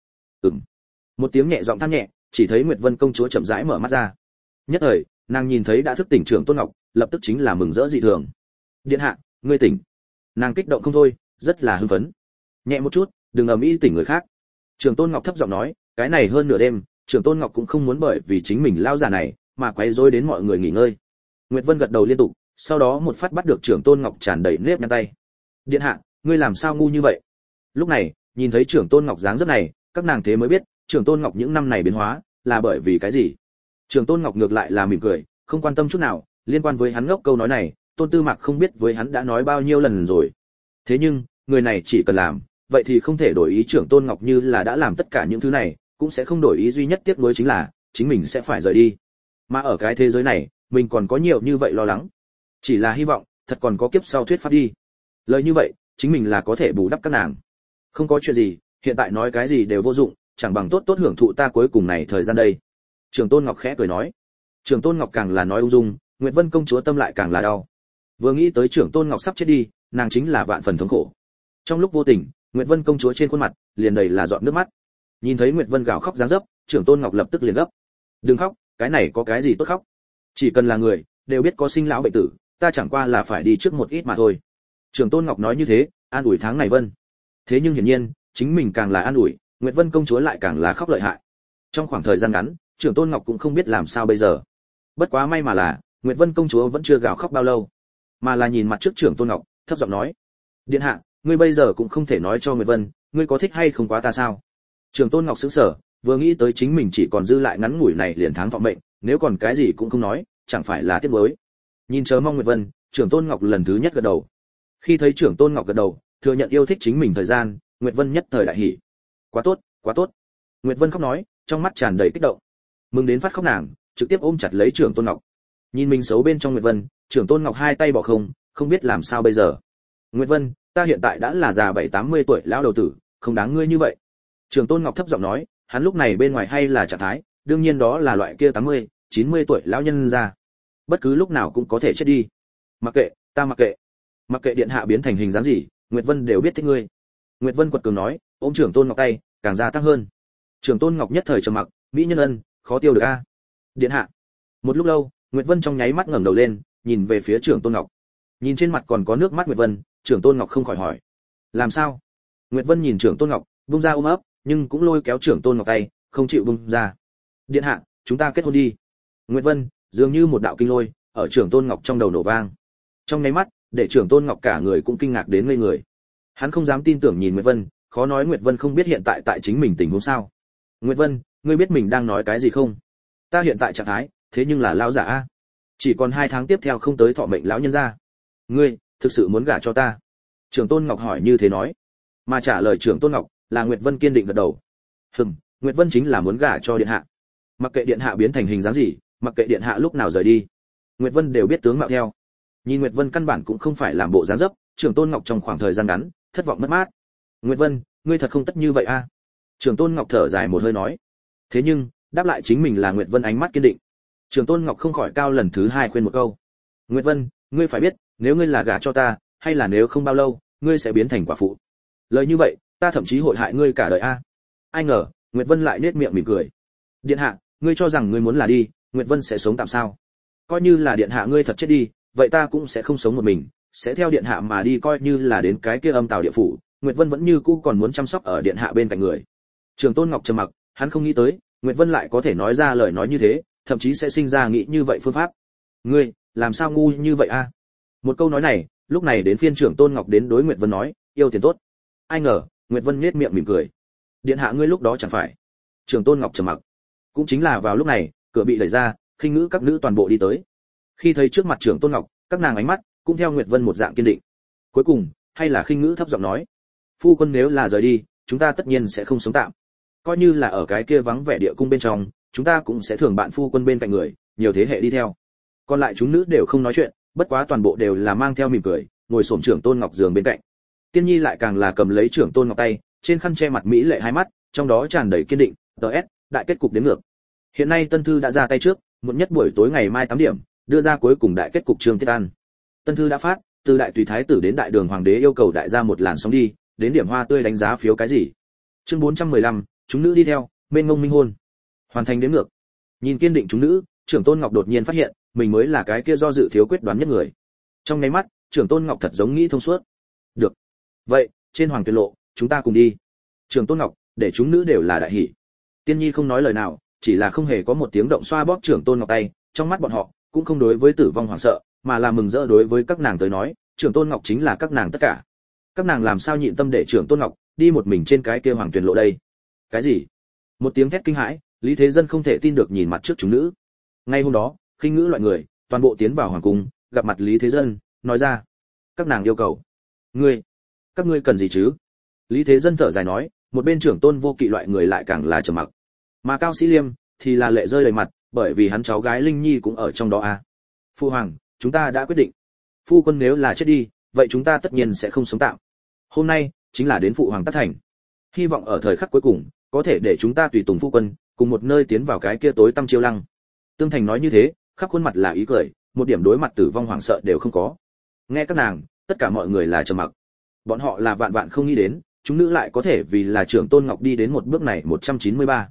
Một tiếng nhẹ giọng than nhẹ, chỉ thấy Nguyệt Vân công chúa chậm rãi mở mắt ra. Nhất thời, nàng nhìn thấy đã thức tỉnh Trưởng Tôn Ngọc, lập tức chính là mừng rỡ dị thường. Điện hạ, ngươi tỉnh. Nàng kích động không thôi, rất là hưng phấn. Nhẹ một chút, đừng ầm ĩ tỉnh người khác. Trưởng Tôn Ngọc thấp giọng nói, cái này hơn nửa đêm, Trưởng Tôn Ngọc cũng không muốn bởi vì chính mình lao già này mà quấy rối đến mọi người nghỉ ngơi. Nguyệt Vân gật đầu liên tục, sau đó một phát bắt được Trưởng Tôn Ngọc tràn đầy nếp nhăn tay. Điện hạ, ngươi làm sao ngu như vậy? Lúc này, nhìn thấy Trưởng Tôn Ngọc dáng dấp này, các nàng thế mới biết, Trưởng Tôn Ngọc những năm này biến hóa là bởi vì cái gì. Trưởng Tôn Ngọc ngược lại là mỉm cười, không quan tâm chút nào, liên quan với hắn ngốc câu nói này, Tôn Tư Mạc không biết với hắn đã nói bao nhiêu lần rồi. Thế nhưng, người này chỉ cần làm, vậy thì không thể đổi ý. Trưởng Tôn Ngọc như là đã làm tất cả những thứ này, cũng sẽ không đổi ý, duy nhất tiếc nuối chính là chính mình sẽ phải rời đi. Mà ở cái thế giới này, mình còn có nhiều như vậy lo lắng. Chỉ là hy vọng, thật còn có kiếp sau thuyết pháp đi. Lời như vậy, chính mình là có thể bù đắp các nàng. Không có chuyện gì, hiện tại nói cái gì đều vô dụng, chẳng bằng tốt tốt hưởng thụ ta cuối cùng này thời gian đây. Trưởng Tôn Ngọc khẽ cười nói. Trưởng Tôn Ngọc càng là nói ung dung, Nguyệt Vân công chúa tâm lại càng là đau. Vừa nghĩ tới Trưởng Tôn Ngọc sắp chết đi, nàng chính là vạn phần thống khổ. Trong lúc vô tình, Nguyệt Vân công chúa trên khuôn mặt liền đầy là giọt nước mắt. Nhìn thấy Nguyệt Vân gào khóc dáng dấp, Trưởng Tôn Ngọc lập tức liền gấp. Đừng khóc, cái này có cái gì tốt khóc? Chỉ cần là người, đều biết có sinh lão bệnh tử, ta chẳng qua là phải đi trước một ít mà thôi. Trưởng Tôn Ngọc nói như thế, an ủi tháng này Vân. Thế nhưng hiển nhiên, chính mình càng là an ủi, Nguyệt Vân công chúa lại càng là khóc lợi hại. Trong khoảng thời gian ngắn, Trưởng Tôn Ngọc cũng không biết làm sao bây giờ. Bất quá may mà là, Nguyệt Vân công chúa vẫn chưa gào khóc bao lâu, mà là nhìn mặt trước Trưởng Tôn Ngọc, thấp giọng nói: "Điện hạ, ngươi bây giờ cũng không thể nói cho Nguyệt Vân, ngươi có thích hay không quá ta sao?" Trưởng Tôn Ngọc sững sờ, vừa nghĩ tới chính mình chỉ còn dư lại ngắn ngủi này liền tháng thọ mệnh, nếu còn cái gì cũng không nói, chẳng phải là tiếc nuối. Nhìn chờ mong Nguyệt Vân, Trưởng Tôn Ngọc lần thứ nhất gật đầu. Khi thấy Trưởng Tôn Ngọc gật đầu, thừa nhận yêu thích chính mình thời gian, Nguyệt Vân nhất thời đại hỉ. Quá tốt, quá tốt. Nguyệt Vân khóc nói, trong mắt tràn đầy kích động. Mừng đến phát khóc nàng, trực tiếp ôm chặt lấy Trưởng Tôn Ngọc. Nhìn mình xấu bên trong Nguyệt Vân, Trưởng Tôn Ngọc hai tay bỏ không biết làm sao bây giờ. Nguyệt Vân, ta hiện tại đã là già 70-80 tuổi lão đầu tử, không đáng ngươi như vậy. Trưởng Tôn Ngọc thấp giọng nói, hắn lúc này bên ngoài hay là trạng thái, đương nhiên đó là loại kia 80-90 tuổi lão nhân ra. Bất cứ lúc nào cũng có thể chết đi. Mặc kệ, ta mặc kệ. Mặc kệ điện hạ biến thành hình dáng gì, Nguyệt Vân đều biết thích ngươi. Nguyệt Vân quật cường nói, ôm Trưởng Tôn Ngọc tay, càng gia tăng hơn. Trưởng Tôn Ngọc nhất thời trầm mặc, mỹ nhân ân, khó tiêu được a. Điện hạ. Một lúc lâu, Nguyệt Vân trong nháy mắt ngẩng đầu lên, nhìn về phía Trưởng Tôn Ngọc. Nhìn trên mặt còn có nước mắt Nguyệt Vân, Trưởng Tôn Ngọc không khỏi hỏi: "Làm sao?" Nguyệt Vân nhìn Trưởng Tôn Ngọc, buông ra ôm ấp, nhưng cũng lôi kéo Trưởng Tôn Ngọc tay, không chịu buông ra. "Điện hạ, chúng ta kết hôn đi." Nguyệt Vân, dường như một đạo kinh lôi, ở Trưởng Tôn Ngọc trong đầu nổ vang. Trong nháy mắt, để Trưởng Tôn Ngọc cả người cũng kinh ngạc đến ngây người. Hắn không dám tin tưởng nhìn Nguyệt Vân, khó nói Nguyệt Vân không biết hiện tại tại chính mình tình huống sao? "Nguyệt Vân, ngươi biết mình đang nói cái gì không? Ta hiện tại trạng thái, thế nhưng là lão giả a. Chỉ còn 2 tháng tiếp theo không tới thọ mệnh lão nhân gia. Ngươi, thực sự muốn gả cho ta?" Trưởng Tôn Ngọc hỏi như thế nói. Mà trả lời Trưởng Tôn Ngọc là Nguyệt Vân kiên định gật đầu. Nguyệt Vân chính là muốn gả cho điện hạ. Mặc kệ điện hạ biến thành hình dáng gì, mặc kệ điện hạ lúc nào rời đi, Nguyệt Vân đều biết tướng mạo theo. Nhìn Nguyệt Vân căn bản cũng không phải làm bộ dáng dấp, Trưởng Tôn Ngọc trong khoảng thời gian ngắn, thất vọng mất mát. "Nguyệt Vân, ngươi thật không tất như vậy a." Trưởng Tôn Ngọc thở dài một hơi nói. Thế nhưng, đáp lại chính mình là Nguyệt Vân ánh mắt kiên định. Trưởng Tôn Ngọc không khỏi cao lần thứ 2 khuyên một câu. "Nguyệt Vân, ngươi phải biết, nếu ngươi là gả cho ta, hay là nếu không bao lâu, ngươi sẽ biến thành quả phụ. Lời như vậy, ta thậm chí hội hại ngươi cả đời a." Ai ngờ, Nguyệt Vân lại nhếch miệng mỉm cười. "Điện hạ, ngươi cho rằng ngươi muốn là đi, Nguyệt Vân sẽ sống tạm sao? Coi như là điện hạ ngươi thật chết đi, vậy ta cũng sẽ không sống một mình, sẽ theo điện hạ mà đi, coi như là đến cái kia âm tào địa phủ, Nguyệt Vân vẫn như cũ còn muốn chăm sóc ở điện hạ bên cạnh người." Trường Tôn Ngọc trầm mặc, hắn không nghĩ tới, Nguyệt Vân lại có thể nói ra lời nói như thế, thậm chí sẽ sinh ra nghĩ như vậy phương pháp. "Ngươi, làm sao ngu như vậy a?" Một câu nói này, lúc này đến phiên Trưởng Tôn Ngọc đến đối Nguyệt Vân nói, "Yêu tiền tốt." Ai ngờ, Nguyệt Vân nhếch miệng mỉm cười. "Điện hạ ngươi lúc đó chẳng phải?" Trưởng Tôn Ngọc trầm mặc. Cũng chính là vào lúc này, cửa bị đẩy ra, khinh ngữ các nữ toàn bộ đi tới. Khi thấy trước mặt Trưởng Tôn Ngọc, các nàng ánh mắt cũng theo Nguyệt Vân một dạng kiên định. Cuối cùng, hay là khinh ngữ thấp giọng nói, "Phu quân nếu là rời đi, chúng ta tất nhiên sẽ không sống tạm. Coi như là ở cái kia vắng vẻ địa cung bên trong, chúng ta cũng sẽ thường bạn phu quân bên cạnh người, nhiều thế hệ đi theo." Còn lại chúng nữ đều không nói chuyện, bất quá toàn bộ đều là mang theo mỉm cười, ngồi xổm Trưởng Tôn Ngọc giường bên cạnh. Tiên Nhi lại càng là cầm lấy Trưởng Tôn Ngọc tay, trên khăn che mặt mỹ lệ hai mắt, trong đó tràn đầy kiên định. DS, đại kết cục đến ngược. Hiện nay Tân Thư đã ra tay trước, muộn nhất buổi tối ngày mai 8 điểm, đưa ra cuối cùng đại kết cục chương tiết an. Tân Thư đã phát, từ đại tùy thái tử đến đại đường hoàng đế yêu cầu đại gia một làn sóng đi, đến điểm hoa tươi đánh giá phiếu cái gì. Chương 415, chúng nữ đi theo, mênh mông minh hôn. Hoàn thành đến ngược. Nhìn kiên định chúng nữ, Trưởng Tôn Ngọc đột nhiên phát hiện, mình mới là cái kia do dự thiếu quyết đoán nhất người. Trong ngay mắt, Trưởng Tôn Ngọc thật giống nghĩ thông suốt. Được. Vậy, trên hoàng tuyệt lộ, chúng ta cùng đi. Trưởng Tôn Ngọc, để chúng nữ đều là đại hỷ. Tiên Nhi không nói lời nào, chỉ là không hề có một tiếng động xoa bóp Trưởng Tôn Ngọc tay, trong mắt bọn họ cũng không đối với tử vong hoảng sợ, mà là mừng rỡ đối với các nàng tới nói, Trưởng Tôn Ngọc chính là các nàng tất cả. Các nàng làm sao nhịn tâm để Trưởng Tôn Ngọc đi một mình trên cái kia hoàng tuyệt lộ đây? Cái gì? Một tiếng thét kinh hãi, Lý Thế Dân không thể tin được nhìn mặt trước chúng nữ. Ngay hôm đó, khinh ngữ loại người toàn bộ tiến vào hoàng cung, gặp mặt Lý Thế Dân, nói ra: "Các nàng yêu cầu, các ngươi cần gì chứ?" Lý Thế Dân thở dài nói, một bên Trưởng Tôn Vô Kỵ loại người lại càng là trầm mặc. Mà Cao Sĩ Liêm thì là lệ rơi đầy mặt, bởi vì hắn cháu gái Linh Nhi cũng ở trong đó à. "Phu hoàng, chúng ta đã quyết định. Phu quân nếu là chết đi, vậy chúng ta tất nhiên sẽ không sống tạm. Hôm nay chính là đến phụ hoàng tất thành. Hy vọng ở thời khắc cuối cùng, có thể để chúng ta tùy tùng phu quân, cùng một nơi tiến vào cái kia tối tăm chiêu lăng." Tương Thành nói như thế, khắp khuôn mặt là ý cười, một điểm đối mặt tử vong hoảng sợ đều không có. Nghe các nàng, tất cả mọi người là trầm mặc. Bọn họ là vạn vạn không nghĩ đến, chúng nữ lại có thể vì là Trưởng Tôn Ngọc đi đến một bước này. 193.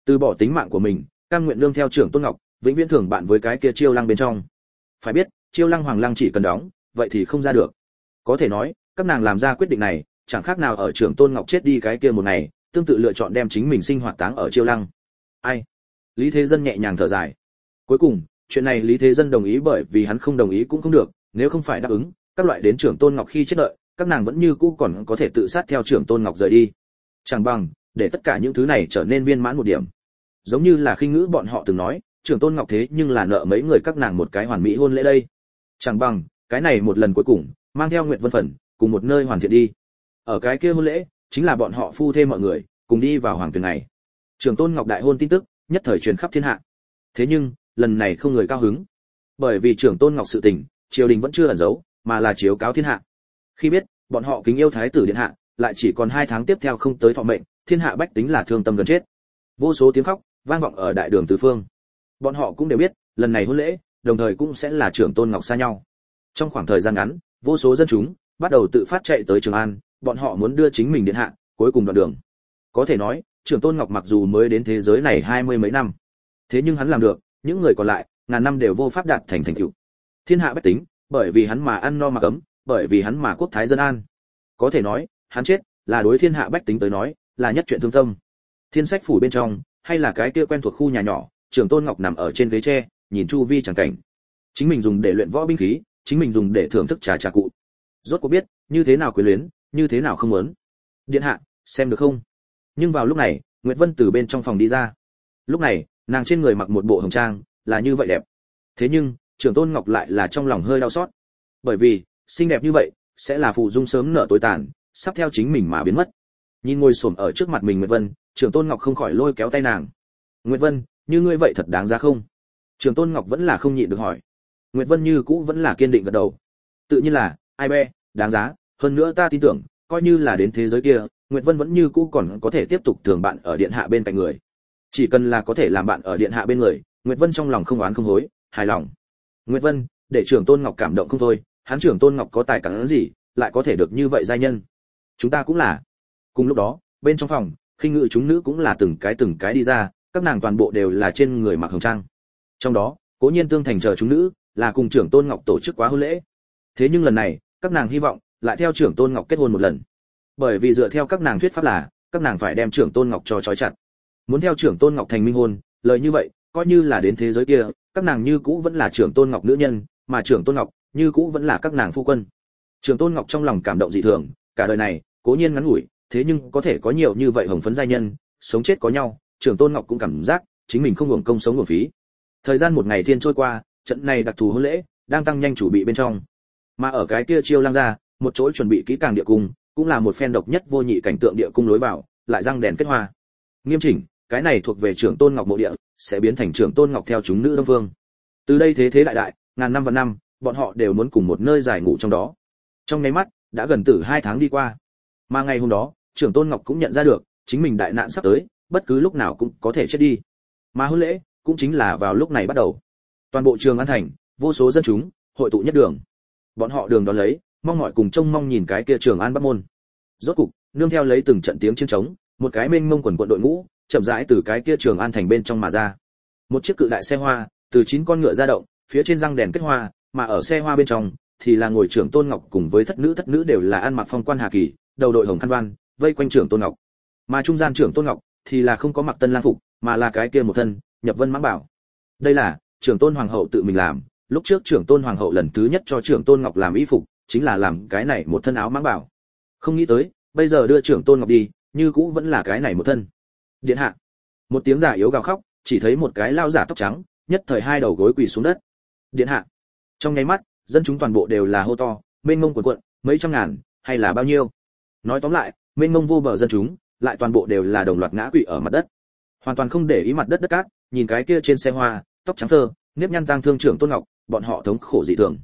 từ bỏ tính mạng của mình, cam nguyện nương theo trưởng tôn ngọc, vĩnh viễn thường bạn với cái kia Chiêu Lăng bên trong. Phải biết, Chiêu Lăng Hoàng Lăng chỉ cần đóng, vậy thì không ra được. Có thể nói, các nàng làm ra quyết định này, chẳng khác nào ở trưởng tôn ngọc chết đi cái kia một ngày, tương tự lựa chọn đem chính mình sinh hoạt táng ở Chiêu Lăng. Ai? Lý Thế Dân nhẹ nhàng thở dài. Cuối cùng, chuyện này Lý Thế Dân đồng ý, bởi vì hắn không đồng ý cũng không được, nếu không phải đáp ứng, các loại đến trưởng tôn ngọc khi chết đợi, các nàng vẫn như cũ còn có thể tự sát theo trưởng tôn ngọc rời đi. Chẳng bằng để tất cả những thứ này trở nên viên mãn một điểm. Giống như là Khinh Ngữ bọn họ từng nói, trưởng tôn ngọc thế nhưng là nợ mấy người các nàng một cái hoàn mỹ hôn lễ đây. Chẳng bằng cái này một lần cuối cùng, mang theo Nguyệt Vân phần, cùng một nơi hoàn thiện đi. Ở cái kia hôn lễ, chính là bọn họ phu thê mọi người, cùng đi vào hoàng tuyển này. Trưởng tôn ngọc đại hôn tin tức, nhất thời truyền khắp thiên hạ. Thế nhưng, lần này không người cao hứng. Bởi vì trưởng tôn ngọc sự tình, triều đình vẫn chưa ẩn giấu, mà là chiếu cáo thiên hạ. Khi biết, bọn họ kính yêu thái tử điện hạ, lại chỉ còn 2 tháng tiếp theo không tới thọ mệnh, thiên hạ bách tính là thương tâm gần chết. Vô số tiếng khóc vang vọng ở đại đường tứ phương. Bọn họ cũng đều biết, lần này hôn lễ, đồng thời cũng sẽ là trưởng tôn ngọc xa nhau. Trong khoảng thời gian ngắn, vô số dân chúng bắt đầu tự phát chạy tới Trường An, bọn họ muốn đưa chính mình điện hạ, cuối cùng đoạn đường. Có thể nói, trưởng tôn ngọc mặc dù mới đến thế giới này 20 mấy năm, thế nhưng hắn làm được, những người còn lại, ngàn năm đều vô pháp đạt thành thành tựu. Thiên hạ bách tính, bởi vì hắn mà ăn no mặc ấm, bởi vì hắn mà quốc thái dân an. Có thể nói, hắn chết là đối thiên hạ bách tính tới nói, là nhất chuyện thương tâm. Thiên Sách phủ bên trong, hay là cái kia quen thuộc khu nhà nhỏ, trưởng tôn ngọc nằm ở trên ghế tre, nhìn chu vi chẳng cảnh. Chính mình dùng để luyện võ binh khí, chính mình dùng để thưởng thức trà cụ. Rốt cuộc biết, như thế nào quyến luyến, như thế nào không muốn. Điện hạ, xem được không? Nhưng vào lúc này, Nguyệt Vân từ bên trong phòng đi ra. Lúc này, nàng trên người mặc một bộ hồng trang, là như vậy đẹp. Thế nhưng, trưởng tôn ngọc lại là trong lòng hơi đau xót. Bởi vì, xinh đẹp như vậy, sẽ là phụ dung sớm nở tối tàn, sắp theo chính mình mà biến mất. Nhìn ngồi xổm ở trước mặt mình Nguyệt Vân, trưởng tôn ngọc không khỏi lôi kéo tay nàng. Nguyệt Vân, như ngươi vậy thật đáng giá không? Trưởng tôn ngọc vẫn là không nhịn được hỏi. Nguyệt Vân như cũ vẫn là kiên định gật đầu. Tự nhiên là, ai be, đáng giá, hơn nữa ta tin tưởng, coi như là đến thế giới kia, Nguyệt Vân vẫn như cũ còn có thể tiếp tục thường bạn ở điện hạ bên cạnh người. Chỉ cần là có thể làm bạn ở điện hạ bên người, Nguyệt Vân trong lòng không oán không hối, hài lòng. Nguyệt Vân, để trưởng tôn ngọc cảm động không thôi, hắn trưởng tôn ngọc có tài cán gì, lại có thể được như vậy giai nhân. Chúng ta cũng là. Cùng lúc đó, bên trong phòng, Khinh Ngữ chúng nữ cũng là từng cái đi ra, các nàng toàn bộ đều là trên người mặc hồng trang. Trong đó, Cố Nhiên Tương Thành chờ chúng nữ, là cùng trưởng tôn ngọc tổ chức quá hôn lễ. Thế nhưng lần này, các nàng hy vọng lại theo trưởng tôn ngọc kết hôn một lần. Bởi vì dựa theo các nàng thuyết pháp là, các nàng phải đem trưởng tôn ngọc cho trói chặt. Muốn theo trưởng tôn ngọc thành minh hôn, lời như vậy, coi như là đến thế giới kia, các nàng như cũ vẫn là trưởng tôn ngọc nữ nhân, mà trưởng tôn ngọc như cũ vẫn là các nàng phu quân. Trưởng tôn ngọc trong lòng cảm động dị thường, cả đời này, Cố Nhiên ngắn ngủi, thế nhưng có thể có nhiều như vậy hồng phấn giai nhân, sống chết có nhau, trưởng tôn ngọc cũng cảm giác chính mình không hưởng công sống uổng phí. Thời gian một ngày thiên trôi qua, trận này đặc thù hôn lễ đang tăng nhanh chuẩn bị bên trong. Mà ở cái kia Chiêu Lang ra, một chỗ chuẩn bị kỹ càng địa cung, cũng là một phen độc nhất vô nhị cảnh tượng địa cung lối vào, lại răng đèn kết hoa. Nghiêm chỉnh, cái này thuộc về trưởng tôn ngọc mộ địa, sẽ biến thành trưởng tôn ngọc theo chúng nữ đông phương. Từ đây thế đại đại, ngàn năm và năm, bọn họ đều muốn cùng một nơi giải ngủ trong đó. Trong nháy mắt, đã gần từ 2 tháng đi qua. Mà ngày hôm đó, trưởng tôn ngọc cũng nhận ra được, chính mình đại nạn sắp tới, bất cứ lúc nào cũng có thể chết đi. Mà hôn lễ cũng chính là vào lúc này bắt đầu. Toàn bộ Trường An thành, vô số dân chúng hội tụ nhất đường. Bọn họ đường đón lấy, mong mỏi cùng trông mong nhìn cái kia Trường An Bắc môn. Rốt cục, nương theo lấy từng trận tiếng chiến trống, một cái mênh mông quần quận đội ngũ, chậm rãi từ cái kia Trường An thành bên trong mà ra. Một chiếc cự đại xe hoa, từ 9 con ngựa ra động, phía trên răng đèn kết hoa, mà ở xe hoa bên trong thì là ngồi trưởng tôn ngọc cùng với thất nữ đều là ăn mặc phong quan hà kỳ, đầu đội hồng khăn văn, vây quanh trưởng tôn ngọc. Mà trung gian trưởng tôn ngọc thì là không có mặc tân lang phục, mà là cái kia một thân nhập vân mãng bảo. Đây là trưởng tôn hoàng hậu tự mình làm, lúc trước trưởng tôn hoàng hậu lần thứ nhất cho trưởng tôn ngọc làm y phục, chính là làm cái này một thân áo mãng bảo. Không nghĩ tới, bây giờ đưa trưởng tôn ngọc đi, như cũ vẫn là cái này một thân. Điện hạ. Một tiếng giả yếu gào khóc, chỉ thấy một cái lao giả tóc trắng, nhất thời 2 đầu gối quỳ xuống đất. Điện hạ. Trong nháy mắt, dân chúng toàn bộ đều là hô to, mênh mông cuồn cuộn, mấy trăm ngàn, hay là bao nhiêu? Nói tóm lại, mênh mông vô bờ dân chúng, lại toàn bộ đều là đồng loạt ngã quỵ ở mặt đất. Hoàn toàn không để ý mặt đất đất cát, nhìn cái kia trên xe hoa, tóc trắng phơ, nếp nhăn tang thương trưởng tôn ngọc, bọn họ thống khổ dị thường.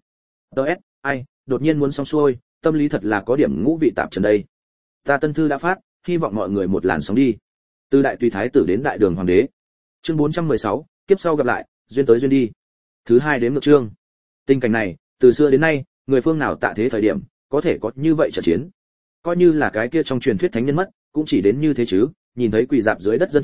Ai, đột nhiên muốn xong xuôi, tâm lý thật là có điểm ngũ vị tạp trần đây. Ta tân thư đã phát, hy vọng mọi người một làn sóng đi. Từ đại tùy thái tử đến đại đường hoàng đế. Chương 416, kiếp sau gặp lại, duyên tới duyên đi. Thứ 2 đến ngược chương. Tình cảnh này, từ xưa đến nay, người phương nào tạ thế thời điểm, có thể có như vậy trận chiến. Coi như là cái kia trong truyền thuyết thánh nhân mất, cũng chỉ đến như thế chứ, nhìn thấy quỳ dạp dưới đất dân chúng,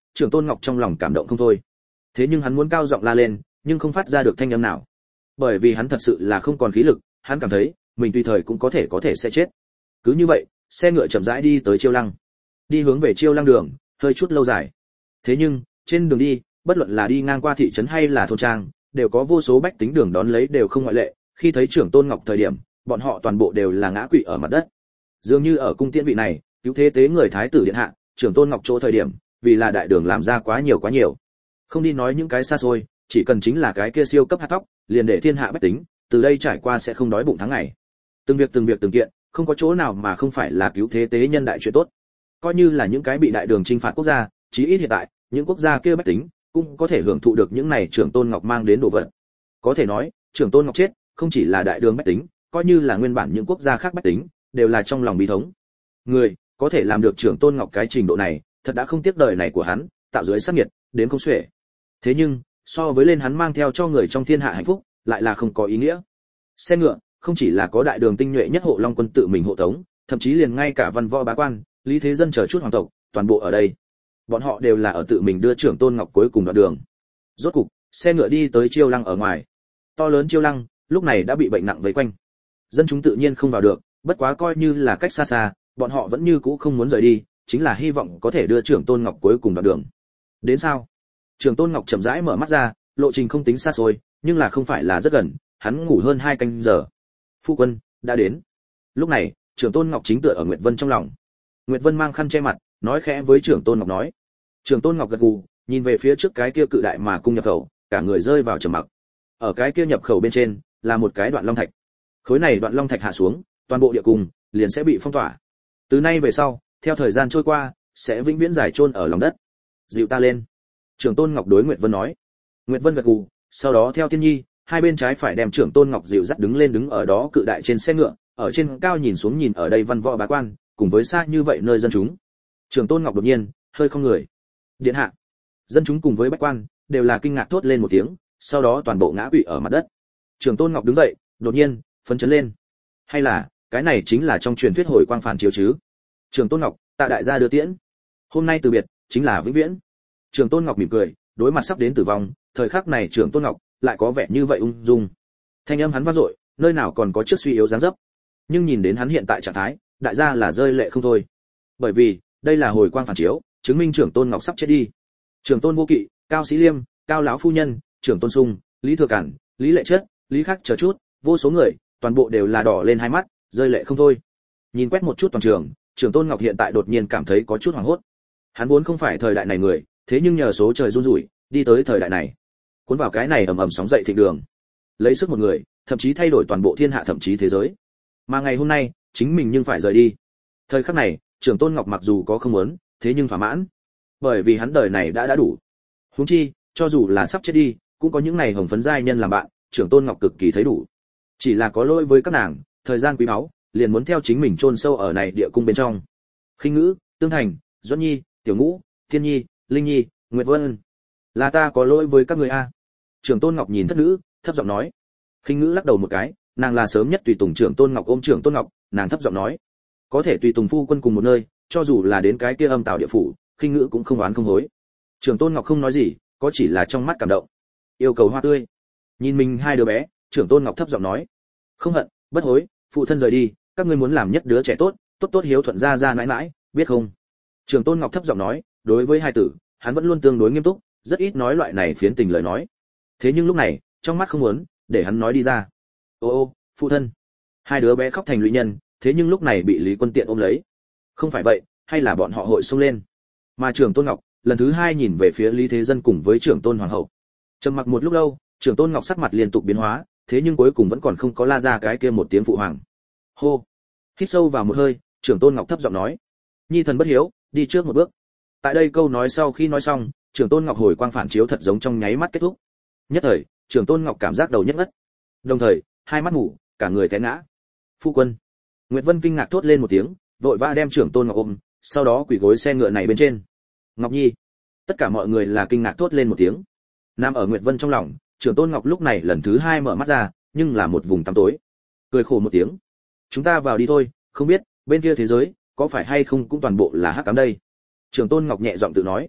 Trưởng Tôn Ngọc trong lòng cảm động không thôi. Thế nhưng hắn muốn cao giọng la lên, nhưng không phát ra được thanh âm nào. Bởi vì hắn thật sự là không còn khí lực, hắn cảm thấy mình tùy thời cũng có thể sẽ chết. Cứ như vậy, xe ngựa chậm rãi đi tới Chiêu Lăng. Đi hướng về Chiêu Lăng đường, hơi chút lâu dài. Thế nhưng, trên đường đi, bất luận là đi ngang qua thị trấn hay là thôn trang, đều có vô số bách tính đường đón lấy đều không ngoại lệ. Khi thấy Trưởng Tôn Ngọc thời điểm, bọn họ toàn bộ đều là ngã quỵ ở mặt đất. Dường như ở cung tiễn vị này, cứu thế tế người thái tử điện hạ, Trưởng Tôn Ngọc chỗ thời điểm, vì là đại đường làm ra quá nhiều. Không đi nói những cái xa xôi, chỉ cần chính là cái kia siêu cấp hạt tóc, liền để thiên hạ bách tính, từ đây trải qua sẽ không đói bụng tháng ngày. Từng việc từng kiện, không có chỗ nào mà không phải là cứu thế tế nhân đại chuyện tốt. Coi như là những cái bị đại đường chinh phạt quốc gia, chí ít hiện tại, những quốc gia kia bách tính cũng có thể hưởng thụ được những này Trưởng Tôn Ngọc mang đến đồ vật. Có thể nói, Trưởng Tôn Ngọc chết, không chỉ là đại đường bách tính, coi như là nguyên bản những quốc gia khác bách tính, đều là trong lòng bi thống. Người có thể làm được Trưởng Tôn Ngọc cái trình độ này, thật đã không tiếc đời này của hắn, tạo dưới sát nghiệt, đến không xuể. Thế nhưng, so với lên hắn mang theo cho người trong thiên hạ hạnh phúc, lại là không có ý nghĩa. Xe ngựa, không chỉ là có đại đường tinh nhuệ nhất hộ long quân tự mình hộ tống, thậm chí liền ngay cả văn võ bá quan, lý thế dân chờ chút hoàng tộc, toàn bộ ở đây. Bọn họ đều là ở tự mình đưa Trưởng Tôn Ngọc cuối cùng đoạn đường. Rốt cục, xe ngựa đi tới Chiêu Lăng ở ngoài. To lớn Chiêu Lăng, lúc này đã bị bệnh nặng vây quanh. Dân chúng tự nhiên không vào được, bất quá coi như là cách xa xa, bọn họ vẫn như cũ không muốn rời đi, chính là hy vọng có thể đưa Trưởng Tôn Ngọc cuối cùng đoạn đường. Đến sao? Trưởng Tôn Ngọc chậm rãi mở mắt ra, lộ trình không tính xa xôi, nhưng là không phải là rất gần, hắn ngủ hơn 2 canh giờ. Phu quân đã đến. Lúc này, Trưởng Tôn Ngọc chính tựa ở Nguyệt Vân trong lòng. Nguyệt Vân mang khăn che mặt, nói khẽ với Trưởng Tôn Ngọc nói. Trưởng Tôn Ngọc gật gù, nhìn về phía trước cái kia cự đại mà cung nhập khẩu, cả người rơi vào trầm mặc. Ở cái kia nhập khẩu bên trên là một cái đoạn long thạch. Khối này đoạn long thạch hạ xuống, toàn bộ địa cung liền sẽ bị phong tỏa. Từ nay về sau, theo thời gian trôi qua, sẽ vĩnh viễn giải chôn ở lòng đất. Dịu ta lên. Trưởng Tôn Ngọc đối Nguyệt Vân nói. Nguyệt Vân gật gù, sau đó theo Tiên Nhi, hai bên trái phải đem Trưởng Tôn Ngọc dịu dắt đứng lên, đứng ở đó cự đại trên xe ngựa, ở trên cao nhìn xuống nhìn ở đây văn võ bá quan, cùng với xa như vậy nơi dân chúng. Trưởng Tôn Ngọc đột nhiên hơi không người. Điện hạ. Dân chúng cùng với bách quan đều là kinh ngạc thốt lên một tiếng, sau đó toàn bộ ngã quỵ ở mặt đất. Trưởng Tôn Ngọc đứng dậy, đột nhiên phấn chấn lên. Hay là, cái này chính là trong truyền thuyết hồi quang phản chiếu chứ? Trưởng Tôn Ngọc, tạ đại gia đưa tiễn. Hôm nay từ biệt, chính là vĩnh viễn. Trưởng Tôn Ngọc mỉm cười, đối mặt sắp đến tử vong, thời khắc này Trưởng Tôn Ngọc lại có vẻ như vậy ung dung. Thanh âm hắn vang dội, nơi nào còn có trước suy yếu dáng dấp. Nhưng nhìn đến hắn hiện tại trạng thái, đại gia là rơi lệ không thôi. Bởi vì, đây là hồi quang phản chiếu, chứng minh Trưởng Tôn Ngọc sắp chết đi. Trưởng Tôn Vô Kỵ, Cao Sĩ Liêm, Cao lão phu nhân, Trưởng Tôn Sung, Lý Thừa Cản, Lý Lệ Chất, Lý Khắc chờ chút, vô số người, toàn bộ đều là đỏ lên hai mắt, rơi lệ không thôi. Nhìn quét một chút toàn trường, Trưởng Tôn Ngọc hiện tại đột nhiên cảm thấy có chút hoảng hốt. Hắn vốn không phải thời đại này người, thế nhưng nhờ số trời run rủi, đi tới thời đại này, cuốn vào cái này ầm ầm sóng dậy thịnh đường, lấy sức một người, thậm chí thay đổi toàn bộ thiên hạ thậm chí thế giới. Mà ngày hôm nay, chính mình nhưng phải rời đi. Thời khắc này, Trưởng Tôn Ngọc mặc dù có không muốn, thế nhưng thỏa mãn, bởi vì hắn đời này đã đủ. Huống chi, cho dù là sắp chết đi, cũng có những này hồng phấn giai nhân làm bạn, Trưởng Tôn Ngọc cực kỳ thấy đủ. Chỉ là có lỗi với các nàng, thời gian quý báu, liền muốn theo chính mình chôn sâu ở này địa cung bên trong. Khinh Ngữ, Tương Thành, Duẫn Nhi, Tiểu Ngũ, Thiên Nhi, Linh Nhi, Nguyệt Vân, là ta có lỗi với các người a. Trưởng Tôn Ngọc nhìn thất nữ, thấp giọng nói. Khinh Ngữ lắc đầu một cái, nàng là sớm nhất tùy tùng Trưởng Tôn Ngọc ôm Trưởng Tôn Ngọc, nàng thấp giọng nói, có thể tùy tùng phu quân cùng một nơi, cho dù là đến cái kia âm tào địa phủ, Khinh Ngữ cũng không oán không hối. Trưởng Tôn Ngọc không nói gì, có chỉ là trong mắt cảm động. Yêu cầu hoa tươi. Nhìn mình hai đứa bé, Trưởng Tôn Ngọc thấp giọng nói, không hận, bất hối, phụ thân rời đi, các ngươi muốn làm nhất đứa trẻ tốt, tốt tốt hiếu thuận ra mãi mãi, biết không? Trưởng Tôn Ngọc thấp giọng nói, đối với hai tử, hắn vẫn luôn tương đối nghiêm túc, rất ít nói loại này phiến tình lời nói. Thế nhưng lúc này, trong mắt không muốn để hắn nói đi ra. Ô, phụ thân. Hai đứa bé khóc thành lụy nhân, thế nhưng lúc này bị Lý Quân Tiện ôm lấy. Không phải vậy, hay là bọn họ hội xông lên. Mà Trưởng Tôn Ngọc, lần thứ hai nhìn về phía Lý Thế Dân cùng với Trưởng Tôn Hoàng hậu. Trầm mặc một lúc lâu, Trưởng Tôn Ngọc sắc mặt liên tục biến hóa, thế nhưng cuối cùng vẫn còn không có la ra cái kia một tiếng phụ hoàng. Hô. Hít sâu vào một hơi, Trưởng Tôn Ngọc thấp giọng nói, nhi thần bất hiếu, đi trước một bước. Tại đây câu nói sau khi nói xong, Trưởng Tôn Ngọc hồi quang phản chiếu thật giống trong nháy mắt kết thúc. Nhất thời, Trưởng Tôn Ngọc cảm giác đầu nhất ngất. Đồng thời, hai mắt ngủ, cả người té ngã. Phu quân. Nguyệt Vân kinh ngạc thốt lên một tiếng, vội vã đem Trưởng Tôn Ngọc ôm, sau đó quỳ gối xe ngựa này bên trên. Ngọc Nhi. Tất cả mọi người là kinh ngạc thốt lên một tiếng. Nằm ở Nguyệt Vân trong lòng, Trưởng Tôn Ngọc lúc này lần thứ hai mở mắt ra, nhưng là một vùng tăm tối. Cười khổ một tiếng. Chúng ta vào đi thôi, không biết bên kia thế giới có phải hay không cũng toàn bộ là hắc ám đây. Trưởng Tôn Ngọc nhẹ giọng tự nói.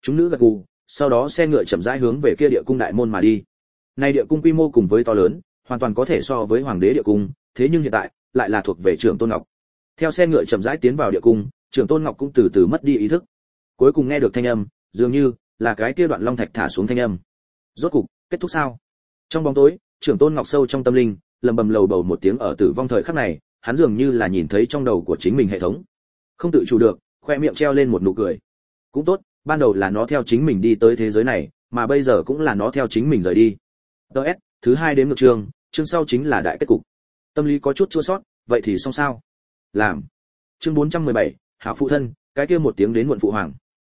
Chúng nữ gật gù, sau đó xe ngựa chậm rãi hướng về kia địa cung đại môn mà đi. Nay địa cung quy mô cùng với to lớn, hoàn toàn có thể so với hoàng đế địa cung, thế nhưng hiện tại lại là thuộc về Trưởng Tôn Ngọc. Theo xe ngựa chậm rãi tiến vào địa cung, Trưởng Tôn Ngọc cũng từ từ mất đi ý thức. Cuối cùng nghe được thanh âm, dường như là cái kia đoạn long thạch thả xuống thanh âm. Rốt cục, kết thúc sao? Trong bóng tối, Trưởng Tôn Ngọc sâu trong tâm linh, lầm bầm lầu bầu một tiếng ở tử vong thời khắc này, hắn dường như là nhìn thấy trong đầu của chính mình hệ thống. Không tự chủ được, khoe miệng treo lên một nụ cười. Cũng tốt, ban đầu là nó theo chính mình đi tới thế giới này, mà bây giờ cũng là nó theo chính mình rời đi. DS, thứ 2 đếm ngược chương sau chính là đại kết cục. Tâm lý có chút chua xót, vậy thì xong sao? Làm. Chương 417, hảo phụ thân, cái kia một tiếng đến muộn phụ hoàng.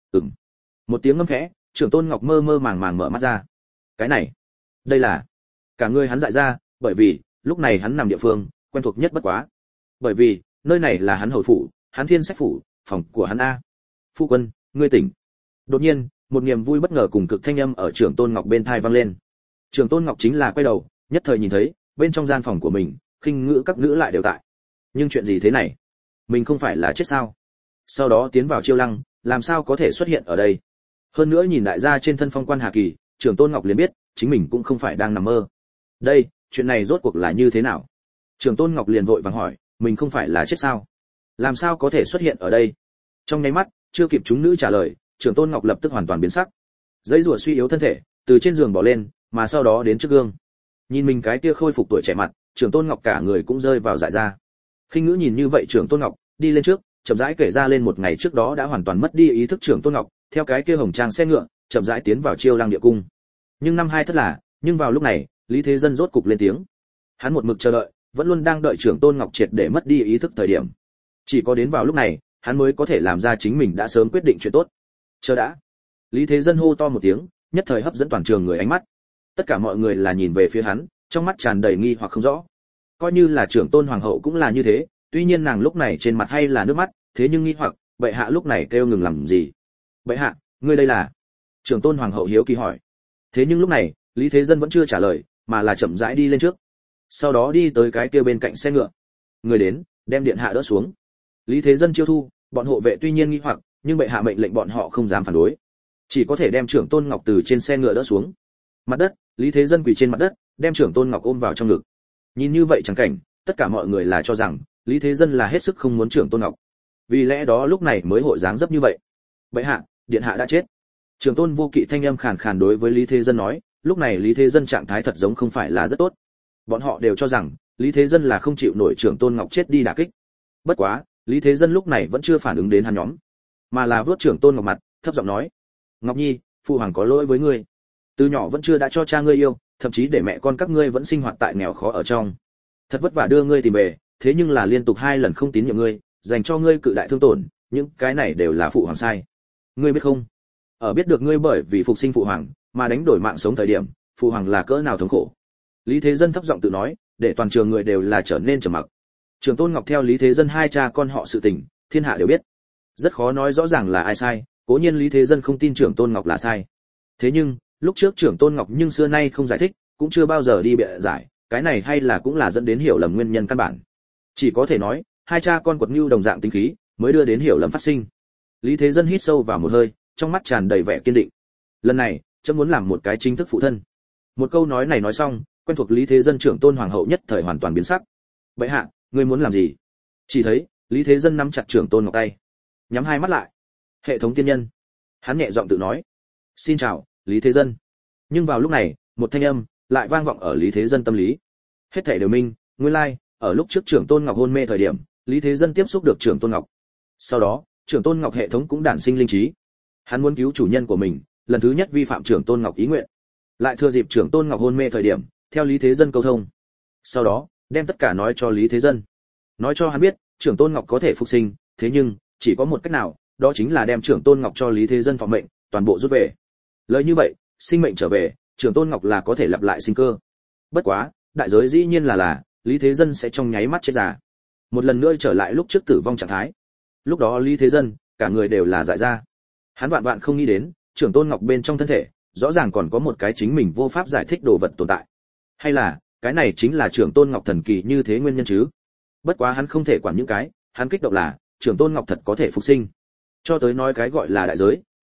Một tiếng ngâm khẽ, Trưởng Tôn Ngọc mơ mơ màng màng mở mắt ra. Cái này, đây là cả người hắn dại ra, bởi vì lúc này hắn nằm địa phương quen thuộc nhất bất quá. Bởi vì nơi này là hắn hầu phủ, hắn thiên sách phủ, phòng của hắn a. Phu quân, ngươi tỉnh. Đột nhiên, một niềm vui bất ngờ cùng cực thanh âm ở Trưởng Tôn Ngọc bên tai vang lên. Trưởng Tôn Ngọc chính là quay đầu, nhất thời nhìn thấy bên trong gian phòng của mình, khinh ngữ các nữ lại đều tại. Nhưng chuyện gì thế này? Mình không phải là chết sao? Sau đó tiến vào Chiêu Lăng, làm sao có thể xuất hiện ở đây? Hơn nữa nhìn đại gia trên thân phong quan Hà Kỳ, Trưởng Tôn Ngọc liền biết, chính mình cũng không phải đang nằm mơ. Đây, chuyện này rốt cuộc là như thế nào? Trưởng Tôn Ngọc liền vội vàng hỏi, mình không phải là chết sao? Làm sao có thể xuất hiện ở đây? Trong nháy mắt, chưa kịp chúng nữ trả lời, Trưởng Tôn Ngọc lập tức hoàn toàn biến sắc. Giấy rùa suy yếu thân thể, từ trên giường bỏ lên, mà sau đó đến trước gương. Nhìn mình cái kia khôi phục tuổi trẻ mặt, Trưởng Tôn Ngọc cả người cũng rơi vào dại ra. Khinh ngữ nhìn như vậy Trưởng Tôn Ngọc, đi lên trước, chậm rãi kể ra lên một ngày trước đó đã hoàn toàn mất đi ý thức Trưởng Tôn Ngọc, theo cái kia hồng trang xe ngựa, chậm rãi tiến vào Chiêu Lăng địa cung. Nhưng năm hai thất là, nhưng vào lúc này, Lý Thế Dân rốt cục lên tiếng. Hắn một mực chờ đợi, vẫn luôn đang đợi Trưởng Tôn Ngọc triệt để mất đi ý thức thời điểm. Chỉ có đến vào lúc này, hắn mới có thể làm ra chính mình đã sớm quyết định chuyện tốt. Chờ đã. Lý Thế Dân hô to một tiếng, nhất thời hấp dẫn toàn trường người ánh mắt. Tất cả mọi người là nhìn về phía hắn, trong mắt tràn đầy nghi hoặc không rõ. Coi như là Trưởng Tôn Hoàng hậu cũng là như thế, tuy nhiên nàng lúc này trên mặt hay là nước mắt, thế nhưng nghi hoặc, bệ hạ lúc này kêu ngừng làm gì? Bệ hạ, ngươi đây là? Trưởng Tôn Hoàng hậu hiếu kỳ hỏi. Thế nhưng lúc này, Lý Thế Dân vẫn chưa trả lời, mà là chậm rãi đi lên trước. Sau đó đi tới cái kia bên cạnh xe ngựa. Người đến, đem điện hạ đỡ xuống. Lý Thế Dân chiêu thu, bọn hộ vệ tuy nhiên nghi hoặc, nhưng bệ hạ mệnh lệnh bọn họ không dám phản đối, chỉ có thể đem Trưởng Tôn Ngọc từ trên xe ngựa đỡ xuống. Mặt đất, Lý Thế Dân quỳ trên mặt đất, đem Trưởng Tôn Ngọc ôm vào trong ngực. Nhìn như vậy chẳng cảnh, tất cả mọi người là cho rằng Lý Thế Dân là hết sức không muốn Trưởng Tôn Ngọc. Vì lẽ đó lúc này mới hội dáng dấp như vậy. Bệ hạ, điện hạ đã chết. Trưởng Tôn Vô Kỵ thanh âm khàn khàn đối với Lý Thế Dân nói, lúc này Lý Thế Dân trạng thái thật giống không phải là rất tốt. Bọn họ đều cho rằng Lý Thế Dân là không chịu nổi Trưởng Tôn Ngọc chết đi đả kích. Bất quá, Lý Thế Dân lúc này vẫn chưa phản ứng đến hắn nhóm, mà là vớt Trưởng Tôn Ngọc mặt, thấp giọng nói: "Ngọc Nhi, phụ hoàng có lỗi với ngươi. Từ nhỏ vẫn chưa đã cho cha ngươi yêu, thậm chí để mẹ con các ngươi vẫn sinh hoạt tại nghèo khó ở trong. Thật vất vả đưa ngươi tìm về, thế nhưng là liên tục 2 lần không tín nhiệm ngươi, dành cho ngươi cự đại thương tổn, những cái này đều là phụ hoàng sai. Ngươi biết không? Ở biết được ngươi bởi vì phục sinh phụ hoàng mà đánh đổi mạng sống thời điểm, phụ hoàng là cỡ nào thống khổ." Lý Thế Dân thấp giọng tự nói, để toàn trường người đều là trở nên trầm mặc. Trưởng Tôn Ngọc theo Lý Thế Dân hai cha con họ sự tình, thiên hạ đều biết. Rất khó nói rõ ràng là ai sai, cố nhiên Lý Thế Dân không tin Trưởng Tôn Ngọc là sai. Thế nhưng, lúc trước Trưởng Tôn Ngọc nhưng xưa nay không giải thích, cũng chưa bao giờ đi bịa giải, cái này hay là cũng là dẫn đến hiểu lầm nguyên nhân căn bản. Chỉ có thể nói, hai cha con quật nhu đồng dạng tính khí, mới đưa đến hiểu lầm phát sinh. Lý Thế Dân hít sâu vào một hơi, trong mắt tràn đầy vẻ kiên định. Lần này, chấm muốn làm một cái chính thức phụ thân. Một câu nói này nói xong, quen thuộc Lý Thế Dân Trưởng Tôn Hoàng hậu nhất thời hoàn toàn biến sắc. Bệ hạ, ngươi muốn làm gì? Chỉ thấy Lý Thế Dân nắm chặt Trưởng Tôn Ngọc tay, nhắm hai mắt lại. Hệ thống tiên nhân, hắn nhẹ giọng tự nói: "Xin chào, Lý Thế Dân." Nhưng vào lúc này, một thanh âm lại vang vọng ở Lý Thế Dân tâm lý. Hết thảy đều minh, nguyên lai, ở lúc trước Trưởng Tôn Ngọc hôn mê thời điểm, Lý Thế Dân tiếp xúc được Trưởng Tôn Ngọc. Sau đó, Trưởng Tôn Ngọc hệ thống cũng đản sinh linh trí. Hắn muốn cứu chủ nhân của mình, lần thứ nhất vi phạm Trưởng Tôn Ngọc ý nguyện. Lại thừa dịp Trưởng Tôn Ngọc hôn mê thời điểm, theo Lý Thế Dân câu thông. Sau đó, đem tất cả nói cho Lý Thế Dân. Nói cho hắn biết, Trưởng Tôn Ngọc có thể phục sinh, thế nhưng chỉ có một cách nào, đó chính là đem Trưởng Tôn Ngọc cho Lý Thế Dân phò mệnh, toàn bộ rút về. Lời như vậy, sinh mệnh trở về, Trưởng Tôn Ngọc là có thể lặp lại sinh cơ. Bất quá, đại giới dĩ nhiên là Lý Thế Dân sẽ trong nháy mắt chết già, một lần nữa trở lại lúc trước tử vong trạng thái. Lúc đó Lý Thế Dân, cả người đều là dại ra. Hắn vạn vạn không nghĩ đến, Trưởng Tôn Ngọc bên trong thân thể, rõ ràng còn có một cái chính mình vô pháp giải thích đồ vật tồn tại. Hay là, cái này chính là Trưởng Tôn Ngọc thần kỳ như thế nguyên nhân chứ? Bất quá hắn không thể quản những cái, hắn kích động là, Trưởng Tôn Ngọc thật có thể phục sinh. Cho tới nói cái gọi là đại giới,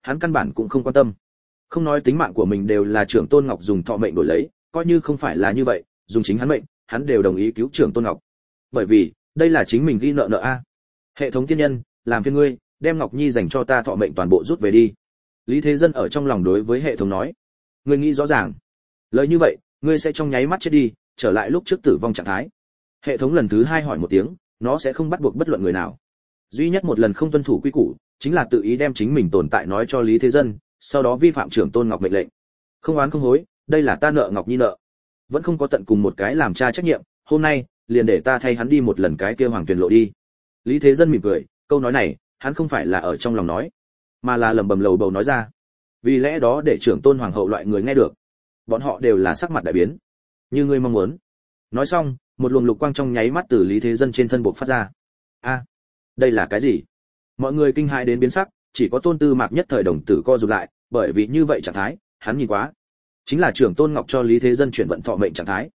hắn căn bản cũng không quan tâm. Không nói tính mạng của mình đều là Trưởng Tôn Ngọc dùng thọ mệnh đổi lấy, coi như không phải là như vậy, dùng chính hắn mệnh, hắn đều đồng ý cứu Trưởng Tôn Ngọc. Bởi vì, đây là chính mình ghi nợ nợ a. Hệ thống tiên nhân, làm phiền ngươi, đem Ngọc Nhi dành cho ta thọ mệnh toàn bộ rút về đi. Lý Thế Dân ở trong lòng đối với hệ thống nói. Ngươi nghĩ rõ ràng, lời như vậy, ngươi sẽ trong nháy mắt chết đi, trở lại lúc trước tử vong trạng thái. Hệ thống lần thứ 2 hỏi một tiếng, nó sẽ không bắt buộc bất luận người nào. Duy nhất một lần không tuân thủ quy củ, chính là tự ý đem chính mình tồn tại nói cho Lý Thế Dân, sau đó vi phạm Trưởng Tôn Ngọc mệnh lệnh. Không oán không hối, đây là ta nợ Ngọc Nhi nợ. Vẫn không có tận cùng một cái làm cha trách nhiệm, hôm nay, liền để ta thay hắn đi một lần cái kia hoàng tuyển lộ đi. Lý Thế Dân mỉm cười, câu nói này, hắn không phải là ở trong lòng nói, mà là lẩm bẩm lầu bầu nói ra. Vì lẽ đó để Trưởng Tôn Hoàng hậu loại người nghe được, bọn họ đều là sắc mặt đại biến. Như ngươi mong muốn. Nói xong, một luồng lục quang trong nháy mắt từ Lý Thế Dân trên thân bộc phát ra. A, đây là cái gì? Mọi người kinh hãi đến biến sắc, chỉ có Tôn Tư Mạc nhất thời đồng tử co rụt lại, bởi vì như vậy trạng thái, hắn nhìn quá, chính là Trưởng Tôn Ngọc cho Lý Thế Dân chuyển vận thọ mệnh trạng thái.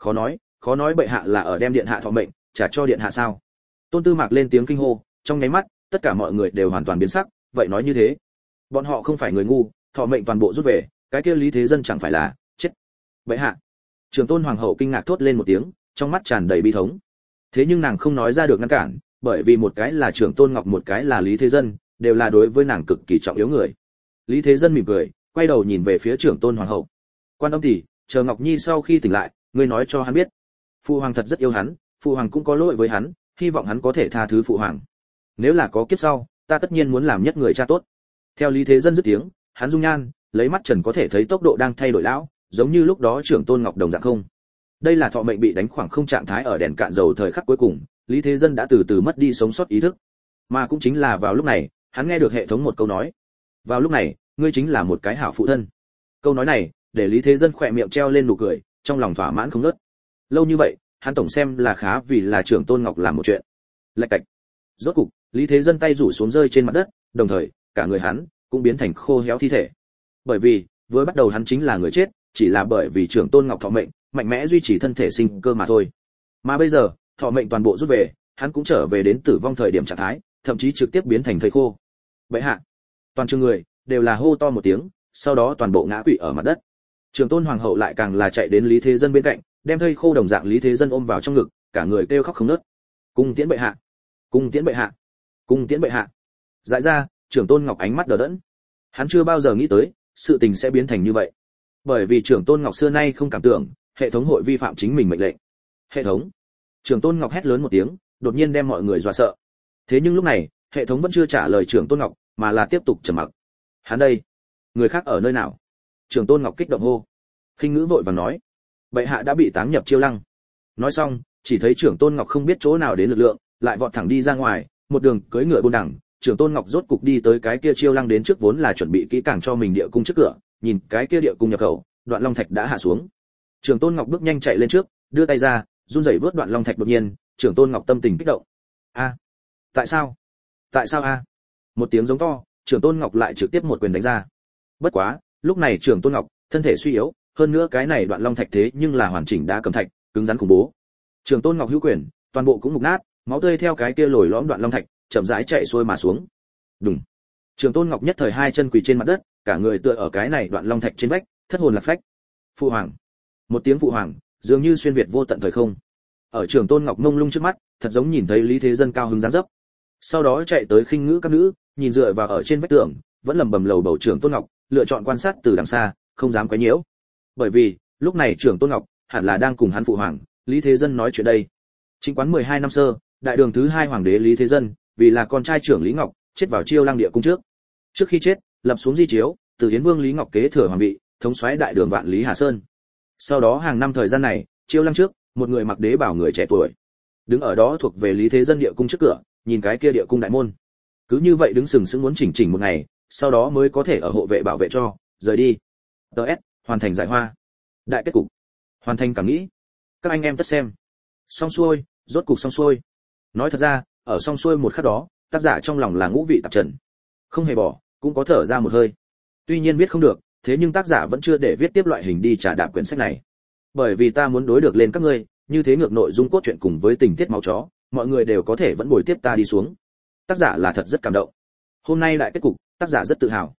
Khó nói bệ hạ là ở đem điện hạ thọ mệnh trả cho điện hạ sao? Tôn Tư Mạc lên tiếng kinh hô, trong nháy mắt, tất cả mọi người đều hoàn toàn biến sắc, vậy nói như thế, bọn họ không phải người ngu, thọ mệnh toàn bộ rút về, cái kia Lý Thế Dân chẳng phải là chết? Bệ hạ. Trưởng Tôn Hoàng hậu kinh ngạc thốt lên một tiếng, trong mắt tràn đầy bi thống. Thế nhưng nàng không nói ra được ngăn cản, bởi vì một cái là Trưởng Tôn Ngọc, một cái là Lý Thế Dân, đều là đối với nàng cực kỳ trọng yếu người. Lý Thế Dân mỉm cười, quay đầu nhìn về phía Trưởng Tôn Hoàng hậu. Quan âm tỷ, chờ Ngọc Nhi sau khi tỉnh lại, ngươi nói cho hắn biết, phụ hoàng thật rất yêu hắn, phụ hoàng cũng có lỗi với hắn, hy vọng hắn có thể tha thứ phụ hoàng. Nếu là có kiếp sau, ta tất nhiên muốn làm nhất người cha tốt. Theo Lý Thế Dân dứt tiếng, hắn dung nhan, lấy mắt trần có thể thấy tốc độ đang thay đổi lão, giống như lúc đó Trưởng Tôn Ngọc đồng dạng không. Đây là thọ mệnh bị đánh khoảng không trạng thái ở đèn cạn dầu thời khắc cuối cùng, Lý Thế Dân đã từ từ mất đi sống sót ý thức. Mà cũng chính là vào lúc này, hắn nghe được hệ thống một câu nói. Vào lúc này, ngươi chính là một cái hảo phụ thân. Câu nói này, để Lý Thế Dân khỏe miệng treo lên nụ cười, trong lòng thỏa mãn không ngớt. Lâu như vậy, hắn tổng xem là khá vì là Trưởng Tôn Ngọc làm một chuyện. Lạch cạch. Rốt cục, Lý Thế Dân tay rủ xuống rơi trên mặt đất, đồng thời, cả người hắn cũng biến thành khô héo thi thể. Bởi vì, vừa bắt đầu hắn chính là người chết, chỉ là bởi vì Trưởng Tôn Ngọc thọ mệnh, mạnh mẽ duy trì thân thể sinh cơ mà thôi. Mà bây giờ, thọ mệnh toàn bộ rút về, hắn cũng trở về đến tử vong thời điểm trạng thái, thậm chí trực tiếp biến thành thây khô. Bệ hạ, toàn trường người đều là hô to một tiếng, sau đó toàn bộ ngã quỵ ở mặt đất. Trưởng Tôn Hoàng hậu lại càng là chạy đến Lý Thế Dân bên cạnh, đem thây khô đồng dạng Lý Thế Dân ôm vào trong ngực, cả người kêu khóc không ngớt. Cung tiễn bệ hạ, cung tiễn bệ hạ, cung tiễn bệ hạ. Dại ra, Trưởng Tôn Ngọc ánh mắt đờ đẫn. Hắn chưa bao giờ nghĩ tới, sự tình sẽ biến thành như vậy. Bởi vì Trưởng Tôn Ngọc xưa nay không cảm tưởng, hệ thống hội vi phạm chính mình mệnh lệnh. Hệ thống. Trưởng Tôn Ngọc hét lớn một tiếng, đột nhiên đem mọi người dọa sợ. Thế nhưng lúc này, hệ thống vẫn chưa trả lời Trưởng Tôn Ngọc, mà là tiếp tục trầm mặc. Hắn đây, người khác ở nơi nào? Trưởng Tôn Ngọc kích động hô. Khinh Ngữ vội vàng nói, bệ hạ đã bị táng nhập chiêu lăng. Nói xong, chỉ thấy Trưởng Tôn Ngọc không biết chỗ nào đến lực lượng, lại vọt thẳng đi ra ngoài, một đường cưỡi ngựa buôn đẳng. Trưởng Tôn Ngọc rốt cục đi tới cái kia chiêu lăng đến trước, vốn là chuẩn bị kỹ càng cho mình địa cung trước cửa, nhìn cái kia địa cung nhập khẩu, Đoạn Long Thạch đã hạ xuống. Trưởng Tôn Ngọc bước nhanh chạy lên trước, đưa tay ra, run rẩy vớt Đoạn Long Thạch, đột nhiên, Trưởng Tôn Ngọc tâm tình kích động. A, tại sao? Tại sao a? Một tiếng giống to, Trưởng Tôn Ngọc lại trực tiếp một quyền đánh ra. Bất quá, lúc này Trưởng Tôn Ngọc thân thể suy yếu, hơn nữa cái này Đoạn Long Thạch thế nhưng là hoàn chỉnh đá cẩm thạch, cứng rắn khủng bố. Trưởng Tôn Ngọc hữu quyền, toàn bộ cũng mục nát, máu tươi theo cái kia lồi lõm Đoạn Long Thạch chậm rãi chảy xuôi mà xuống. Đùng. Trưởng Tôn Ngọc nhất thời hai chân quỳ trên mặt đất, cả người tựa ở cái này Đoạn Long Thạch trên vách, thất hồn lạc phách. Phụ hoàng. Một tiếng phụ hoàng, dường như xuyên việt vô tận thời không. Ở Trưởng Tôn Ngọc mông lung trước mắt, thật giống nhìn thấy Lý Thế Dân cao hứng dáng dấp. Sau đó chạy tới Khinh Ngữ các nữ, nhìn dựa vào ở trên vách tường, vẫn lẩm bẩm lầu bầu Trưởng Tôn Ngọc, lựa chọn quan sát từ đằng xa, không dám quấy nhiễu. Bởi vì, lúc này Trưởng Tôn Ngọc hẳn là đang cùng hắn phụ hoàng, Lý Thế Dân nói chuyện đây. Chính quán 12 năm sơ, đại đường thứ 2 hoàng đế Lý Thế Dân, vì là con trai trưởng Lý Ngọc, chết vào Chiêu Lăng địa cung trước. Trước khi chết, lập xuống di chiếu, từ Yến Vương Lý Ngọc kế thừa hoàng vị, thống soái đại đường vạn Lý Hà Sơn. Sau đó hàng năm thời gian này, Chiêu Lăng trước, một người mặc đế bảo người trẻ tuổi, đứng ở đó thuộc về Lý Thế Dân địa cung trước cửa, nhìn cái kia địa cung đại môn. Cứ như vậy đứng sừng sững muốn chỉnh chỉnh một ngày, sau đó mới có thể ở hộ vệ bảo vệ cho, rời đi. DS, hoàn thành giải hoa. Đại kết cục. Hoàn thành cảm nghĩ. Các anh em tất xem. Xong xuôi, rốt cục xong xuôi. Nói thật ra, ở xong xuôi một khắc đó, tác giả trong lòng là ngũ vị tạp trần. Không hề bỏ, cũng có thở ra một hơi. Tuy nhiên viết không được, thế nhưng tác giả vẫn chưa để viết tiếp loại hình đi trả đạp quyển sách này. Bởi vì ta muốn đối được lên các ngươi, như thế ngược nội dung cốt truyện cùng với tình tiết máu chó, mọi người đều có thể vẫn bồi tiếp ta đi xuống. Tác giả là thật rất cảm động. Hôm nay đại kết cục, tác giả rất tự hào.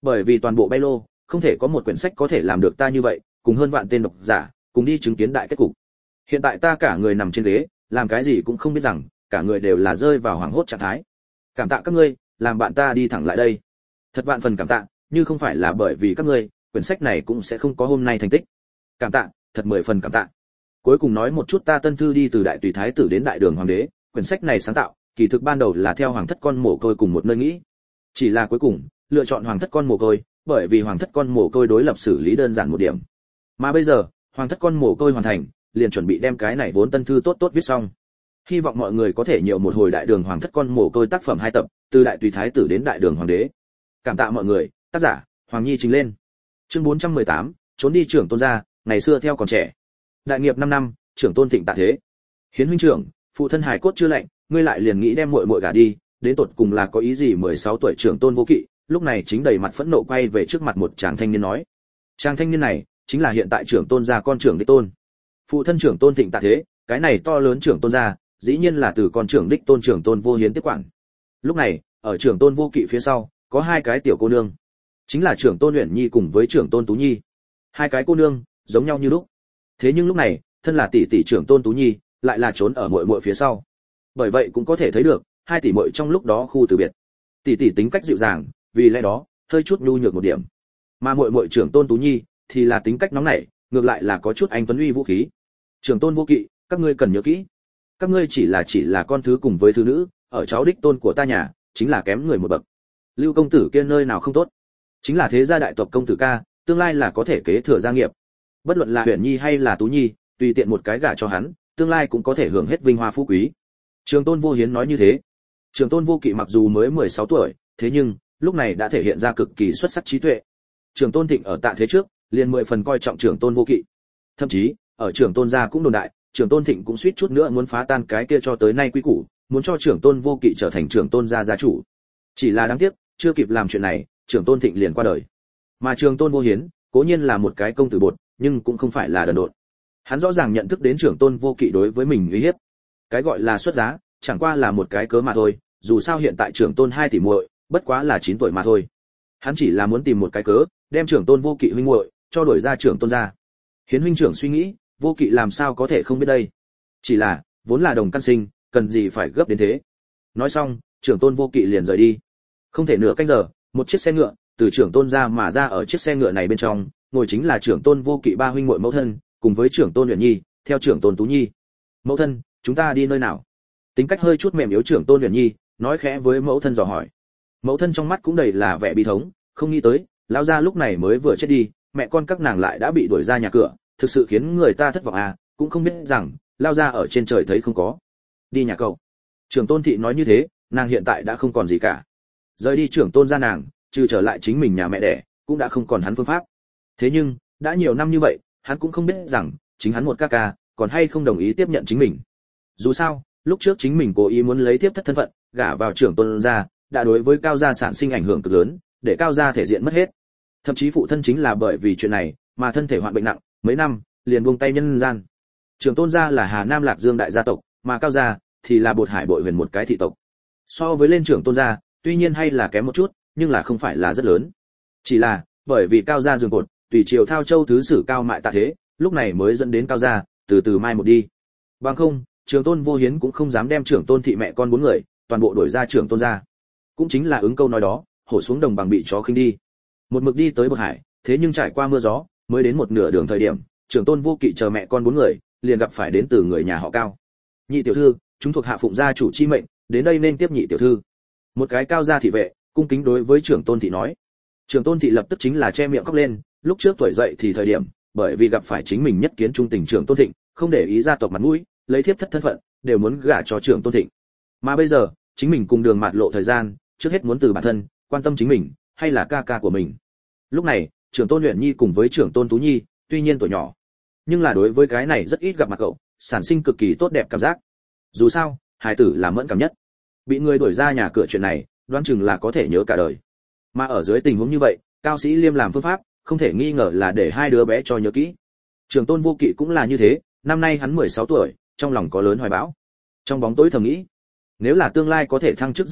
Bởi vì toàn bộ bay lô không thể có một quyển sách có thể làm được ta như vậy, cùng hơn vạn tên độc giả cùng đi chứng kiến đại kết cục. Hiện tại ta cả người nằm trên ghế, làm cái gì cũng không biết rằng, cả người đều là rơi vào hoảng hốt trạng thái. Cảm tạ các ngươi, làm bạn ta đi thẳng lại đây. Thật vạn phần cảm tạ, như không phải là bởi vì các ngươi, quyển sách này cũng sẽ không có hôm nay thành tích. Cảm tạ, thật 10 phần cảm tạ. Cuối cùng nói một chút ta tân thư đi từ đại tùy thái tử đến đại đường hoàng đế, quyển sách này sáng tạo, kỳ thực ban đầu là theo hoàng thất con mồ côi cùng một nơi nghĩ. Chỉ là cuối cùng, lựa chọn hoàng thất con mồ côi, bởi vì hoàng thất con mồ côi đối lập xử lý đơn giản một điểm. Mà bây giờ, hoàng thất con mồ côi hoàn thành, liền chuẩn bị đem cái này vốn tân thư tốt tốt viết xong. Hy vọng mọi người có thể nhiều một hồi đại đường hoàng thất con mồ côi tác phẩm 2 tập, từ đại tùy thái tử đến đại đường hoàng đế. Cảm tạ mọi người, tác giả Hoàng Nhi trình lên. Chương 418, trốn đi trưởng tôn gia, ngày xưa theo còn trẻ. Đại nghiệp 5 năm, trưởng tôn thịnh tạ thế. Hiến huynh trưởng, phụ thân hài cốt chưa lạnh, ngươi lại liền nghĩ đem muội muội gả đi, đến tột cùng là có ý gì? 16 tuổi trưởng tôn Vô Kỵ, lúc này chính đầy mặt phẫn nộ quay về trước mặt một chàng thanh niên nói. Chàng thanh niên này chính là hiện tại trưởng tôn gia con trưởng đích tôn. Phụ thân trưởng tôn thịnh tạ thế, cái này to lớn trưởng tôn gia, dĩ nhiên là từ con trưởng đích tôn trưởng tôn Vô Hiến tiếp quản. Lúc này, ở trưởng tôn Vô Kỵ phía sau, có 2 cái tiểu cô nương, chính là trưởng tôn Uyển Nhi cùng với trưởng tôn Tú Nhi. 2 cái cô nương giống nhau như lúc. Thế nhưng lúc này, thân là tỷ tỷ trưởng tôn Tú Nhi, lại là trốn ở muội muội phía sau. Bởi vậy cũng có thể thấy được, 2 tỷ muội trong lúc đó khu từ biệt. Tỷ tỷ tính cách dịu dàng, vì lẽ đó, hơi chút nhu nhược một điểm. Mà muội muội trưởng tôn Tú Nhi thì là tính cách nóng nảy, ngược lại là có chút anh tuấn uy vũ khí. Trưởng tôn Vô Kỵ, các ngươi cần nhớ kỹ, các ngươi chỉ là con thứ cùng với thứ nữ, ở cháu đích tôn của ta nhà, chính là kém người một bậc. Lưu công tử kia nơi nào không tốt, chính là thế gia đại tộc công tử ca, tương lai là có thể kế thừa gia nghiệp. Bất luận là Uyển Nhi hay là Tú Nhi, tùy tiện một cái gả cho hắn, tương lai cũng có thể hưởng hết vinh hoa phú quý. Trường tôn Vô Hiến nói như thế. Trường tôn Vô Kỵ mặc dù mới 16 tuổi, thế nhưng lúc này đã thể hiện ra cực kỳ xuất sắc trí tuệ. Trường tôn Thịnh ở tạ thế trước, liền 10 phần coi trọng trường tôn Vô Kỵ. Thậm chí, ở trường tôn gia cũng đồn đại, trường tôn Thịnh cũng suýt chút nữa muốn phá tan cái kia cho tới nay quy củ, muốn cho trường tôn Vô Kỵ trở thành trường tôn gia gia chủ. Chỉ là đáng tiếc, chưa kịp làm chuyện này, trường tôn Thịnh liền qua đời. Mà trường tôn Vô Hiến, cố nhiên là một cái công tử bột, nhưng cũng không phải là đần độn. Hắn rõ ràng nhận thức đến trưởng tôn Vô Kỵ đối với mình uy hiếp. Cái gọi là xuất giá, chẳng qua là một cái cớ mà thôi, dù sao hiện tại trưởng tôn 2 tỷ muội, bất quá là 9 tuổi mà thôi. Hắn chỉ là muốn tìm một cái cớ, đem trưởng tôn Vô Kỵ huynh muội cho đổi ra trưởng tôn gia. Hiến huynh trưởng suy nghĩ, Vô Kỵ làm sao có thể không biết đây? Chỉ là, vốn là đồng căn sinh, cần gì phải gấp đến thế? Nói xong, trưởng tôn Vô Kỵ liền rời đi. Không thể nửa canh giờ, một chiếc xe ngựa từ trưởng tôn gia mà ra, ở chiếc xe ngựa này bên trong, ngồi chính là trưởng tôn Vô Kỵ 3 huynh muội mẫu thân, cùng với trưởng tôn Uyển Nhi, theo trưởng tôn Tú Nhi. Mẫu thân, chúng ta đi nơi nào? Tính cách hơi chút mềm yếu trưởng tôn Uyển Nhi nói khẽ với mẫu thân dò hỏi. Mẫu thân trong mắt cũng đầy là vẻ bi thống, không nghĩ tới lão gia lúc này mới vừa chết đi, mẹ con các nàng lại đã bị đuổi ra nhà cửa, thực sự khiến người ta thất vọng à, cũng không biết rằng lão gia ở trên trời thấy không có. Đi nhà cậu. Trưởng tôn thị nói như thế, nàng hiện tại đã không còn gì cả. Rời đi trưởng tôn gia nàng, trừ trở lại chính mình nhà mẹ đẻ, cũng đã không còn hắn phương pháp. Thế nhưng, đã nhiều năm như vậy, hắn cũng không biết rằng chính hắn một ca ca còn hay không đồng ý tiếp nhận chính mình. Dù sao, lúc trước chính mình cố ý muốn lấy tiếp thất thân phận, gả vào trưởng tôn gia, đã đối với cao gia sản sinh ảnh hưởng cực lớn, để cao gia thể diện mất hết. Thậm chí phụ thân chính là bởi vì chuyện này mà thân thể hoạn bệnh nặng, mấy năm liền buông tay nhân gian. Trưởng tôn gia là Hà Nam Lạc Dương đại gia tộc, mà cao gia thì là Bột Hải Bội Huyền một cái thị tộc. So với lên trưởng tôn gia, tuy nhiên hay là kém một chút, nhưng là không phải là rất lớn. Chỉ là bởi vì cao gia dường cột, tùy triều Thao Châu thứ sử Cao Mại tạ thế, lúc này mới dẫn đến cao gia từ từ mai một đi. Bằng không, trưởng tôn Vô Hiến cũng không dám đem trưởng tôn thị mẹ con 4 người toàn bộ đuổi ra trưởng tôn gia. Cũng chính là ứng câu nói đó, hổ xuống đồng bằng bị chó khinh đi. Một mực đi tới Bột Hải, thế nhưng trải qua mưa gió, mới đến một nửa đường thời điểm, trưởng tôn Vô Kỵ chờ mẹ con 4 người, liền gặp phải đến từ người nhà họ Cao. Nhị tiểu thư, chúng thuộc hạ phụng gia chủ chi mệnh, đến đây nên tiếp nhị tiểu thư. Một cái cao gia thị vệ, cung kính đối với trưởng tôn thị nói. Trưởng tôn thị lập tức chính là che miệng khóc lên, lúc trước tuổi dậy thì thời điểm, bởi vì gặp phải chính mình nhất kiến trung tình trưởng tôn thịnh, không để ý gia tộc mặt mũi, lấy thiếp thất thân phận, đều muốn gả cho trưởng tôn thịnh. Mà bây giờ, chính mình cùng đường mạt lộ thời gian, trước hết muốn từ bản thân, quan tâm chính mình, hay là ca ca của mình. Lúc này, trưởng tôn Uyển Nhi cùng với trưởng tôn Tú Nhi, tuy nhiên tuổi nhỏ, nhưng là đối với cái này rất ít gặp mặt cậu, sản sinh cực kỳ tốt đẹp cảm giác. Dù sao, hài tử là mẫn cảm nhất. Bị người đuổi ra nhà cửa chuyện này, đoán chừng là có thể nhớ cả đời. Mà ở dưới tình huống như vậy, Cao Sĩ Liêm làm phương pháp, không thể nghi ngờ là để 2 đứa bé cho nhớ kỹ. Trưởng tôn Vô Kỵ cũng là như thế, năm nay hắn 16 tuổi, trong lòng có lớn hoài bão. Trong bóng tối thầm nghĩ, nếu là tương lai có thể thăng chức rất nhanh,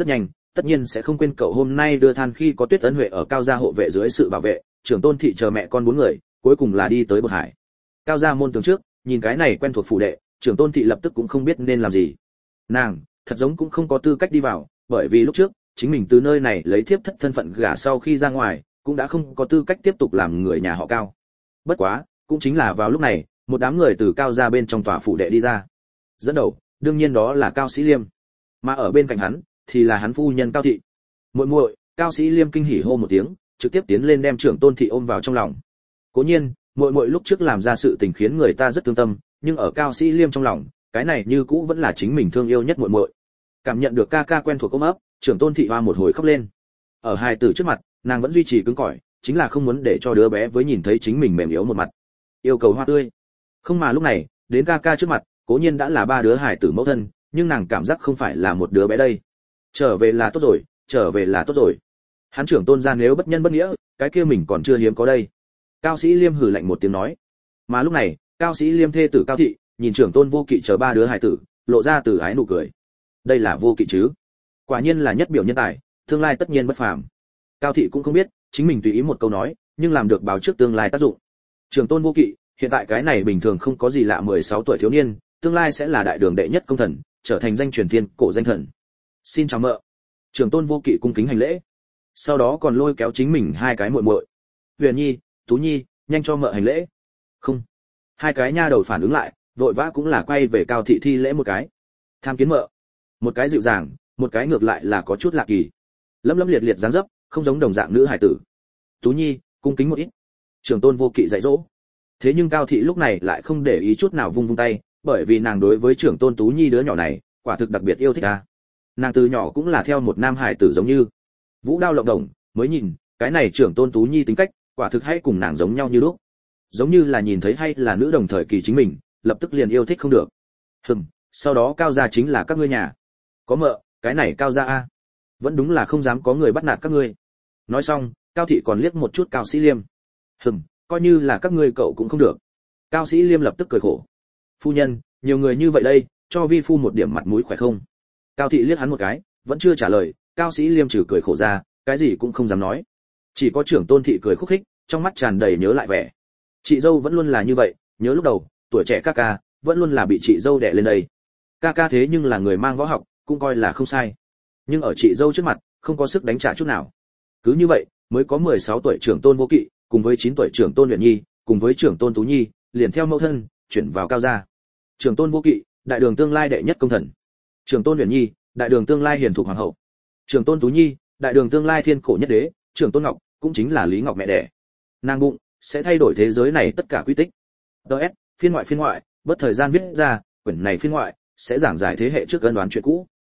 tất nhiên sẽ không quên cậu hôm nay đưa than khi có Tuyết Ân Huệ ở Cao gia hộ vệ dưới sự bảo vệ, trưởng tôn thị chờ mẹ con 4 người, cuối cùng là đi tới Bột Hải. Cao gia môn tường trước, nhìn cái này quen thuộc phủ đệ, trưởng tôn thị lập tức cũng không biết nên làm gì. Nàng, thật giống cũng không có tư cách đi vào, bởi vì lúc trước, chính mình từ nơi này lấy thiếp thất thân phận gả sau khi ra ngoài, cũng đã không có tư cách tiếp tục làm người nhà họ Cao. Bất quá, cũng chính là vào lúc này, một đám người từ Cao gia bên trong tòa phủ đệ đi ra. Dẫn đầu, đương nhiên đó là Cao Sĩ Liêm, mà ở bên cạnh hắn thì là hắn phu nhân Cao thị. Muội muội, Cao Sĩ Liêm kinh hỉ hô một tiếng, trực tiếp tiến lên đem trưởng tôn thị ôm vào trong lòng. Cố nhiên, muội muội lúc trước làm ra sự tình khiến người ta rất thương tâm, nhưng ở Cao Sĩ Liêm trong lòng, cái này như cũ vẫn là chính mình thương yêu nhất muội muội. Cảm nhận được ca ca quen thuộc ôm ấp, trưởng tôn thị hoa một hồi khóc lên. Ở hai tử trước mặt, nàng vẫn duy trì cứng cỏi, chính là không muốn để cho đứa bé với nhìn thấy chính mình mềm yếu một mặt. Yêu cầu hoa tươi. Không mà lúc này, đến ca ca trước mặt, cố nhiên đã là 3 đứa hài tử mẫu thân, nhưng nàng cảm giác không phải là một đứa bé đây. Trở về là tốt rồi, trở về là tốt rồi. Hắn trưởng tôn gia nếu bất nhân bất nghĩa, cái kia mình còn chưa hiếm có đây. Cao Sĩ Liêm hừ lạnh một tiếng nói. Mà lúc này, Cao Sĩ Liêm thê tử Cao thị, nhìn trưởng tôn Vô Kỵ chờ 3 đứa hài tử, lộ ra từ ái nụ cười. Đây là Vô Kỵ chứ? Quả nhiên là nhất biểu nhân tài, tương lai tất nhiên bất phàm. Cao thị cũng không biết, chính mình tùy ý một câu nói, nhưng làm được báo trước tương lai tác dụng. Trưởng tôn Vô Kỵ, hiện tại cái này bình thường không có gì lạ 16 tuổi thiếu niên, tương lai sẽ là đại đường đệ nhất công thần, trở thành danh truyền thiên cổ danh thần. Xin chào mợ. Trưởng tôn Vô Kỵ cung kính hành lễ, sau đó còn lôi kéo chính mình 2 cái muội muội, Huyền Nhi, Tú Nhi, nhanh cho mợ hành lễ. Không. 2 cái nha đầu phản ứng lại, vội vã cũng là quay về Cao thị thi lễ một cái. Tham kiến mợ. Một cái dịu dàng, một cái ngược lại là có chút lạ kỳ. Lấm lấm liệt liệt dáng dấp, không giống đồng dạng nữ hải tử. Tú Nhi, cung kính một ít. Trưởng tôn Vô Kỵ dạy dỗ. Thế nhưng Cao thị lúc này lại không để ý chút nào vung vung tay, bởi vì nàng đối với trưởng tôn Tú Nhi đứa nhỏ này, quả thực đặc biệt yêu thích a. Nàng từ nhỏ cũng là theo một nam hải tử giống như vũ đao lộng đồng, mới nhìn, cái này trưởng tôn Tú Nhi tính cách, quả thực hay cùng nàng giống nhau như lúc. Giống như là nhìn thấy hay là nữ đồng thời kỳ chính mình, lập tức liền yêu thích không được. Sau đó Cao gia chính là các ngươi nhà. Có mợ, cái này Cao gia a, vẫn đúng là không dám có người bắt nạt các ngươi. Nói xong, Cao thị còn liếc một chút Cao Sĩ Liêm. Coi như là các ngươi cậu cũng không được. Cao Sĩ Liêm lập tức cười khổ. Phu nhân, nhiều người như vậy đây, cho vi phu một điểm mặt mũi khỏe không? Cao thị liếc hắn một cái, vẫn chưa trả lời. Cao Sĩ Liêm trừ cười khổ ra, cái gì cũng không dám nói. Chỉ có trưởng tôn thị cười khúc khích, trong mắt tràn đầy nhớ lại vẻ. Chị dâu vẫn luôn là như vậy, nhớ lúc đầu, tuổi trẻ ca ca, vẫn luôn là bị chị dâu đè lên đây. Ca ca thế nhưng là người mang võ học, cũng coi là không sai. Nhưng ở chị dâu trước mặt, không có sức đánh trả chút nào. Cứ như vậy, mới có 16 tuổi trưởng tôn Vô Kỵ, cùng với 9 tuổi trưởng tôn Huyền Nhi, cùng với trưởng tôn Tú Nhi, liền theo mẫu thân, chuyển vào Cao gia. Trưởng tôn Vô Kỵ, đại đường tương lai đệ nhất công thần. Trưởng tôn Huyền Nhi, đại đường tương lai hiền thục hoàng hậu. Trưởng tôn Tú Nhi, đại đường tương lai thiên cổ nhất đế, trưởng tôn Ngọc, cũng chính là Lý Ngọc mẹ đẻ. Nàng bụng sẽ thay đổi thế giới này tất cả quy tích. DS, phiên ngoại, bất thời gian viết ra, quyển này phiên ngoại sẽ giảng giải thế hệ trước ân đoán chuyện cũ.